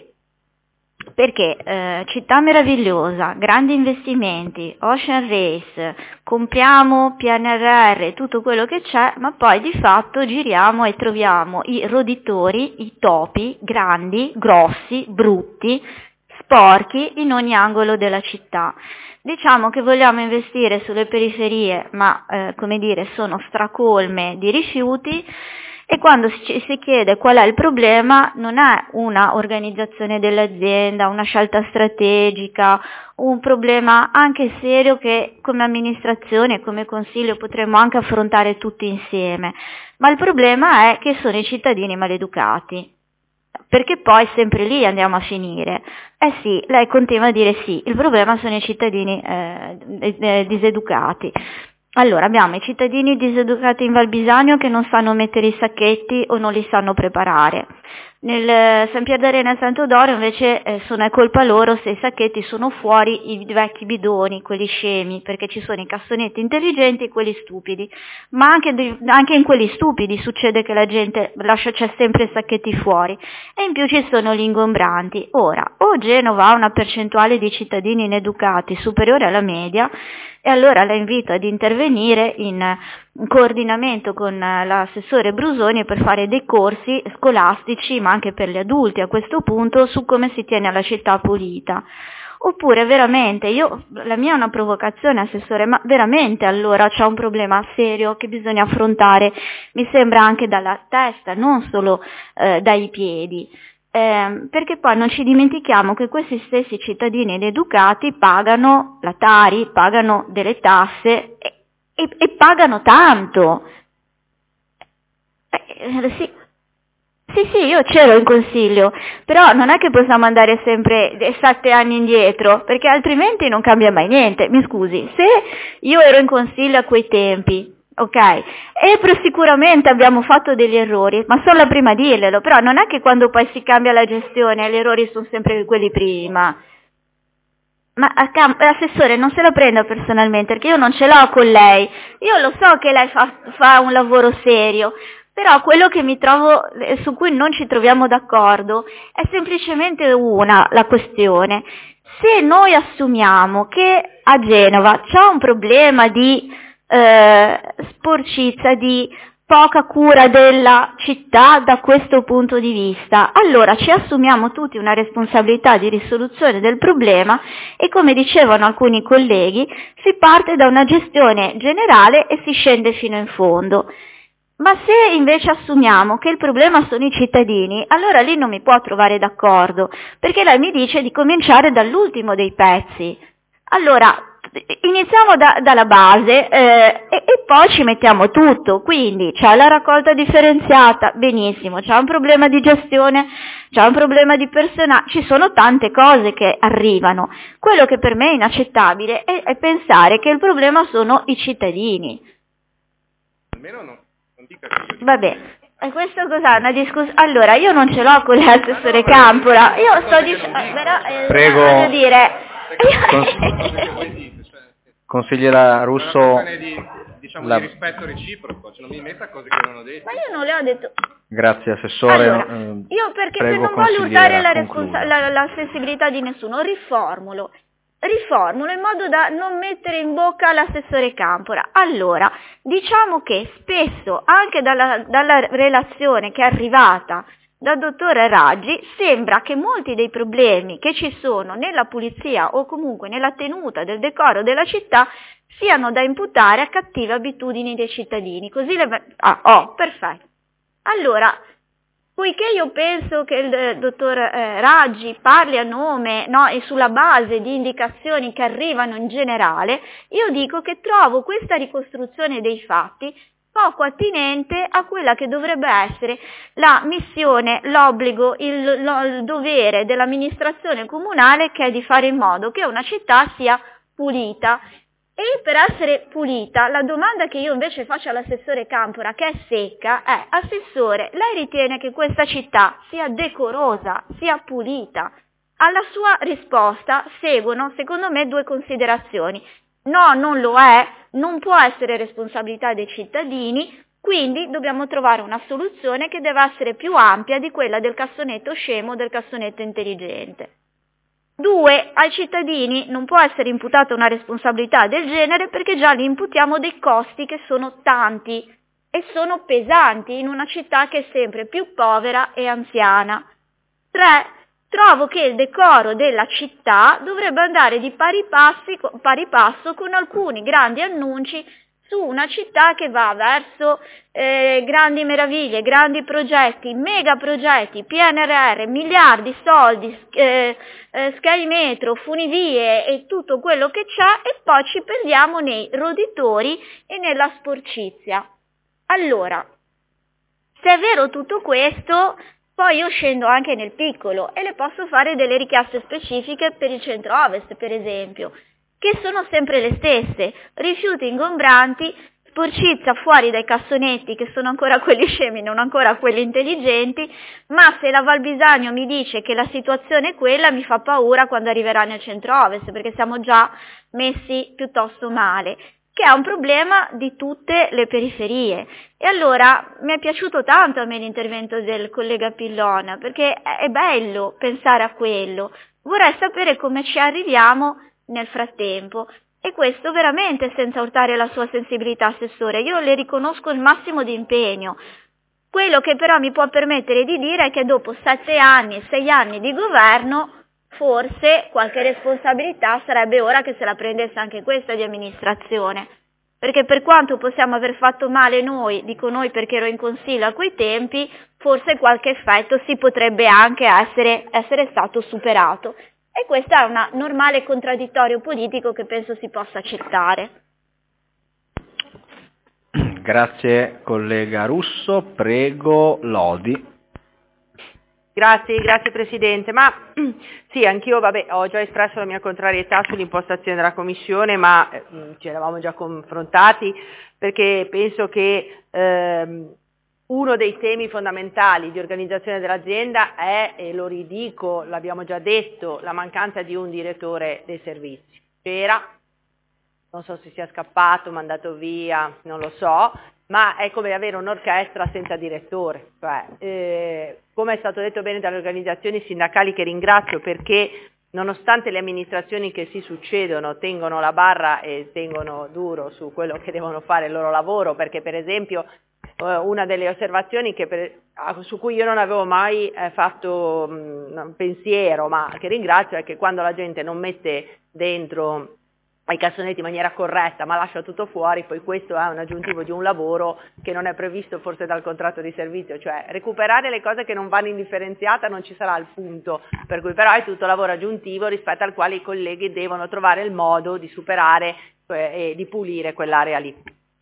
Perché eh, città meravigliosa, grandi investimenti, Ocean Race, compriamo P N R R, tutto quello che c'è, ma poi di fatto giriamo e troviamo i roditori, i topi, grandi, grossi, brutti, sporchi in ogni angolo della città. Diciamo che vogliamo investire sulle periferie, ma eh, come dire, sono stracolme di rifiuti. E quando ci si chiede qual è il problema, non è una organizzazione dell'azienda, una scelta strategica, un problema anche serio che come amministrazione e come consiglio potremmo anche affrontare tutti insieme, ma il problema è che sono i cittadini maleducati, perché poi sempre lì andiamo a finire. Eh sì, lei continua a dire sì, il problema sono i cittadini eh, eh, diseducati. Allora, abbiamo i cittadini diseducati in Val Bisagno che non sanno mettere i sacchetti o non li sanno preparare. Nel San Pier d'Arena e Santo Doro invece eh, sono, è colpa loro se i sacchetti sono fuori i vecchi bidoni, quelli scemi, perché ci sono i cassonetti intelligenti e quelli stupidi. Ma anche, anche in quelli stupidi succede che la gente lascia c'è sempre i sacchetti fuori. E in più ci sono gli ingombranti. Ora, o Genova ha una percentuale di cittadini ineducati superiore alla media, e allora la invito ad intervenire in un coordinamento con l'assessore Brusoni per fare dei corsi scolastici, ma anche per gli adulti a questo punto, su come si tiene la città pulita. Oppure veramente, io, la mia è una provocazione, assessore, ma veramente allora c'è un problema serio che bisogna affrontare, mi sembra anche dalla testa, non solo eh, dai piedi, eh, perché poi non ci dimentichiamo che questi stessi cittadini ed educati pagano la Tari, pagano delle tasse e, e, e pagano tanto. Eh, sì. Sì, sì, io c'ero in consiglio, però non è che possiamo andare sempre sette anni indietro, perché altrimenti non cambia mai niente. Mi scusi, se io ero in consiglio a quei tempi, ok, e per sicuramente abbiamo fatto degli errori, ma sono la prima a dirglielo, però non è che quando poi si cambia la gestione gli errori sono sempre quelli prima. Ma assessore, non se la prenda personalmente, perché io non ce l'ho con lei, io lo so che lei fa, fa un lavoro serio, però quello che mi trovo, su cui non ci troviamo d'accordo, è semplicemente una, la questione. Se noi assumiamo che a Genova c'è un problema di eh, sporcizia, di poca cura della città da questo punto di vista, allora ci assumiamo tutti una responsabilità di risoluzione del problema e, come dicevano alcuni colleghi, si parte da una gestione generale e si scende fino in fondo. Ma se invece assumiamo che il problema sono i cittadini, allora lì non mi può trovare d'accordo, perché lei mi dice di cominciare dall'ultimo dei pezzi. Allora, iniziamo da, dalla base eh, e, e poi ci mettiamo tutto, quindi c'è la raccolta differenziata, benissimo, c'è un problema di gestione, c'è un problema di personale, ci sono tante cose che arrivano. Quello che per me è inaccettabile è, è pensare che il problema sono i cittadini.
Almeno no.
Vabbè, e questo cos'è? Una discussione? Allora, io non ce l'ho con l'assessore Campora, io sto dicendo, però, eh,
Prego.
voglio dire...
Cons- Consigliera Russo...
Di, diciamo
la...
di rispetto reciproco, cioè non mi metta cose che non ho detto.
Ma io non le ho detto...
Grazie Assessore.
Allora,
eh,
io perché se
prego,
non voglio urtare la,
concluda.
responsa- la, la sensibilità di nessuno, riformulo. Riformulo in modo da non mettere in bocca l'assessore Campora. Allora, diciamo che spesso, anche dalla, dalla relazione che è arrivata dal dottore Raggi, sembra che molti dei problemi che ci sono nella pulizia o comunque nella tenuta del decoro della città siano da imputare a cattive abitudini dei cittadini. Così le... Ah, oh, perfetto. Allora, poiché io penso che il dottor eh, Raggi parli a nome, no, e sulla base di indicazioni che arrivano in generale, io dico che trovo questa ricostruzione dei fatti poco attinente a quella che dovrebbe essere la missione, l'obbligo, il, lo, il dovere dell'amministrazione comunale, che è di fare in modo che una città sia pulita. E per essere pulita, la domanda che io invece faccio all'assessore Campora, che è secca, è: assessore, lei ritiene che questa città sia decorosa, sia pulita? Alla sua risposta seguono, secondo me, due considerazioni. No, non lo è, non può essere responsabilità dei cittadini, quindi dobbiamo trovare una soluzione che deve essere più ampia di quella del cassonetto scemo o del cassonetto intelligente. Due, ai cittadini non può essere imputata una responsabilità del genere perché già li imputiamo dei costi che sono tanti e sono pesanti in una città che è sempre più povera e anziana. Tre, trovo che il decoro della città dovrebbe andare di pari, passi, pari passo con alcuni grandi annunci su una città che va verso eh, grandi meraviglie, grandi progetti, mega progetti, P N R R, miliardi, soldi, eh, eh, Sky Metro, funivie e tutto quello che c'è, e poi ci perdiamo nei roditori e nella sporcizia. Allora, se è vero tutto questo, poi io scendo anche nel piccolo e le posso fare delle richieste specifiche per il centro-ovest, per esempio, che sono sempre le stesse: rifiuti ingombranti, sporcizia fuori dai cassonetti, che sono ancora quelli scemi, non ancora quelli intelligenti, ma se la Val Bisagno mi dice che la situazione è quella, mi fa paura quando arriverà nel centro-ovest, perché siamo già messi piuttosto male, che è un problema di tutte le periferie. E allora mi è piaciuto tanto a me l'intervento del collega Pillon, perché è bello pensare a quello. Vorrei sapere come ci arriviamo nel frattempo. E questo veramente senza urtare la sua sensibilità, Assessore. Io le riconosco il massimo di impegno. Quello che però mi può permettere di dire è che dopo sette anni, sei anni di governo, forse qualche responsabilità sarebbe ora che se la prendesse anche questa di amministrazione. Perché per quanto possiamo aver fatto male noi, dico noi perché ero in consiglio a quei tempi, forse qualche effetto si potrebbe anche essere, essere stato superato. E questo è un normale contraddittorio politico che penso si possa accettare.
Grazie collega Russo, prego Lodi.
Grazie, grazie Presidente. Ma sì, anch'io vabbè, ho già espresso la mia contrarietà sull'impostazione della Commissione, ma eh, ci eravamo già confrontati perché penso che ehm, uno dei temi fondamentali di organizzazione dell'azienda è, e lo ridico, l'abbiamo già detto, la mancanza di un direttore dei servizi. C'era, non so se sia scappato, mandato via, non lo so, ma è come avere un'orchestra senza direttore. Cioè, eh, come è stato detto bene dalle organizzazioni sindacali, che ringrazio perché nonostante le amministrazioni che si succedono tengono la barra e tengono duro su quello che devono fare il loro lavoro, perché per esempio eh, una delle osservazioni che per, su cui io non avevo mai eh, fatto mh, pensiero, ma che ringrazio, è che quando la gente non mette dentro ai cassonetti in maniera corretta ma lascia tutto fuori, poi questo è un aggiuntivo di un lavoro che non è previsto forse dal contratto di servizio, cioè recuperare le cose che non vanno in differenziata non ci sarà il punto, per cui però è tutto lavoro aggiuntivo rispetto al quale i colleghi devono trovare il modo di superare eh, e di pulire quell'area lì.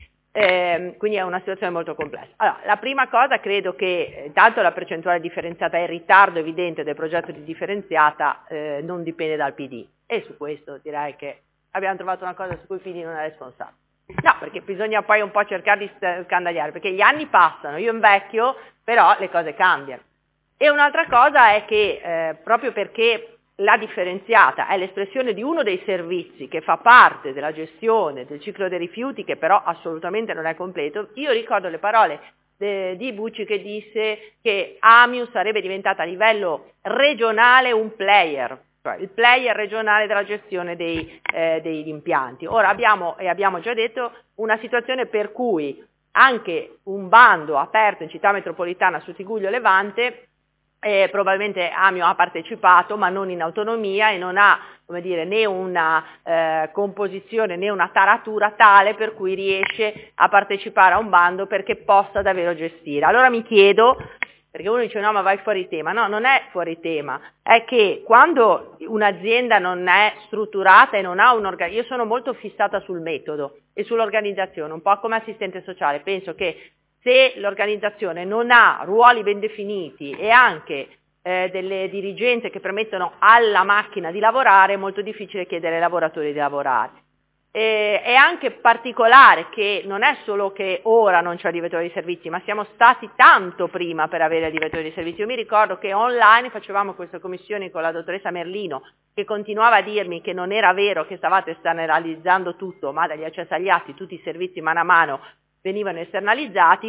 Eh, quindi è una situazione molto complessa. Allora, la prima cosa, credo che eh, tanto la percentuale differenziata e il ritardo evidente del progetto di differenziata eh, non dipende dal P D, e su questo direi che abbiamo trovato una cosa su cui il P D non è responsabile. No, perché bisogna poi un po' cercare di scandagliare, perché gli anni passano, io invecchio, però le cose cambiano. E un'altra cosa è che eh, proprio perché la differenziata è l'espressione di uno dei servizi che fa parte della gestione del ciclo dei rifiuti, che però assolutamente non è completo, io ricordo le parole de, di Bucci che disse che Amius sarebbe diventata a livello regionale un player, cioè il player regionale della gestione dei, eh, degli impianti. Ora abbiamo, e abbiamo già detto, una situazione per cui anche un bando aperto in città metropolitana su Tiguglio Levante, eh, probabilmente Amio ha partecipato ma non in autonomia e non ha, come dire, né una eh, composizione né una taratura tale per cui riesce a partecipare a un bando perché possa davvero gestire. Allora mi chiedo, perché uno dice no ma vai fuori tema, no, non è fuori tema, è che quando un'azienda non è strutturata e non ha un'organizzazione, io sono molto fissata sul metodo e sull'organizzazione, un po' come assistente sociale, penso che se l'organizzazione non ha ruoli ben definiti e anche eh, delle dirigenze che permettono alla macchina di lavorare, è molto difficile chiedere ai lavoratori di lavorare. Eh, è anche particolare che non è solo che ora non c'è il direttore di servizi, ma siamo stati tanto prima per avere il direttore di servizi. Io mi ricordo che online facevamo queste commissioni con la dottoressa Merlino, che continuava a dirmi che non era vero che stavate esternalizzando tutto, ma dagli accessi agli atti tutti i servizi mano a mano venivano esternalizzati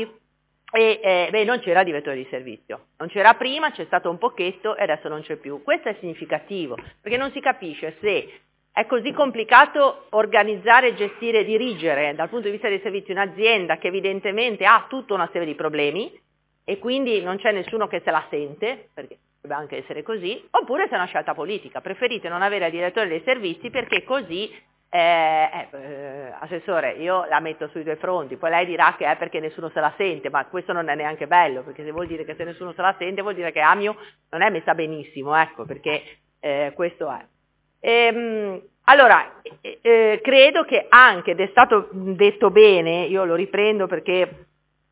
e eh, beh, non c'era direttore di servizio. Non c'era prima, c'è stato un pochetto e adesso non c'è più. Questo è significativo, perché non si capisce se è così complicato organizzare, gestire e dirigere dal punto di vista dei servizi un'azienda che evidentemente ha tutta una serie di problemi e quindi non c'è nessuno che se la sente, perché deve anche essere così, oppure se è una scelta politica, preferite non avere il direttore dei servizi perché così, eh, eh, assessore, io la metto sui due fronti, poi lei dirà che è perché nessuno se la sente, ma questo non è neanche bello, perché se vuol dire che se nessuno se la sente vuol dire che Amio non è messa benissimo, ecco, perché eh, questo è. Ehm, allora, eh, eh, credo che anche, ed è stato detto bene, io lo riprendo perché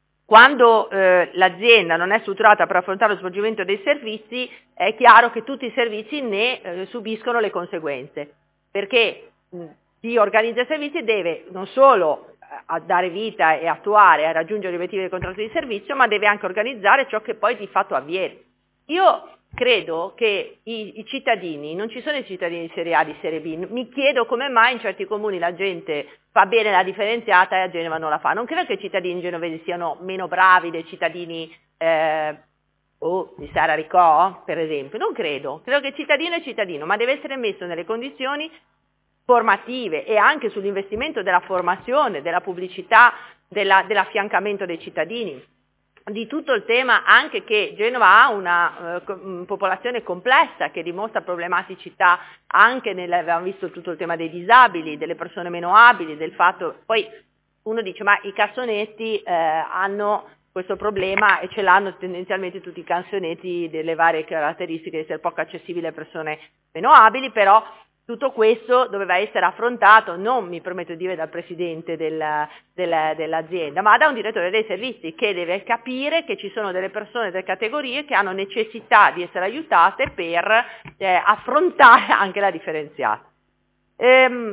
quando eh, l'azienda non è strutturata per affrontare lo svolgimento dei servizi, è chiaro che tutti i servizi ne eh, subiscono le conseguenze, perché mh, chi organizza i servizi deve non solo a dare vita e attuare e raggiungere gli obiettivi del contratto di servizio, ma deve anche organizzare ciò che poi di fatto avviene. Io credo che i, i cittadini, non ci sono i cittadini di serie A, di serie B, mi chiedo come mai in certi comuni la gente fa bene la differenziata e a Genova non la fa. Non credo che i cittadini genovesi siano meno bravi dei cittadini eh, oh, di Sararicò, per esempio, non credo. Credo che il cittadino è cittadino, ma deve essere messo nelle condizioni formative e anche sull'investimento della formazione, della pubblicità, della, dell'affiancamento dei cittadini, di tutto il tema anche che Genova ha una uh, popolazione complessa che dimostra problematicità anche nel, abbiamo visto tutto il tema dei disabili, delle persone meno abili, del fatto, poi uno dice ma i cassonetti eh, hanno questo problema e ce l'hanno tendenzialmente tutti i canzonetti delle varie caratteristiche di essere poco accessibili a persone meno abili, però tutto questo doveva essere affrontato, non mi permetto di dire dal presidente del, del, dell'azienda, ma da un direttore dei servizi che deve capire che ci sono delle persone, delle categorie che hanno necessità di essere aiutate per eh, affrontare anche la differenziata. Ehm,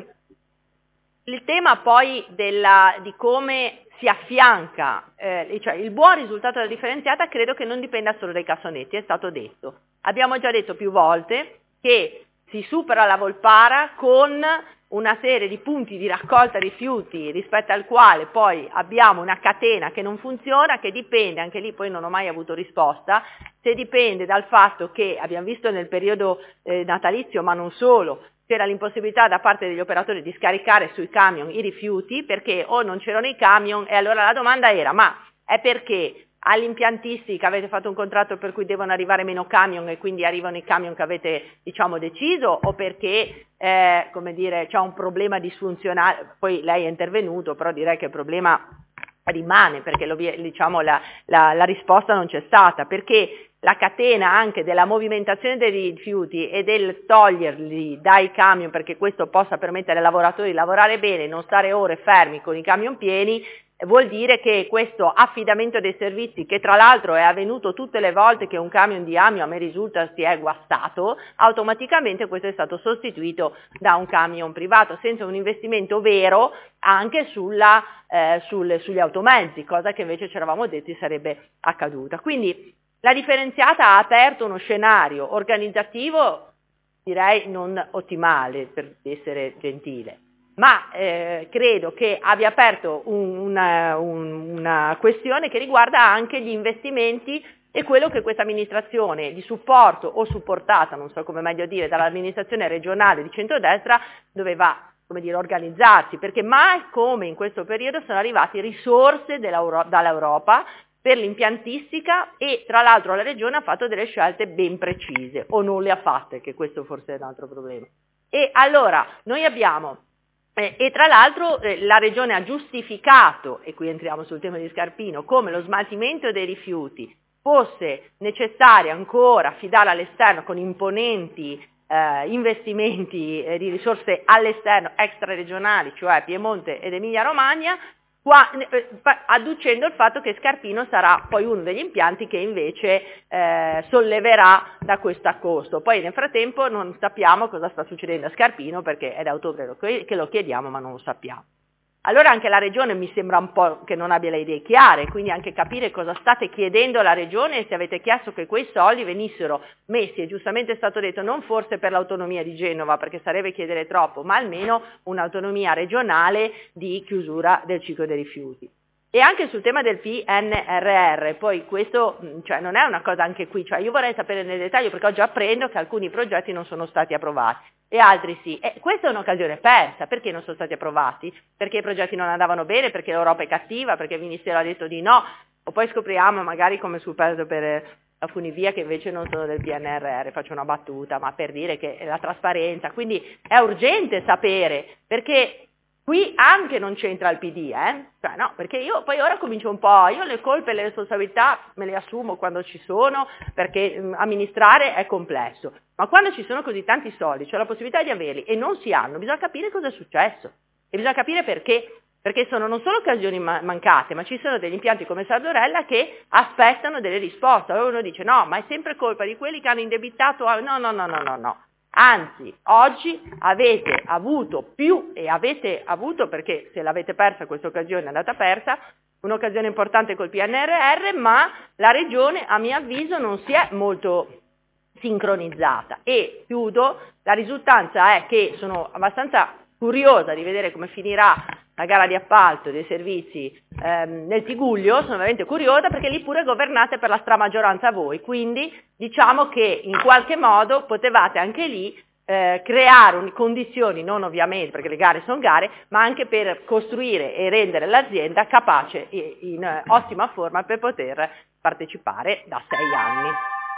il tema poi della, di come si affianca, eh, cioè il buon risultato della differenziata credo che non dipenda solo dai cassonetti, è stato detto. Abbiamo già detto più volte che si supera la Volpara con una serie di punti di raccolta rifiuti rispetto al quale poi abbiamo una catena che non funziona, che dipende, anche lì poi non ho mai avuto risposta, se dipende dal fatto che abbiamo visto nel periodo eh, natalizio, ma non solo, c'era l'impossibilità da parte degli operatori di scaricare sui camion i rifiuti perché o non c'erano i camion e allora la domanda era ma è perché all'impiantistica avete fatto un contratto per cui devono arrivare meno camion e quindi arrivano i camion che avete diciamo deciso o perché eh, come dire c'è un problema disfunzionale, poi lei è intervenuto però direi che il problema rimane perché lo, diciamo, la, la, la risposta non c'è stata perché la catena anche della movimentazione dei rifiuti e del toglierli dai camion perché questo possa permettere ai lavoratori di lavorare bene e non stare ore fermi con i camion pieni vuol dire che questo affidamento dei servizi, che tra l'altro è avvenuto tutte le volte che un camion di Amio, a me risulta, si è guastato, automaticamente questo è stato sostituito da un camion privato, senza un investimento vero anche sulla, eh, sul, sugli automezzi, cosa che invece ci eravamo detti sarebbe accaduta. Quindi la differenziata ha aperto uno scenario organizzativo, direi non ottimale, per essere gentile, ma eh, credo che abbia aperto un, una, un, una questione che riguarda anche gli investimenti e quello che questa amministrazione di supporto o supportata, non so come meglio dire, dall'amministrazione regionale di centrodestra doveva come dire, organizzarsi, perché mai come in questo periodo sono arrivate risorse dall'Europa per l'impiantistica e tra l'altro la regione ha fatto delle scelte ben precise, o non le ha fatte, che questo forse è un altro problema. E allora noi abbiamo Eh, e tra l'altro eh, la Regione ha giustificato, e qui entriamo sul tema di Scarpino, come lo smaltimento dei rifiuti fosse necessario ancora affidare all'esterno con imponenti eh, investimenti eh, di risorse all'esterno extraregionali, cioè Piemonte ed Emilia Romagna, qua, eh, adducendo il fatto che Scarpino sarà poi uno degli impianti che invece eh, solleverà da questo costo. Poi nel frattempo non sappiamo cosa sta succedendo a Scarpino perché è da ottobre che lo chiediamo ma non lo sappiamo. Allora anche la Regione mi sembra un po' che non abbia le idee chiare, quindi anche capire cosa state chiedendo alla Regione e se avete chiesto che quei soldi venissero messi, e giustamente è stato detto non forse per l'autonomia di Genova perché sarebbe chiedere troppo, ma almeno un'autonomia regionale di chiusura del ciclo dei rifiuti. E anche sul tema del P N R R, poi questo cioè, non è una cosa anche qui, cioè io vorrei sapere nel dettaglio perché oggi apprendo che alcuni progetti non sono stati approvati e altri sì. E questa è un'occasione persa, perché non sono stati approvati? Perché i progetti non andavano bene, perché l'Europa è cattiva, perché il Ministero ha detto di no, o poi scopriamo magari come sul pezzo per la funivia che invece non sono del P N R R, faccio una battuta, ma per dire che è la trasparenza, quindi è urgente sapere, perché qui anche non c'entra il P D, eh? Cioè, no, perché io poi ora comincio un po', io le colpe e le responsabilità me le assumo quando ci sono, perché mh, amministrare è complesso, ma quando ci sono così tanti soldi, c'è la possibilità di averli e non si hanno, bisogna capire cosa è successo e bisogna capire perché, perché sono non solo occasioni ma- mancate, ma ci sono degli impianti come Sardorella che aspettano delle risposte, allora uno dice no, ma è sempre colpa di quelli che hanno indebitato, a... no, no, no, no, no, no. Anzi, oggi avete avuto più, e avete avuto, perché se l'avete persa questa occasione è andata persa, un'occasione importante col P N R R, ma la Regione, a mio avviso, non si è molto sincronizzata. E chiudo, la risultanza è che sono abbastanza curiosa di vedere come finirà la gara di appalto dei servizi ehm, nel Tigullio, sono veramente curiosa perché lì pure governate per la stramaggioranza voi, quindi diciamo che in qualche modo potevate anche lì eh, creare un, condizioni, non ovviamente perché le gare sono gare, ma anche per costruire e rendere l'azienda capace e in eh, ottima forma per poter partecipare da sei anni.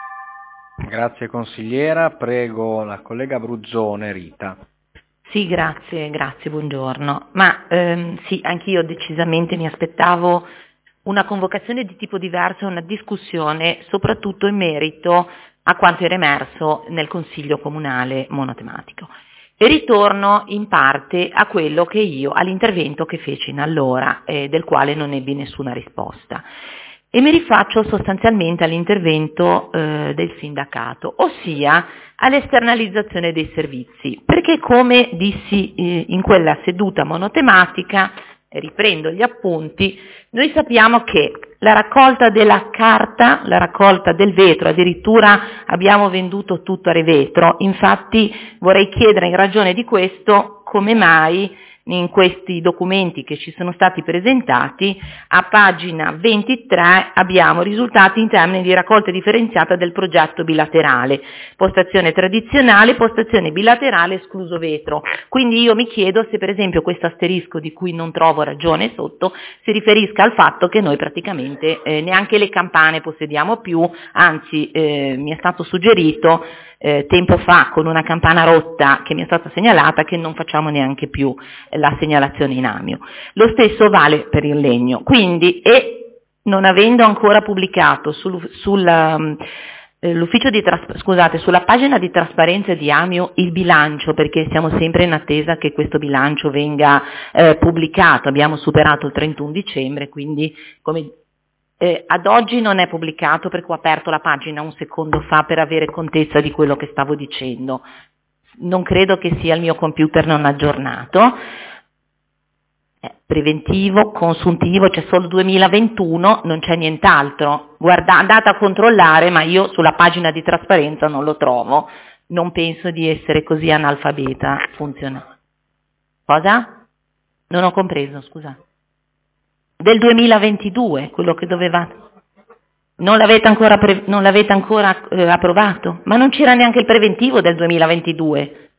Grazie consigliera, prego la collega Bruzzone Rita.
Sì, grazie, grazie, buongiorno. Ma ehm, sì, anch'io decisamente mi aspettavo una convocazione di tipo diverso, una discussione soprattutto in merito a quanto era emerso nel Consiglio Comunale monotematico. E ritorno in parte a quello che io, all'intervento che feci in allora, eh, del quale non ebbi nessuna risposta. E mi rifaccio sostanzialmente all'intervento eh, del sindacato, ossia all'esternalizzazione dei servizi, perché come dissi eh, in quella seduta monotematica, riprendo gli appunti, noi sappiamo che la raccolta della carta, la raccolta del vetro, addirittura abbiamo venduto tutto a Revetro, infatti vorrei chiedere in ragione di questo come mai in questi documenti che ci sono stati presentati, a pagina ventitré abbiamo risultati in termini di raccolta differenziata del progetto bilaterale, postazione tradizionale, postazione bilaterale escluso vetro. Quindi io mi chiedo se per esempio questo asterisco di cui non trovo ragione sotto si riferisca al fatto che noi praticamente eh, neanche le campane possediamo più, anzi eh, mi è stato suggerito Eh, tempo fa con una campana rotta che mi è stata segnalata che non facciamo neanche più eh, la segnalazione in amio. Lo stesso vale per il legno. Quindi, e non avendo ancora pubblicato sul, sulla, eh, l'ufficio di tras- scusate, sulla pagina di trasparenza di Amio il bilancio, perché siamo sempre in attesa che questo bilancio venga eh, pubblicato, abbiamo superato il trentuno dicembre, quindi come Eh, ad oggi non è pubblicato perché ho aperto la pagina un secondo fa per avere contezza di quello che stavo dicendo. Non credo che sia il mio computer non aggiornato. Eh, preventivo, consuntivo, c'è solo duemilaventuno, non c'è nient'altro. Guarda, andate a controllare, ma io sulla pagina di trasparenza non lo trovo. Non penso di essere così analfabeta funzionale. Cosa? Non ho compreso, scusate. Del duemilaventidue, quello che doveva... Non l'avete ancora, pre... non l'avete ancora eh, approvato? Ma non c'era neanche il preventivo del duemilaventidue.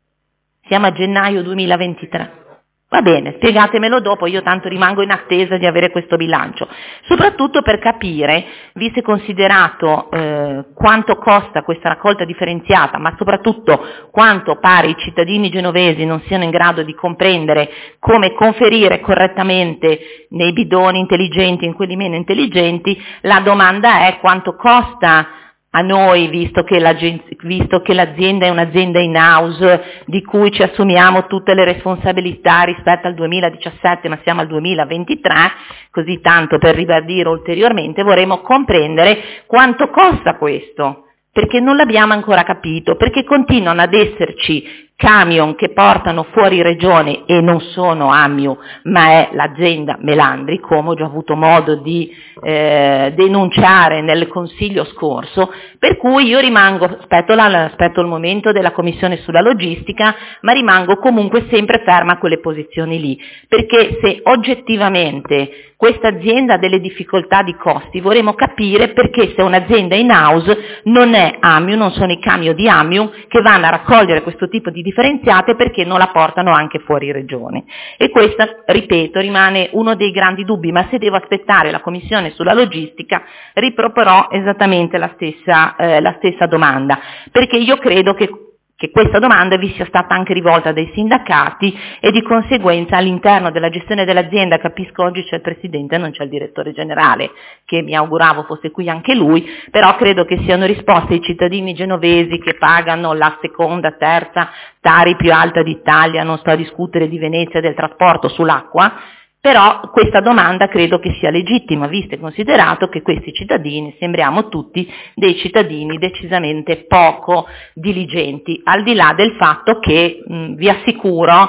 Siamo a gennaio duemilaventitré. Va bene, spiegatemelo dopo, io tanto rimango in attesa di avere questo bilancio. Soprattutto per capire, visto e considerato eh, quanto costa questa raccolta differenziata, ma soprattutto quanto pare i cittadini genovesi non siano in grado di comprendere come conferire correttamente nei bidoni intelligenti e in quelli meno intelligenti, la domanda è quanto costa a noi, visto che, visto che l'azienda è un'azienda in house di cui ci assumiamo tutte le responsabilità rispetto al duemiladiciassette, ma siamo al duemilaventitré, così tanto per ribadire ulteriormente, vorremmo comprendere quanto costa questo, perché non l'abbiamo ancora capito, perché continuano ad esserci camion che portano fuori regione e non sono Amio, ma è l'azienda Melandri, come ho già avuto modo di eh, denunciare nel consiglio scorso, per cui io rimango, aspetto, la, aspetto il momento della commissione sulla logistica, ma rimango comunque sempre ferma a quelle posizioni lì, perché se oggettivamente questa azienda ha delle difficoltà di costi, vorremmo capire perché se un'azienda in house non è Amio, non sono i camion di Amio che vanno a raccogliere questo tipo di differenziate perché non la portano anche fuori regione. E questo, ripeto, rimane uno dei grandi dubbi, ma se devo aspettare la commissione sulla logistica riproporrò esattamente la stessa, eh, la stessa domanda, perché io credo che che questa domanda vi sia stata anche rivolta dai sindacati e di conseguenza all'interno della gestione dell'azienda, capisco oggi c'è il presidente, non c'è il direttore generale, che mi auguravo fosse qui anche lui, però credo che siano risposte ai cittadini genovesi che pagano la seconda, terza Tari più alta d'Italia, non sto a discutere di Venezia del trasporto sull'acqua, però questa domanda credo che sia legittima, visto e considerato che questi cittadini sembriamo tutti dei cittadini decisamente poco diligenti, al di là del fatto che mh, vi assicuro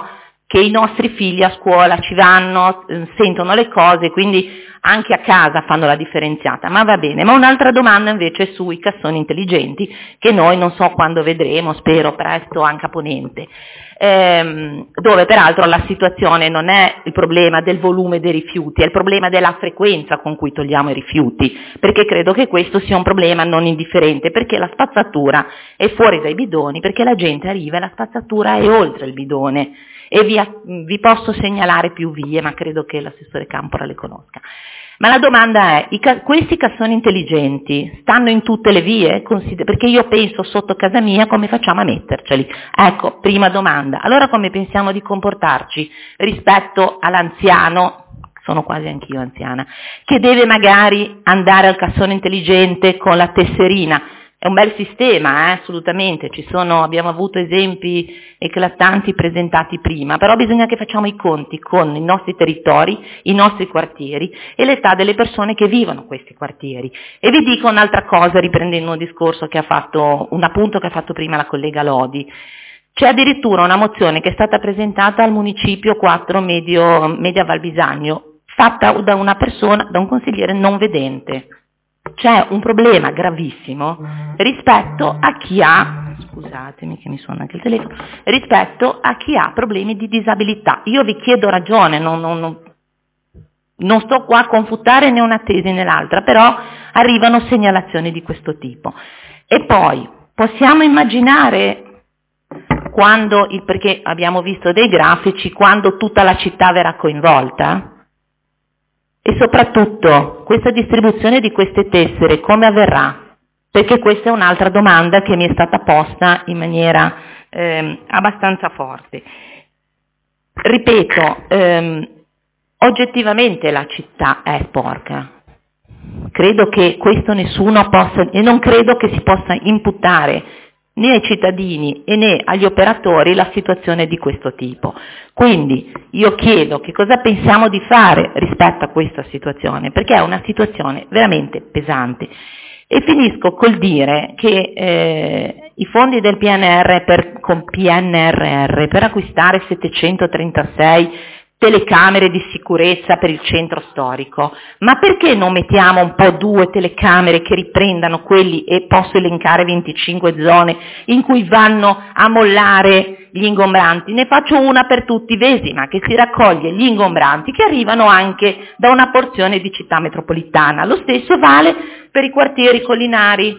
che i nostri figli a scuola ci vanno, eh, sentono le cose, quindi anche a casa fanno la differenziata, ma va bene. Ma un'altra domanda invece è sui cassoni intelligenti, che noi non so quando vedremo, spero presto anche a Ponente, ehm, dove peraltro la situazione non è il problema del volume dei rifiuti, è il problema della frequenza con cui togliamo i rifiuti, perché credo che questo sia un problema non indifferente, perché la spazzatura è fuori dai bidoni, perché la gente arriva e la spazzatura è oltre il bidone. E vi, vi posso segnalare più vie, ma credo che l'assessore Campora le conosca. Ma la domanda è, i ca- questi cassoni intelligenti stanno in tutte le vie? Consider- perché io penso sotto casa mia come facciamo a metterceli? Ecco, prima domanda. Allora come pensiamo di comportarci rispetto all'anziano, sono quasi anch'io anziana, che deve magari andare al cassone intelligente con la tesserina? È un bel sistema, eh, assolutamente, ci sono, abbiamo avuto esempi eclatanti presentati prima, però bisogna che facciamo i conti con i nostri territori, i nostri quartieri e l'età delle persone che vivono questi quartieri. E vi dico un'altra cosa, riprendendo un discorso che ha fatto, un appunto che ha fatto prima la collega Lodi. C'è addirittura una mozione che è stata presentata al municipio quattro Medio, Media Valbisagno, fatta da una persona, da un consigliere non vedente. C'è un problema gravissimo rispetto a chi ha, scusatemi che mi suona anche il telefono, rispetto a chi ha problemi di disabilità. Io vi chiedo ragione, non, non, non, non sto qua a confutare né una tesi né l'altra, però arrivano segnalazioni di questo tipo. E poi possiamo immaginare quando, perché abbiamo visto dei grafici, quando tutta la città verrà coinvolta? E soprattutto, questa distribuzione di queste tessere come avverrà? Perché questa è un'altra domanda che mi è stata posta in maniera ehm, abbastanza forte. Ripeto, ehm, oggettivamente la città è sporca. Credo che questo nessuno possa, e non credo che si possa imputare né ai cittadini e né agli operatori la situazione di questo tipo. Quindi io chiedo che cosa pensiamo di fare rispetto a questa situazione, perché è una situazione veramente pesante. E finisco col dire che eh, i fondi del P N R R per, con P N R R per acquistare settecentotrentasei telecamere di sicurezza per il centro storico, ma perché non mettiamo un po' due telecamere che riprendano quelli, e posso elencare venticinque zone in cui vanno a mollare gli ingombranti? Ne faccio una per tutti, Vesima, che si raccoglie gli ingombranti che arrivano anche da una porzione di città metropolitana. Lo stesso vale per i quartieri collinari.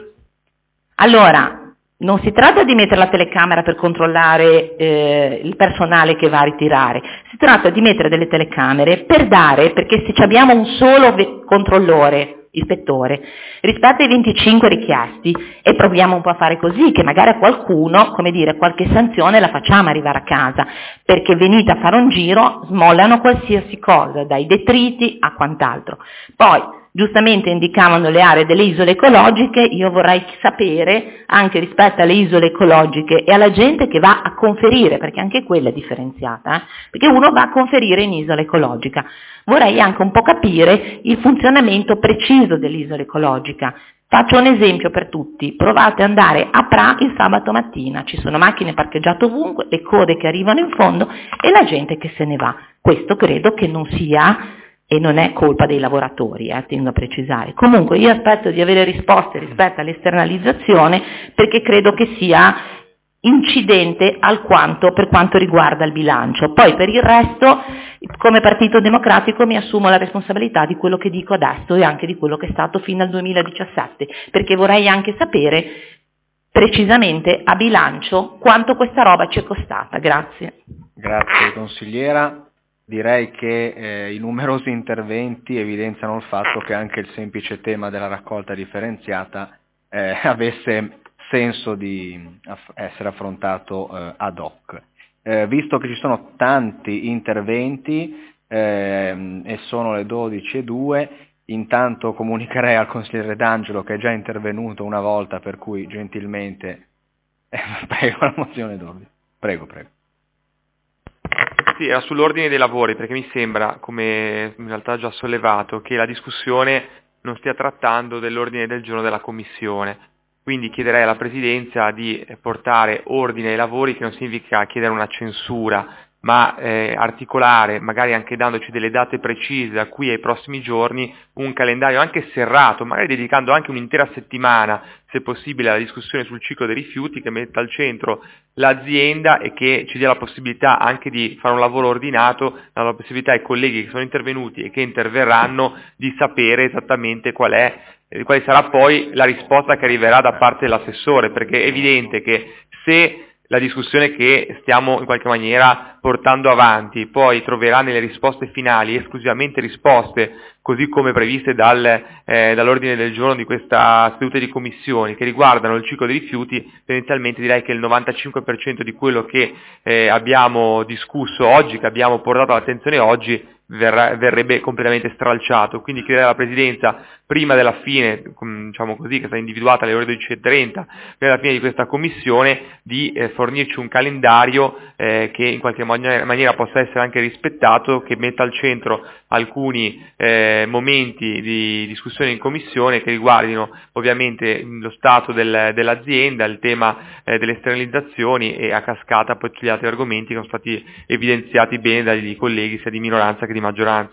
Allora, non si tratta di mettere la telecamera per controllare eh, il personale che va a ritirare, si tratta di mettere delle telecamere per dare, perché se abbiamo un solo ve- controllore, ispettore, rispetto ai venticinque richiesti, e proviamo un po' a fare così, che magari a qualcuno, come dire, qualche sanzione la facciamo arrivare a casa, perché venite a fare un giro, smollano qualsiasi cosa, dai detriti a quant'altro. Poi, giustamente indicavano le aree delle isole ecologiche, io vorrei sapere anche rispetto alle isole ecologiche e alla gente che va a conferire, perché anche quella è differenziata, eh? Perché uno va a conferire in isola ecologica. Vorrei anche un po' capire il funzionamento preciso dell'isola ecologica. Faccio un esempio per tutti, provate ad andare a Pra il sabato mattina, ci sono macchine parcheggiate ovunque, le code che arrivano in fondo e la gente che se ne va. Questo credo che non sia, e non è colpa dei lavoratori, eh, tengo a precisare. Comunque io aspetto di avere risposte rispetto all'esternalizzazione, perché credo che sia incidente alquanto per quanto riguarda il bilancio. Poi per il resto, come Partito Democratico, mi assumo la responsabilità di quello che dico adesso e anche di quello che è stato fino al duemiladiciassette, perché vorrei anche sapere precisamente a bilancio quanto questa roba ci è costata. Grazie.
Grazie consigliera. Direi che eh, i numerosi interventi evidenziano il fatto che anche il semplice tema della raccolta differenziata eh, avesse senso di aff- essere affrontato eh, ad hoc. Eh, visto che ci sono tanti interventi eh, e sono le dodici e due, intanto comunicherei al consigliere D'Angelo, che è già intervenuto una volta, per cui gentilmente eh, prego la mozione d'ordine. Prego, prego.
Sì, era sull'ordine dei lavori, perché mi sembra, come in realtà già sollevato, che la discussione non stia trattando dell'ordine del giorno della Commissione. Quindi chiederei alla Presidenza di portare ordine ai lavori, che non significa chiedere una censura ma eh, articolare, magari anche dandoci delle date precise da qui ai prossimi giorni, un calendario anche serrato, magari dedicando anche un'intera settimana, se possibile, alla discussione sul ciclo dei rifiuti, che metta al centro l'azienda e che ci dia la possibilità anche di fare un lavoro ordinato, dando la possibilità ai colleghi che sono intervenuti e che interverranno di sapere esattamente qual è, eh, quale sarà poi la risposta che arriverà da parte dell'assessore, perché è evidente che se la discussione che stiamo in qualche maniera portando avanti poi troverà nelle risposte finali esclusivamente risposte, così come previste dal, eh, dall'ordine del giorno di questa seduta di commissioni, che riguardano il ciclo dei rifiuti, tendenzialmente direi che il novantacinque per cento di quello che eh, abbiamo discusso oggi, che abbiamo portato all'attenzione oggi, verrà, verrebbe completamente stralciato. Quindi chiederei alla Presidenza, prima della fine, diciamo così, che sarà individuata alle ore dodici e trenta, prima della fine di questa commissione, di eh, fornirci un calendario eh, che in qualche maniera, maniera possa essere anche rispettato, che metta al centro alcuni eh, momenti di discussione in commissione che riguardino ovviamente lo stato del, dell'azienda, il tema eh, delle esternalizzazioni e a cascata poi tutti gli altri argomenti che sono stati evidenziati bene dai colleghi sia di minoranza che di maggioranza.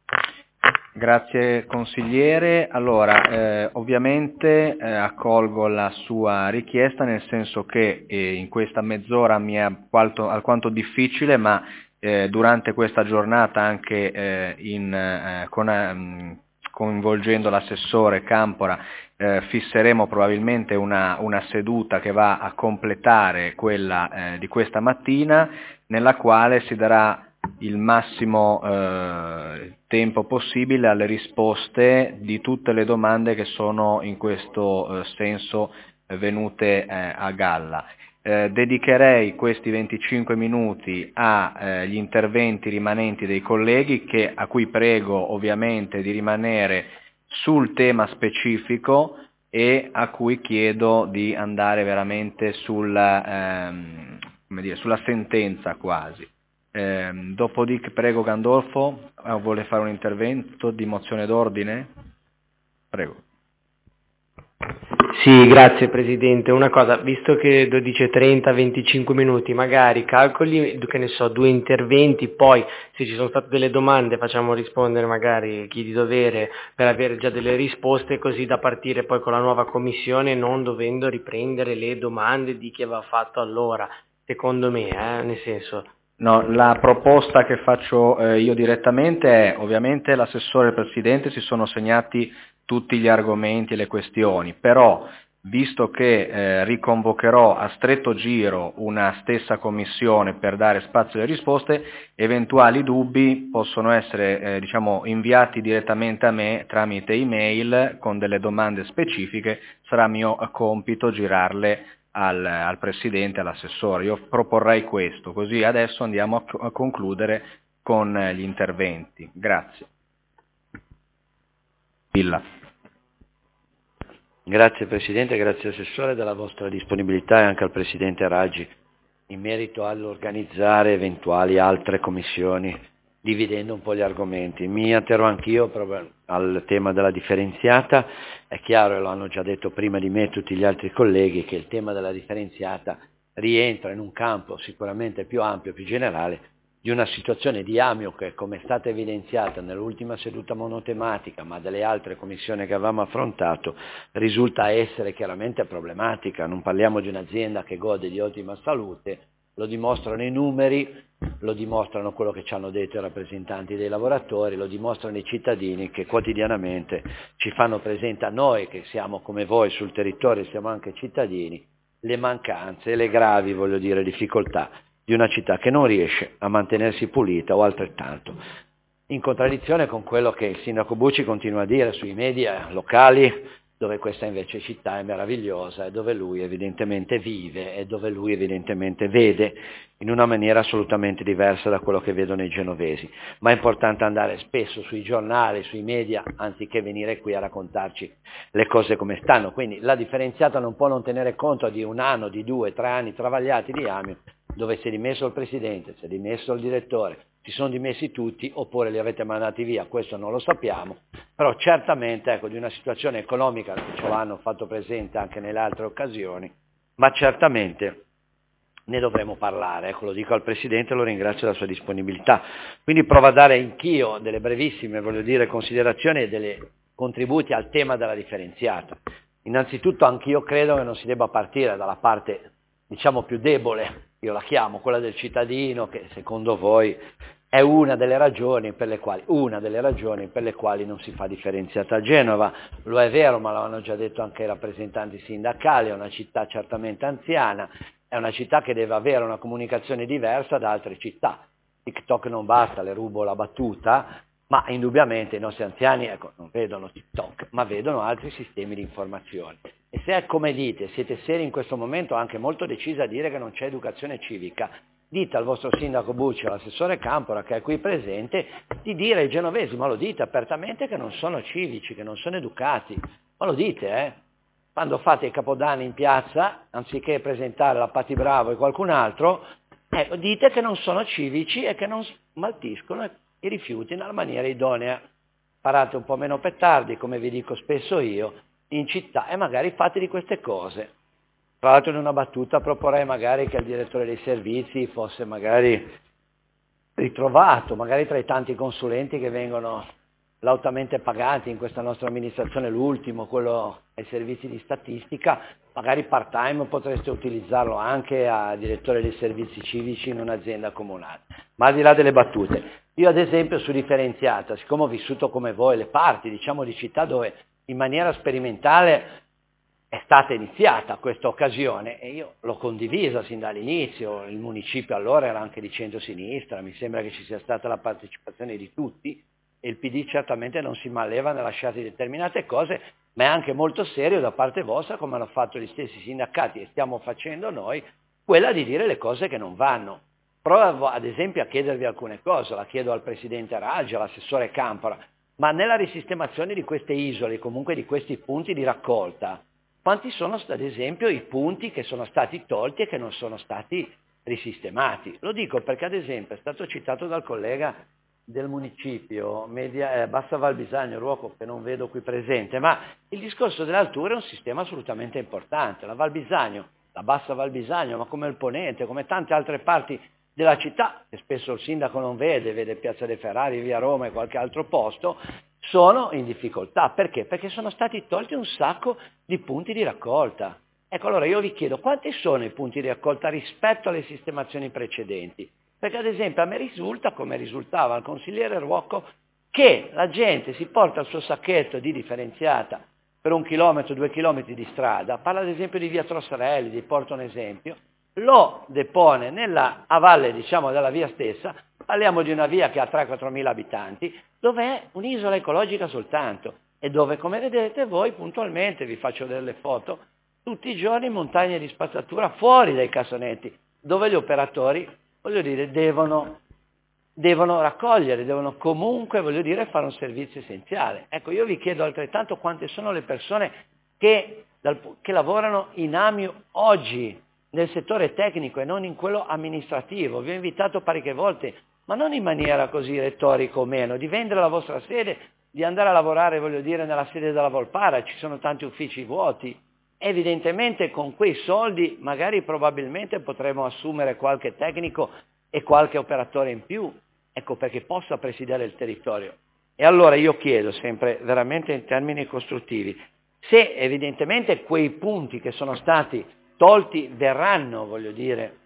Grazie consigliere. Allora, eh, ovviamente eh, accolgo la sua richiesta, nel senso che eh, in questa mezz'ora mi è alquanto, alquanto difficile, ma eh, durante questa giornata anche eh, in, eh, con, eh, coinvolgendo l'assessore Campora eh, fisseremo probabilmente una, una seduta che va a completare quella eh, di questa mattina, nella quale si darà il massimo eh, tempo possibile alle risposte di tutte le domande che sono in questo eh, senso eh, venute eh, a galla. Eh, dedicherei questi venticinque minuti agli eh, interventi rimanenti dei colleghi, che, a cui prego ovviamente di rimanere sul tema specifico e a cui chiedo di andare veramente sulla, ehm, come dire, sulla sentenza quasi. Eh, dopodiché prego Gandolfo, eh, vuole fare un intervento di mozione d'ordine? Prego.
Sì, grazie Presidente. Una cosa, visto che dodici e trenta, venticinque minuti, magari calcoli, che ne so, due interventi, poi se ci sono state delle domande facciamo rispondere magari chi di dovere per avere già delle risposte, così da partire poi con la nuova commissione non dovendo riprendere le domande di chi aveva fatto allora, secondo me, eh, nel senso...
No, la proposta che faccio eh, io direttamente è, ovviamente l'assessore e il Presidente si sono segnati tutti gli argomenti e le questioni, però visto che eh, riconvocherò a stretto giro una stessa commissione per dare spazio alle risposte, eventuali dubbi possono essere eh, diciamo, inviati direttamente a me tramite email con delle domande specifiche, sarà mio compito girarle Al, al Presidente, all'assessore. Io proporrei questo, così adesso andiamo a, a concludere con gli interventi. Grazie. Villa.
Grazie Presidente, grazie Assessore della vostra disponibilità e anche al Presidente Raggi in merito all'organizzare eventuali altre commissioni, dividendo un po' gli argomenti. Mi atterro anch'io proprio al tema della differenziata. È chiaro, e lo hanno già detto prima di me tutti gli altri colleghi, che il tema della differenziata rientra in un campo sicuramente più ampio, più generale, di una situazione di Amio che, come è stata evidenziata nell'ultima seduta monotematica, ma delle altre commissioni che avevamo affrontato, risulta essere chiaramente problematica. Non parliamo di un'azienda che gode di ottima salute, lo dimostrano i numeri, lo dimostrano quello che ci hanno detto i rappresentanti dei lavoratori, lo dimostrano i cittadini che quotidianamente ci fanno presente a noi, che siamo come voi sul territorio, siamo anche cittadini, le mancanze e le gravi, voglio dire, difficoltà di una città che non riesce a mantenersi pulita o altrettanto. In contraddizione con quello che il Sindaco Bucci continua a dire sui media locali, dove questa invece città è meravigliosa e dove lui evidentemente vive e dove lui evidentemente vede in una maniera assolutamente diversa da quello che vedono i genovesi. Ma è importante andare spesso sui giornali, sui media, anziché venire qui a raccontarci le cose come stanno. Quindi la differenziata non può non tenere conto di un anno, di due, tre anni travagliati di Amio, dove si è dimesso il Presidente, si è dimesso il Direttore, si sono dimessi tutti oppure li avete mandati via, questo non lo sappiamo, però certamente ecco, di una situazione economica, che ce l'hanno fatto presente anche nelle altre occasioni, ma certamente ne dovremo parlare. Ecco, lo dico al Presidente, lo ringrazio della sua disponibilità. Quindi provo a dare anch'io delle brevissime, voglio dire, considerazioni e dei contributi al tema della differenziata. Innanzitutto anch'io credo che non si debba partire dalla parte, diciamo, più debole, io la chiamo quella del cittadino, che secondo voi è una delle ragioni per le quali, una delle ragioni per le quali non si fa differenziata a Genova. Lo è vero, ma lo hanno già detto anche i rappresentanti sindacali, è una città certamente anziana, è una città che deve avere una comunicazione diversa da altre città. TikTok non basta, le rubo la battuta, ma indubbiamente i nostri anziani, ecco, non vedono TikTok, ma vedono altri sistemi di informazione. E se, come dite, siete seri in questo momento, anche molto decisi a dire che non c'è educazione civica, dite al vostro sindaco Bucci, all'assessore Campora, che è qui presente, di dire ai genovesi, ma lo dite apertamente, che non sono civici, che non sono educati. Ma lo dite, eh? Quando fate i capodanni in piazza, anziché presentare la Patti Bravo e qualcun altro, ecco, dite che non sono civici e che non smaltiscono i rifiuti nella maniera idonea. Parate un po' meno petardi, come vi dico spesso io, in città, e magari fate di queste cose. Tra l'altro, in una battuta proporrei magari che il direttore dei servizi fosse magari ritrovato, magari tra i tanti consulenti che vengono lautamente pagati in questa nostra amministrazione, l'ultimo, quello ai servizi di statistica, magari part-time potreste utilizzarlo anche a direttore dei servizi civici in un'azienda comunale. Ma al di là delle battute, io ad esempio su differenziata, siccome ho vissuto come voi le parti, diciamo, di città dove in maniera sperimentale è stata iniziata questa occasione, e io l'ho condivisa sin dall'inizio, il municipio allora era anche di centro-sinistra, mi sembra che ci sia stata la partecipazione di tutti, e il P D certamente non si maleva nel lasciare determinate cose, ma è anche molto serio da parte vostra, come hanno fatto gli stessi sindacati e stiamo facendo noi, quella di dire le cose che non vanno. Provo ad esempio a chiedervi alcune cose, la chiedo al Presidente Raggi, all'assessore Campora, ma nella risistemazione di queste isole, comunque di questi punti di raccolta, quanti sono ad esempio i punti che sono stati tolti e che non sono stati risistemati? Lo dico perché ad esempio è stato citato dal collega del municipio, media, eh, Bassa Valbisagno, Ruoco, che non vedo qui presente, ma il discorso delle alture è un sistema assolutamente importante. La Valbisagno, la Bassa Valbisagno, ma come il Ponente, come tante altre parti della città, che spesso il sindaco non vede, vede Piazza dei Ferrari, via Roma e qualche altro posto, sono in difficoltà. Perché? Perché sono stati tolti un sacco di punti di raccolta. Ecco, allora io vi chiedo, quanti sono i punti di raccolta rispetto alle sistemazioni precedenti? Perché ad esempio a me risulta, come risultava al consigliere Ruocco, che la gente si porta il suo sacchetto di differenziata per un chilometro, due chilometri di strada, parla ad esempio di via Trossarelli, vi porto un esempio, lo depone nella, a valle, diciamo, della via stessa, parliamo di una via che ha tre quattro mila abitanti, dove è un'isola ecologica soltanto, e dove, come vedete voi, puntualmente, vi faccio delle foto, tutti i giorni montagne di spazzatura fuori dai cassonetti, dove gli operatori, voglio dire, devono, devono raccogliere, devono comunque, voglio dire, fare un servizio essenziale. Ecco, io vi chiedo altrettanto quante sono le persone che, dal, che lavorano in A M I U oggi, nel settore tecnico e non in quello amministrativo. Vi ho invitato parecchie volte, ma non in maniera così retorica o meno, di vendere la vostra sede, di andare a lavorare, voglio dire, nella sede della Volpara, ci sono tanti uffici vuoti. Evidentemente con quei soldi magari probabilmente potremo assumere qualche tecnico e qualche operatore in più, ecco, perché possa presidiare il territorio. E allora io chiedo sempre veramente in termini costruttivi, se evidentemente quei punti che sono stati tolti verranno, voglio dire,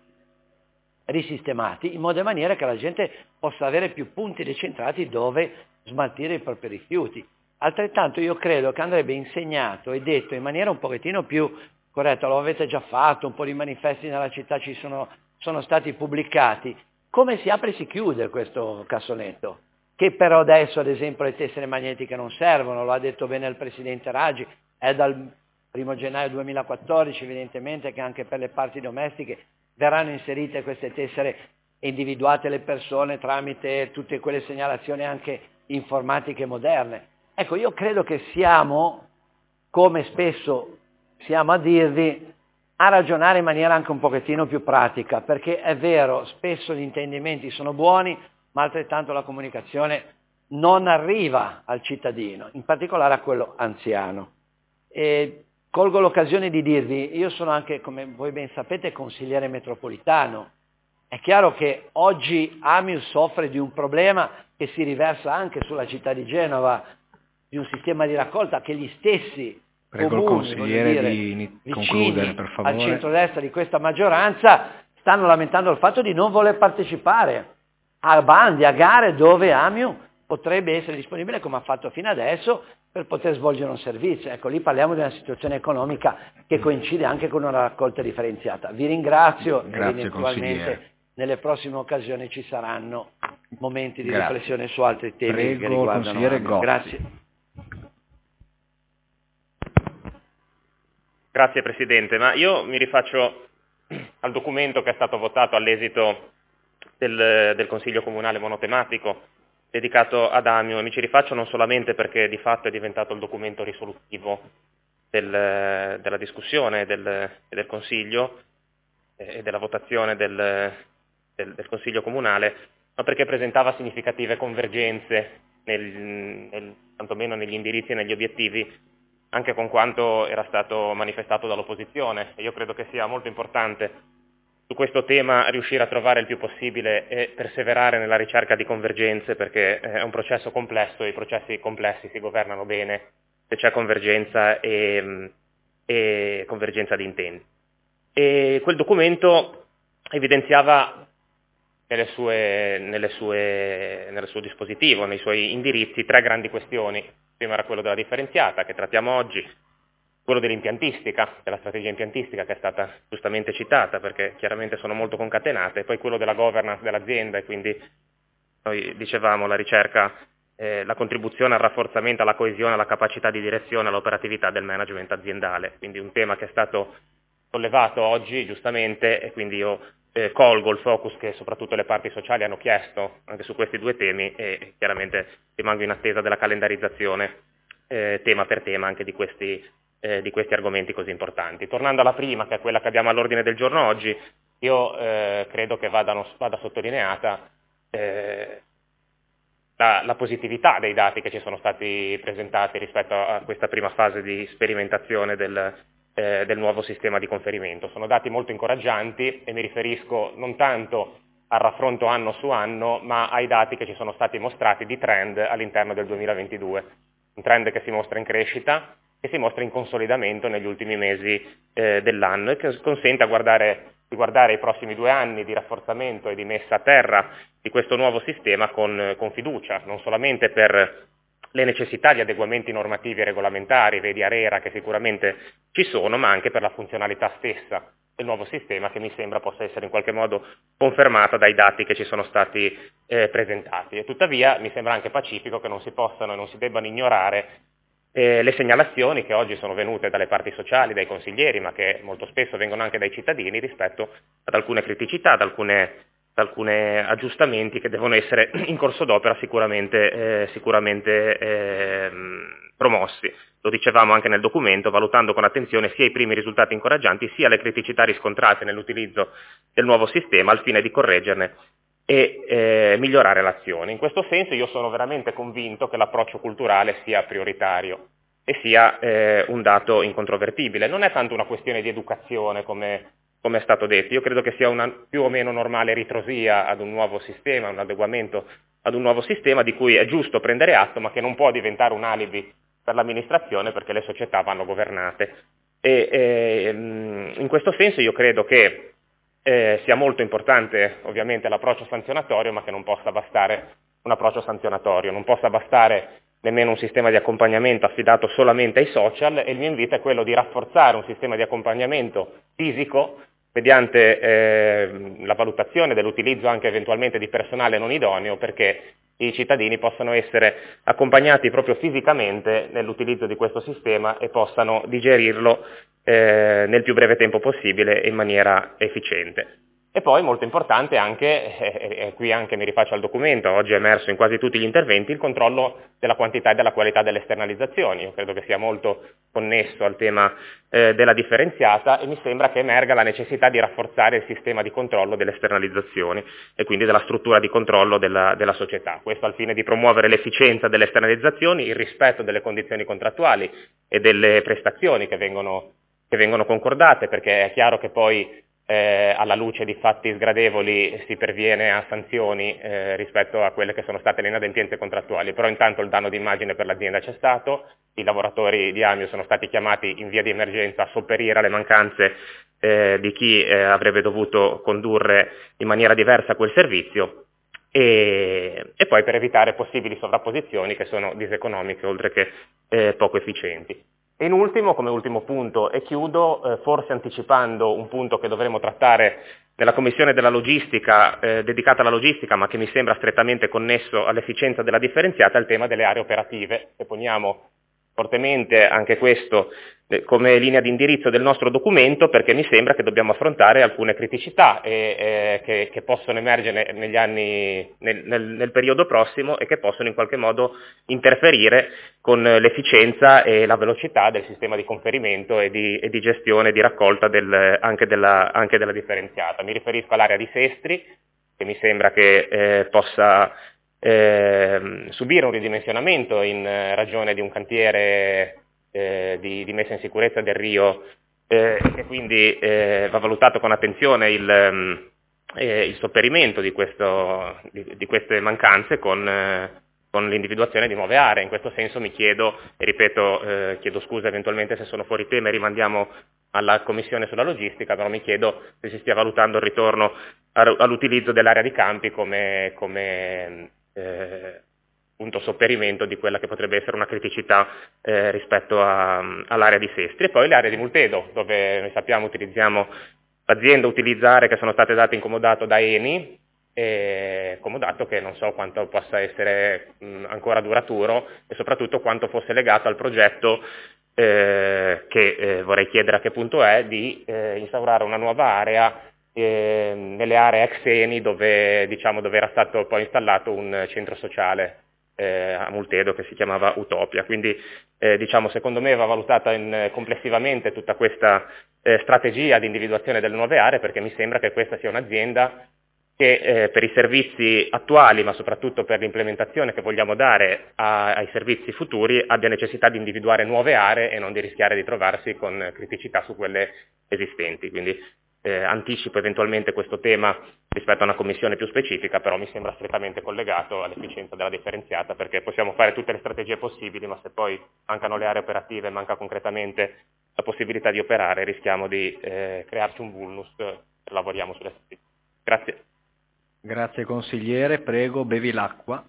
risistemati, in modo e maniera che la gente possa avere più punti decentrati dove smaltire i propri rifiuti. Altrettanto io credo che andrebbe insegnato e detto in maniera un pochettino più corretta, lo avete già fatto, un po' di manifesti nella città ci sono, sono stati pubblicati, come si apre e si chiude questo cassonetto, che però adesso ad esempio le tessere magnetiche non servono, lo ha detto bene il Presidente Raggi, è dal primo gennaio duemilaquattordici evidentemente che anche per le parti domestiche verranno inserite queste tessere e individuate le persone tramite tutte quelle segnalazioni anche informatiche moderne. Ecco, io credo che siamo, come spesso siamo a dirvi, a ragionare in maniera anche un pochettino più pratica, perché è vero, spesso gli intendimenti sono buoni, ma altrettanto la comunicazione non arriva al cittadino, in particolare a quello anziano. E colgo l'occasione di dirvi, io sono anche, come voi ben sapete, consigliere metropolitano. È chiaro che oggi Amius soffre di un problema che si riversa anche sulla città di Genova, di un sistema di raccolta che gli stessi
Prego
comuni,
il consigliere
dire,
di
vicini
concludere, per favore.
al centrodestra di questa maggioranza stanno lamentando il fatto di non voler partecipare a bandi, a gare dove Amius potrebbe essere disponibile, come ha fatto fino adesso, per poter svolgere un servizio. Ecco, lì parliamo di una situazione economica che coincide anche con una raccolta differenziata. Vi ringrazio e eventualmente nelle prossime occasioni ci saranno momenti di
Grazie.
riflessione su altri temi
Prego,
che riguardano
consigliere
Amius.
Gotti.
Grazie.
Grazie Presidente, ma io mi rifaccio al documento che è stato votato all'esito del, del Consiglio Comunale monotematico dedicato ad Amius, e mi ci rifaccio non solamente perché di fatto è diventato il documento risolutivo del, della discussione del, del Consiglio e della votazione del, del, del Consiglio Comunale, ma perché presentava significative convergenze, nel, nel, tantomeno negli indirizzi e negli obiettivi, anche con quanto era stato manifestato dall'opposizione. E io credo che sia molto importante su questo tema riuscire a trovare il più possibile e perseverare nella ricerca di convergenze, perché è un processo complesso e i processi complessi si governano bene se c'è convergenza e, e convergenza di intenti. E quel documento evidenziava nelle sue, nelle sue, nel suo dispositivo, nei suoi indirizzi, tre grandi questioni. Prima era quello della differenziata, che trattiamo oggi, quello dell'impiantistica, della strategia impiantistica che è stata giustamente citata perché chiaramente sono molto concatenate, e poi quello della governance dell'azienda, e quindi noi dicevamo la ricerca, eh, la contribuzione al rafforzamento, alla coesione, alla capacità di direzione, all'operatività del management aziendale, quindi un tema che è stato sollevato oggi giustamente, e quindi io eh, colgo il focus che soprattutto le parti sociali hanno chiesto anche su questi due temi, e chiaramente rimango in attesa della calendarizzazione eh, tema per tema anche di questi, eh, di questi argomenti così importanti. Tornando alla prima, che è quella che abbiamo all'ordine del giorno oggi, io eh, credo che vadano, vada sottolineata eh, la, la positività dei dati che ci sono stati presentati rispetto a questa prima fase di sperimentazione del, eh, del nuovo sistema di conferimento. Sono dati molto incoraggianti e mi riferisco non tanto al raffronto anno su anno, ma ai dati che ci sono stati mostrati di trend all'interno del duemilaventidue. Un trend che si mostra in crescita, che si mostra in consolidamento negli ultimi mesi eh, dell'anno, e che consente a guardare, di guardare i prossimi due anni di rafforzamento e di messa a terra di questo nuovo sistema con, con fiducia, non solamente per le necessità di adeguamenti normativi e regolamentari, vedi ARERA, che sicuramente ci sono, ma anche per la funzionalità stessa del nuovo sistema, che mi sembra possa essere in qualche modo confermata dai dati che ci sono stati eh, presentati. E tuttavia mi sembra anche pacifico che non si possano e non si debbano ignorare eh, le segnalazioni che oggi sono venute dalle parti sociali, dai consiglieri, ma che molto spesso vengono anche dai cittadini rispetto ad alcune criticità, ad alcune, ad alcune aggiustamenti che devono essere in corso d'opera sicuramente, eh, sicuramente eh, promossi. Lo dicevamo anche nel documento, valutando con attenzione sia i primi risultati incoraggianti sia le criticità riscontrate nell'utilizzo del nuovo sistema al fine di correggerne e eh, migliorare l'azione. In questo senso io sono veramente convinto che l'approccio culturale sia prioritario e sia eh, un dato incontrovertibile. Non è tanto una questione di educazione come, come è stato detto, io credo che sia una più o meno normale ritrosia ad un nuovo sistema, un adeguamento ad un nuovo sistema di cui è giusto prendere atto, ma che non può diventare un alibi per l'amministrazione, perché le società vanno governate. E, e, in questo senso io credo che eh, sia molto importante ovviamente l'approccio sanzionatorio, ma che non possa bastare un approccio sanzionatorio, non possa bastare nemmeno un sistema di accompagnamento affidato solamente ai social, e il mio invito è quello di rafforzare un sistema di accompagnamento fisico mediante eh, la valutazione dell'utilizzo anche eventualmente di personale non idoneo, perché i cittadini possano essere accompagnati proprio fisicamente nell'utilizzo di questo sistema e possano digerirlo eh, nel più breve tempo possibile e in maniera efficiente. E poi molto importante anche, e qui anche mi rifaccio al documento, oggi è emerso in quasi tutti gli interventi, il controllo della quantità e della qualità delle esternalizzazioni. Io credo che sia molto connesso al tema eh, della differenziata e mi sembra che emerga la necessità di rafforzare il sistema di controllo delle esternalizzazioni e quindi della struttura di controllo della, della società. Questo al fine di promuovere l'efficienza delle esternalizzazioni, il rispetto delle condizioni contrattuali e delle prestazioni che vengono, che vengono concordate, perché è chiaro che poi Eh, alla luce di fatti sgradevoli si perviene a sanzioni eh, rispetto a quelle che sono state le inadempienze contrattuali, però intanto il danno d'immagine per l'azienda c'è stato, i lavoratori di Amio sono stati chiamati in via di emergenza a sopperire alle mancanze eh, di chi eh, avrebbe dovuto condurre in maniera diversa quel servizio e, e poi per evitare possibili sovrapposizioni che sono diseconomiche oltre che eh, poco efficienti. E in ultimo, come ultimo punto, e chiudo, eh, forse anticipando un punto che dovremo trattare nella commissione della logistica, eh, dedicata alla logistica, ma che mi sembra strettamente connesso all'efficienza della differenziata, è il tema delle aree operative, che poniamo fortemente anche questo eh, come linea di indirizzo del nostro documento, perché mi sembra che dobbiamo affrontare alcune criticità e, eh, che, che possono emergere negli anni, nel, nel, nel periodo prossimo e che possono in qualche modo interferire con l'efficienza e la velocità del sistema di conferimento e di, e di gestione e di raccolta del, anche, della, anche della differenziata. Mi riferisco all'area di Sestri, che mi sembra che eh, possa eh, subire un ridimensionamento in eh, ragione di un cantiere eh, di, di messa in sicurezza del Rio eh, e che quindi eh, va valutato con attenzione il, eh, il sopperimento di, questo, di, di queste mancanze con... Eh, con l'individuazione di nuove aree. In questo senso mi chiedo, e ripeto, eh, chiedo scusa eventualmente se sono fuori tema e rimandiamo alla Commissione sulla logistica, però mi chiedo se si stia valutando il ritorno all'utilizzo dell'area di campi come, come eh, punto sopperimento di quella che potrebbe essere una criticità eh, rispetto a, all'area di Sestri. E poi l'area di Multedo, dove noi sappiamo utilizziamo, l'azienda utilizza aree che sono state date in comodato da Eni, e comodato che non so quanto possa essere mh, ancora duraturo e soprattutto quanto fosse legato al progetto eh, che eh, vorrei chiedere a che punto è di eh, instaurare una nuova area eh, nelle aree ex Eni dove, diciamo, dove era stato poi installato un centro sociale eh, a Multedo che si chiamava Utopia. Quindi eh, diciamo, secondo me va valutata in, complessivamente tutta questa eh, strategia di individuazione delle nuove aree, perché mi sembra che questa sia un'azienda che eh, per i servizi attuali, ma soprattutto per l'implementazione che vogliamo dare a, ai servizi futuri, abbia necessità di individuare nuove aree e non di rischiare di trovarsi con criticità su quelle esistenti. Quindi eh, anticipo eventualmente questo tema rispetto a una commissione più specifica, però mi sembra strettamente collegato all'efficienza della differenziata, perché possiamo fare tutte le strategie possibili, ma se poi mancano le aree operative, manca concretamente la possibilità di operare, rischiamo di eh, crearci un vulnus e lavoriamo sulle strategie. Grazie.
Grazie consigliere, prego, bevi l'acqua.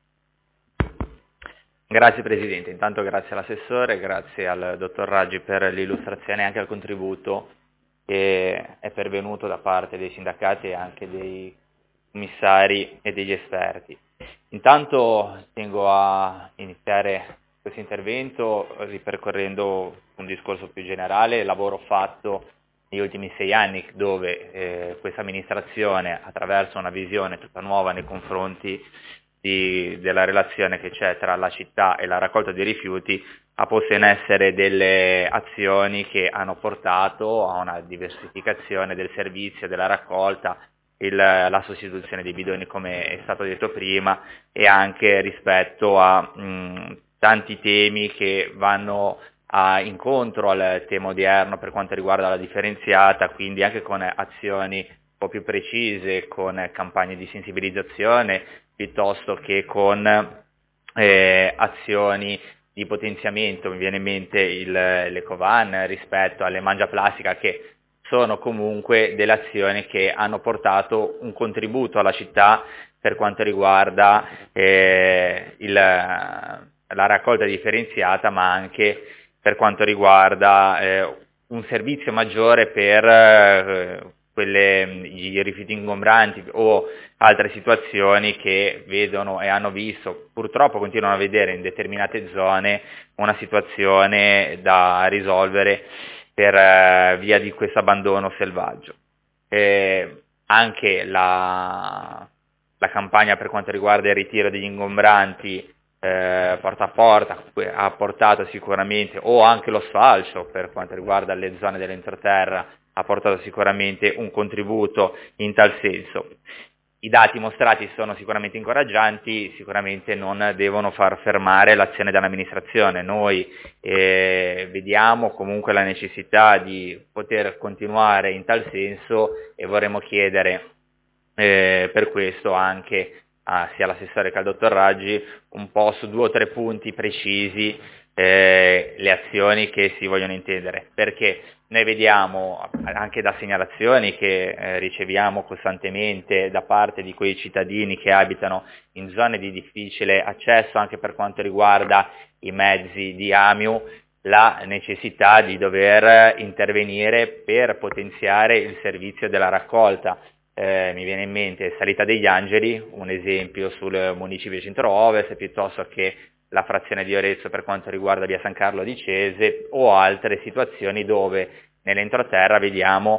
Grazie Presidente, intanto grazie all'assessore, grazie al dottor Raggi per l'illustrazione e anche al contributo che è pervenuto da parte dei sindacati e anche dei commissari e degli esperti. Intanto tengo a iniziare questo intervento ripercorrendo un discorso più generale, il lavoro fatto negli ultimi sei anni dove eh, questa amministrazione, attraverso una visione tutta nuova nei confronti di, della relazione che c'è tra la città e la raccolta dei rifiuti, ha posto in essere delle azioni che hanno portato a una diversificazione del servizio, della raccolta, il, la sostituzione dei bidoni come è stato detto prima e anche rispetto a mh, tanti temi che vanno a incontro al tema odierno per quanto riguarda la differenziata, quindi anche con azioni un po' più precise, con campagne di sensibilizzazione, piuttosto che con eh, azioni di potenziamento. Mi viene in mente il, l'Ecovan rispetto alle mangiaplastica, che sono comunque delle azioni che hanno portato un contributo alla città per quanto riguarda eh, il, la raccolta differenziata, ma anche per quanto riguarda eh, un servizio maggiore per eh, quelle, i rifiuti ingombranti o altre situazioni che vedono e hanno visto, purtroppo continuano a vedere in determinate zone una situazione da risolvere per eh, via di questo abbandono selvaggio. Eh, anche la, la campagna per quanto riguarda il ritiro degli ingombranti eh, porta a porta ha portato sicuramente, o anche lo sfalcio per quanto riguarda le zone dell'entroterra, ha portato sicuramente un contributo in tal senso. I dati mostrati sono sicuramente incoraggianti, sicuramente non devono far fermare l'azione dell'amministrazione. Noi eh, vediamo comunque la necessità di poter continuare in tal senso e vorremmo chiedere eh, per questo anche a, sia all'assessore che al dottor Raggi un po' su due o tre punti precisi eh, le azioni che si vogliono intendere, perché noi vediamo anche da segnalazioni che eh, riceviamo costantemente da parte di quei cittadini che abitano in zone di difficile accesso anche per quanto riguarda i mezzi di AMIU, la necessità di dover intervenire per potenziare il servizio della raccolta. Eh, mi viene in mente Salita degli Angeli, un esempio sul municipio centro-ovest, piuttosto che la frazione di Orezzo per quanto riguarda via San Carlo di Cese, o altre situazioni dove nell'entroterra vediamo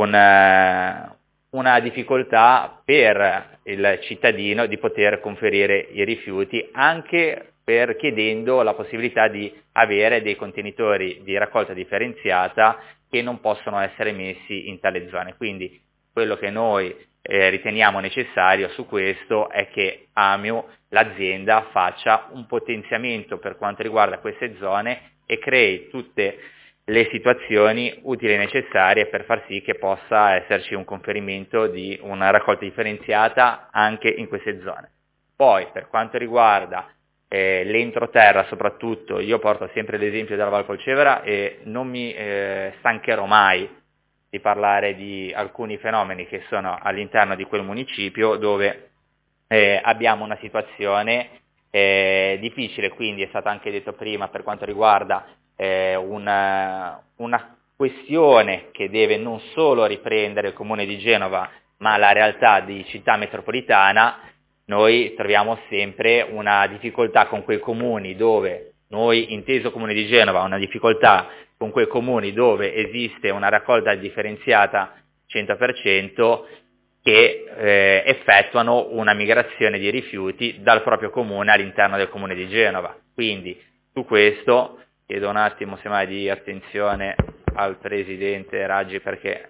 una, una difficoltà per il cittadino di poter conferire i rifiuti, anche per chiedendo la possibilità di avere dei contenitori di raccolta differenziata che non possono essere messi in tale zone. Quindi quello che noi eh, riteniamo necessario su questo è che AMIU, l'azienda, faccia un potenziamento per quanto riguarda queste zone e crei tutte le situazioni utili e necessarie per far sì che possa esserci un conferimento di una raccolta differenziata anche in queste zone. Poi per quanto riguarda eh, l'entroterra soprattutto, io porto sempre l'esempio della Val Polcevera e non mi eh, stancherò mai di parlare di alcuni fenomeni che sono all'interno di quel municipio dove eh, abbiamo una situazione eh, difficile, quindi è stato anche detto prima per quanto riguarda eh, una, una questione che deve non solo riprendere il comune di Genova ma la realtà di città metropolitana. Noi troviamo sempre una difficoltà con quei comuni dove noi, inteso comune di Genova, una difficoltà con quei comuni dove esiste una raccolta differenziata cento per cento che eh, effettuano una migrazione di rifiuti dal proprio comune all'interno del comune di Genova. Quindi su questo chiedo un attimo semmai di attenzione al Presidente Raggi perché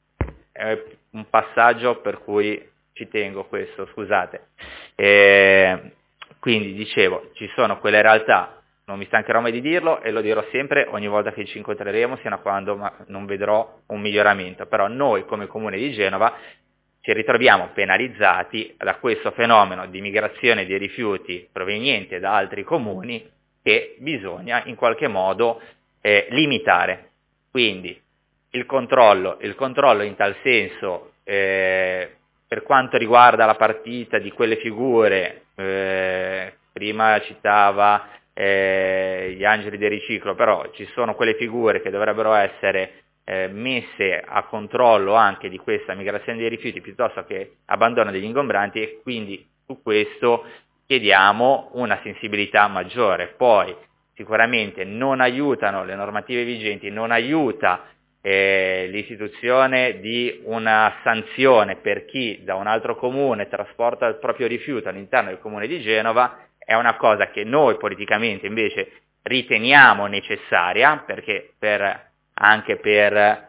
è un passaggio per cui ci tengo questo, scusate. Eh, quindi dicevo, ci sono quelle realtà, non mi stancherò mai di dirlo e lo dirò sempre ogni volta che ci incontreremo, fino a quando ma non vedrò un miglioramento, però noi come Comune di Genova ci ritroviamo penalizzati da questo fenomeno di migrazione di rifiuti proveniente da altri comuni che bisogna in qualche modo eh, limitare. Quindi il controllo, il controllo in tal senso eh, per quanto riguarda la partita di quelle figure, eh, prima citava eh, gli angeli del riciclo, però ci sono quelle figure che dovrebbero essere eh, messe a controllo anche di questa migrazione dei rifiuti piuttosto che abbandono degli ingombranti e quindi su questo chiediamo una sensibilità maggiore. Poi sicuramente non aiutano le normative vigenti, non aiuta eh, l'istituzione di una sanzione per chi da un altro comune trasporta il proprio rifiuto all'interno del comune di Genova, è una cosa che noi politicamente invece riteniamo necessaria, perché per, anche per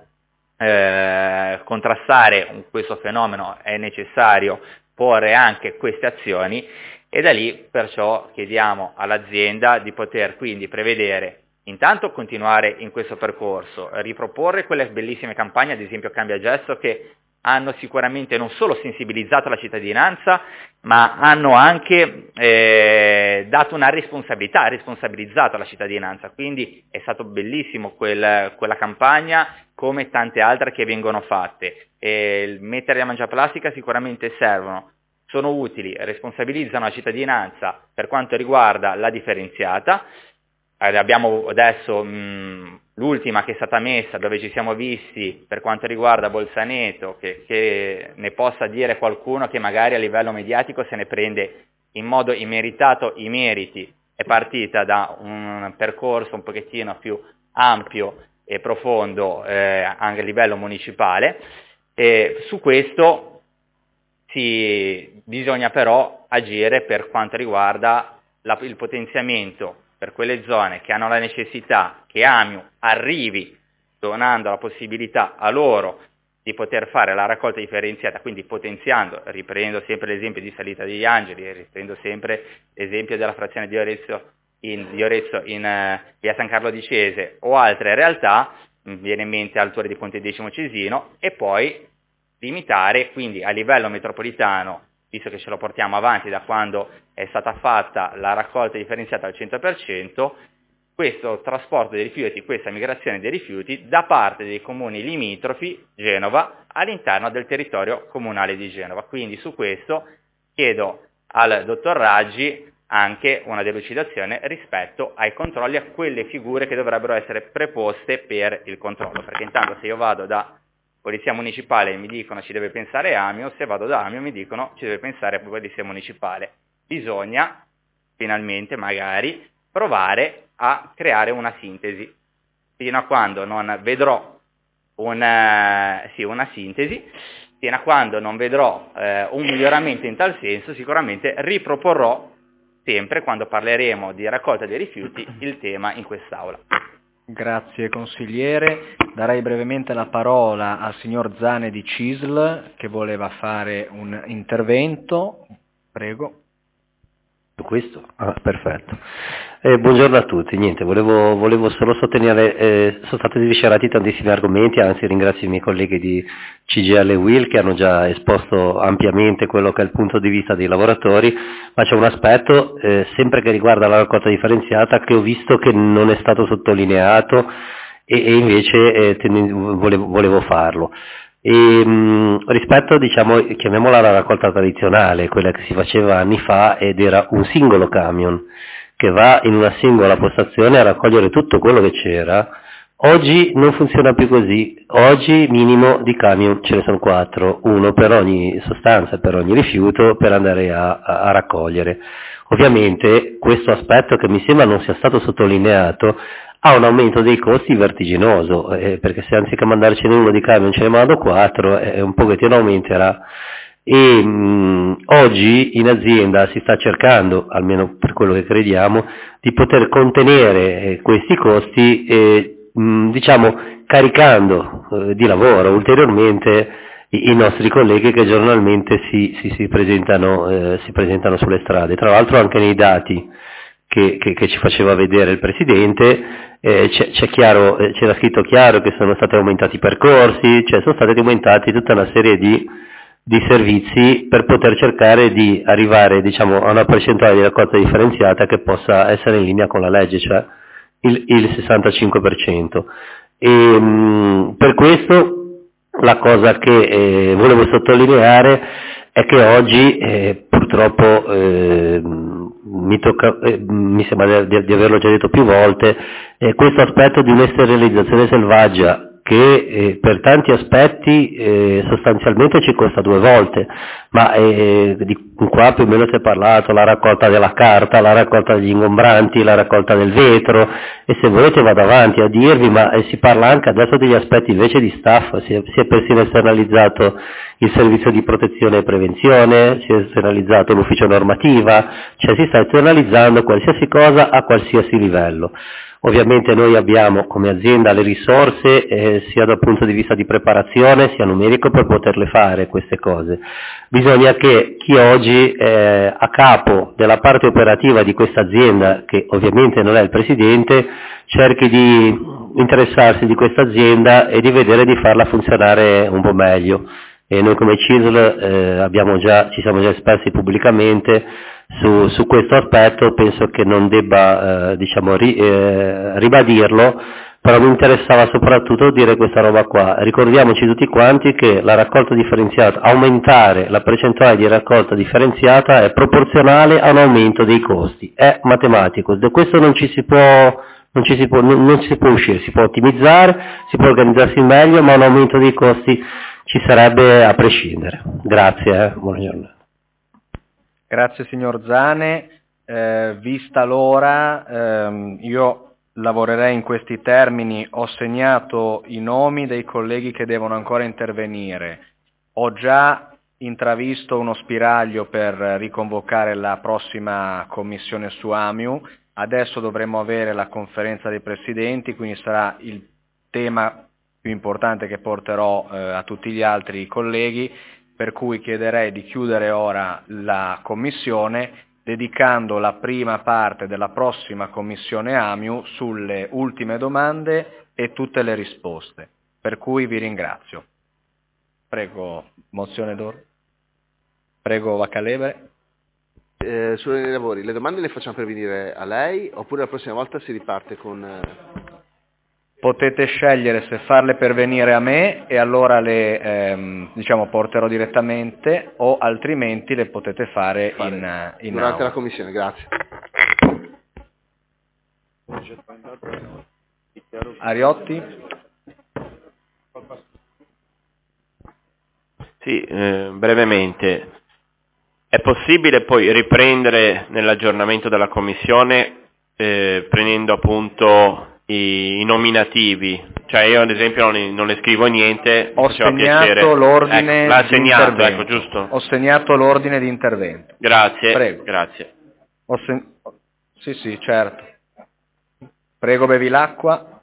eh, contrastare questo fenomeno è necessario porre anche queste azioni e da lì perciò chiediamo all'azienda di poter quindi prevedere intanto continuare in questo percorso, riproporre quelle bellissime campagne, ad esempio Cambia Gesto, che hanno sicuramente non solo sensibilizzato la cittadinanza, ma hanno anche eh, dato una responsabilità, responsabilizzato la cittadinanza, quindi è stato bellissimo quel, quella campagna come tante altre che vengono fatte. E mettere la mangiaplastica sicuramente servono, sono utili, responsabilizzano la cittadinanza per quanto riguarda la differenziata. Abbiamo adesso mh, l'ultima che è stata messa dove ci siamo visti per quanto riguarda Bolzaneto, che, che ne possa dire qualcuno che magari a livello mediatico se ne prende in modo immeritato i meriti, è partita da un percorso un pochettino più ampio e profondo eh, anche a livello municipale. E su questo si, bisogna però agire per quanto riguarda la, il potenziamento per quelle zone che hanno la necessità che Amio arrivi donando la possibilità a loro di poter fare la raccolta differenziata, quindi potenziando, riprendo sempre l'esempio di Salita degli Angeli, riprendo sempre l'esempio della frazione di Orezzo in, di Orezzo in uh, via San Carlo di Cese o altre realtà, mi viene in mente Alture di Ponte Decimo Cesino, e poi limitare quindi a livello metropolitano, visto che ce lo portiamo avanti da quando è stata fatta la raccolta differenziata al cento per cento, questo trasporto dei rifiuti, questa migrazione dei rifiuti da parte dei comuni limitrofi Genova all'interno del territorio comunale di Genova. Quindi su questo chiedo al dottor Raggi anche una delucidazione rispetto ai controlli, a quelle figure che dovrebbero essere preposte per il controllo, perché intanto se io vado da Polizia Municipale e mi dicono ci deve pensare Amio, se vado da Amio mi dicono ci deve pensare Polizia Municipale. Bisogna finalmente magari provare a creare una sintesi, fino a quando non vedrò una, sì, una sintesi, fino a quando non vedrò eh, un miglioramento in tal senso, sicuramente riproporrò sempre, quando parleremo di raccolta dei rifiuti, il tema in quest'Aula.
Grazie consigliere. Darei brevemente la parola al signor Zane di C I S L che voleva fare un intervento. Prego.
Questo? Ah, perfetto. Eh, buongiorno a tutti. Niente, volevo, volevo solo sottolineare, eh, sono stati sviscerati tantissimi argomenti, anzi ringrazio i miei colleghi di C G I L e U I L che hanno già esposto ampiamente quello che è il punto di vista dei lavoratori, ma c'è un aspetto, eh, sempre che riguarda la raccolta differenziata, che ho visto che non è stato sottolineato e, e invece eh, ten- volevo, volevo farlo. E, mh, rispetto, diciamo, chiamiamola la raccolta tradizionale, quella che si faceva anni fa, ed era un singolo camion che va in una singola postazione a raccogliere tutto quello che c'era, oggi non funziona più così. Oggi minimo di camion ce ne sono quattro, uno per ogni sostanza, per ogni rifiuto, per andare a, a, a raccogliere. Ovviamente questo aspetto, che mi sembra non sia stato sottolineato, ha un aumento dei costi vertiginoso, eh, perché se anziché mandarcene uno di camion ce ne mando quattro, eh, un pochettino aumenterà. E mh, oggi in azienda si sta cercando, almeno per quello che crediamo, di poter contenere eh, questi costi, eh, mh, diciamo, caricando eh, di lavoro ulteriormente i, i nostri colleghi che giornalmente si, si, si, presentano, eh, si presentano sulle strade. Tra l'altro anche nei dati che, che, che ci faceva vedere il Presidente, eh, c'è, c'è chiaro, eh, c'era scritto chiaro che sono stati aumentati i percorsi, cioè sono stati aumentati tutta una serie di, di servizi per poter cercare di arrivare, diciamo, a una percentuale di raccolta differenziata che possa essere in linea con la legge, cioè il, il sessantacinque per cento. E, mh, per questo la cosa che eh, volevo sottolineare è che oggi eh, purtroppo eh, mi, tocca, eh, mi sembra di, di averlo già detto più volte, eh, questo aspetto di un'esterilizzazione selvaggia che eh, per tanti aspetti eh, sostanzialmente ci costa due volte, ma eh, di qua più o meno si è parlato, la raccolta della carta, la raccolta degli ingombranti, la raccolta del vetro, e se volete vado avanti a dirvi, ma eh, si parla anche adesso degli aspetti invece di staff, si è, si è persino esternalizzato il servizio di protezione e prevenzione, si è esternalizzato l'ufficio normativa, cioè si sta esternalizzando qualsiasi cosa a qualsiasi livello. Ovviamente noi abbiamo come azienda le risorse eh, sia dal punto di vista di preparazione sia numerico per poterle fare queste cose. Bisogna che chi oggi è a capo della parte operativa di questa azienda, che ovviamente non è il Presidente, cerchi di interessarsi di questa azienda e di vedere di farla funzionare un po' meglio. E noi come C I S L eh, abbiamo già, ci siamo già espressi pubblicamente su, su questo aspetto, penso che non debba eh, diciamo, ri, eh, ribadirlo, però mi interessava soprattutto dire questa roba qua. Ricordiamoci tutti quanti che la raccolta differenziata, aumentare la percentuale di raccolta differenziata è proporzionale a un aumento dei costi, è matematico, da questo non ci si può, non ci si può, non, non si può uscire, si può ottimizzare, si può organizzarsi meglio, ma un aumento dei costi ci sarebbe a prescindere. Grazie, eh. Buona giornata.
Grazie signor Zane. Eh, vista l'ora, ehm, io lavorerei in questi termini, ho segnato i nomi dei colleghi che devono ancora intervenire. ho già intravisto uno spiraglio per riconvocare la prossima commissione su Amiu, adesso dovremo avere la conferenza dei presidenti, quindi sarà il tema più importante che porterò eh, a tutti gli altri colleghi, per cui chiederei di chiudere ora la commissione dedicando la prima parte della prossima commissione Amiu sulle ultime domande e tutte le risposte, per cui vi ringrazio. Prego, mozione d'ordine. Prego, Vacalevere.
Eh, sui lavori, le domande le facciamo pervenire a lei oppure la prossima volta si riparte con... Eh...
Potete scegliere se farle pervenire a me e allora le ehm, diciamo, porterò direttamente o altrimenti le potete fare, fare. in, in
durante
aula.
la commissione, grazie.
Ariotti?
Sì, eh, brevemente. È possibile poi riprendere nell'aggiornamento della commissione eh, prendendo appunto i, i nominativi, cioè io ad esempio non, non le scrivo niente,
ho segnato l'ordine
ecco, l'ha
di
segnato,
intervento.
Ecco, giusto?
Ho segnato l'ordine di intervento.
Grazie.
Prego.
Grazie.
Ho sen- sì, sì, certo. Prego, bevi l'acqua.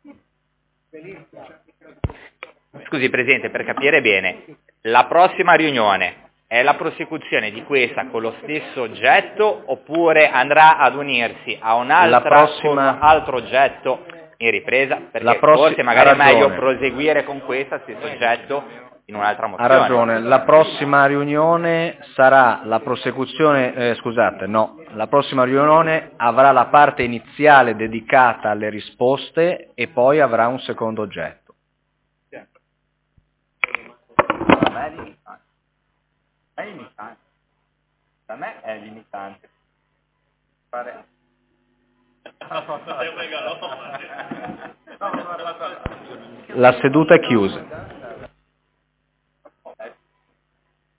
Scusi Presidente, per capire bene, la prossima riunione è la prosecuzione di questa con lo stesso oggetto oppure andrà ad unirsi a un'altra prossima... con un altro oggetto in ripresa? Perché la prossi... forse magari è meglio proseguire con questa stesso oggetto in un'altra mozione.
Ha ragione, la prossima riunione sarà la prosecuzione, eh, scusate, no, la prossima riunione avrà la parte iniziale dedicata alle risposte e poi avrà un secondo oggetto.
È limitante. Da me è limitante. Fare...
La seduta è chiusa.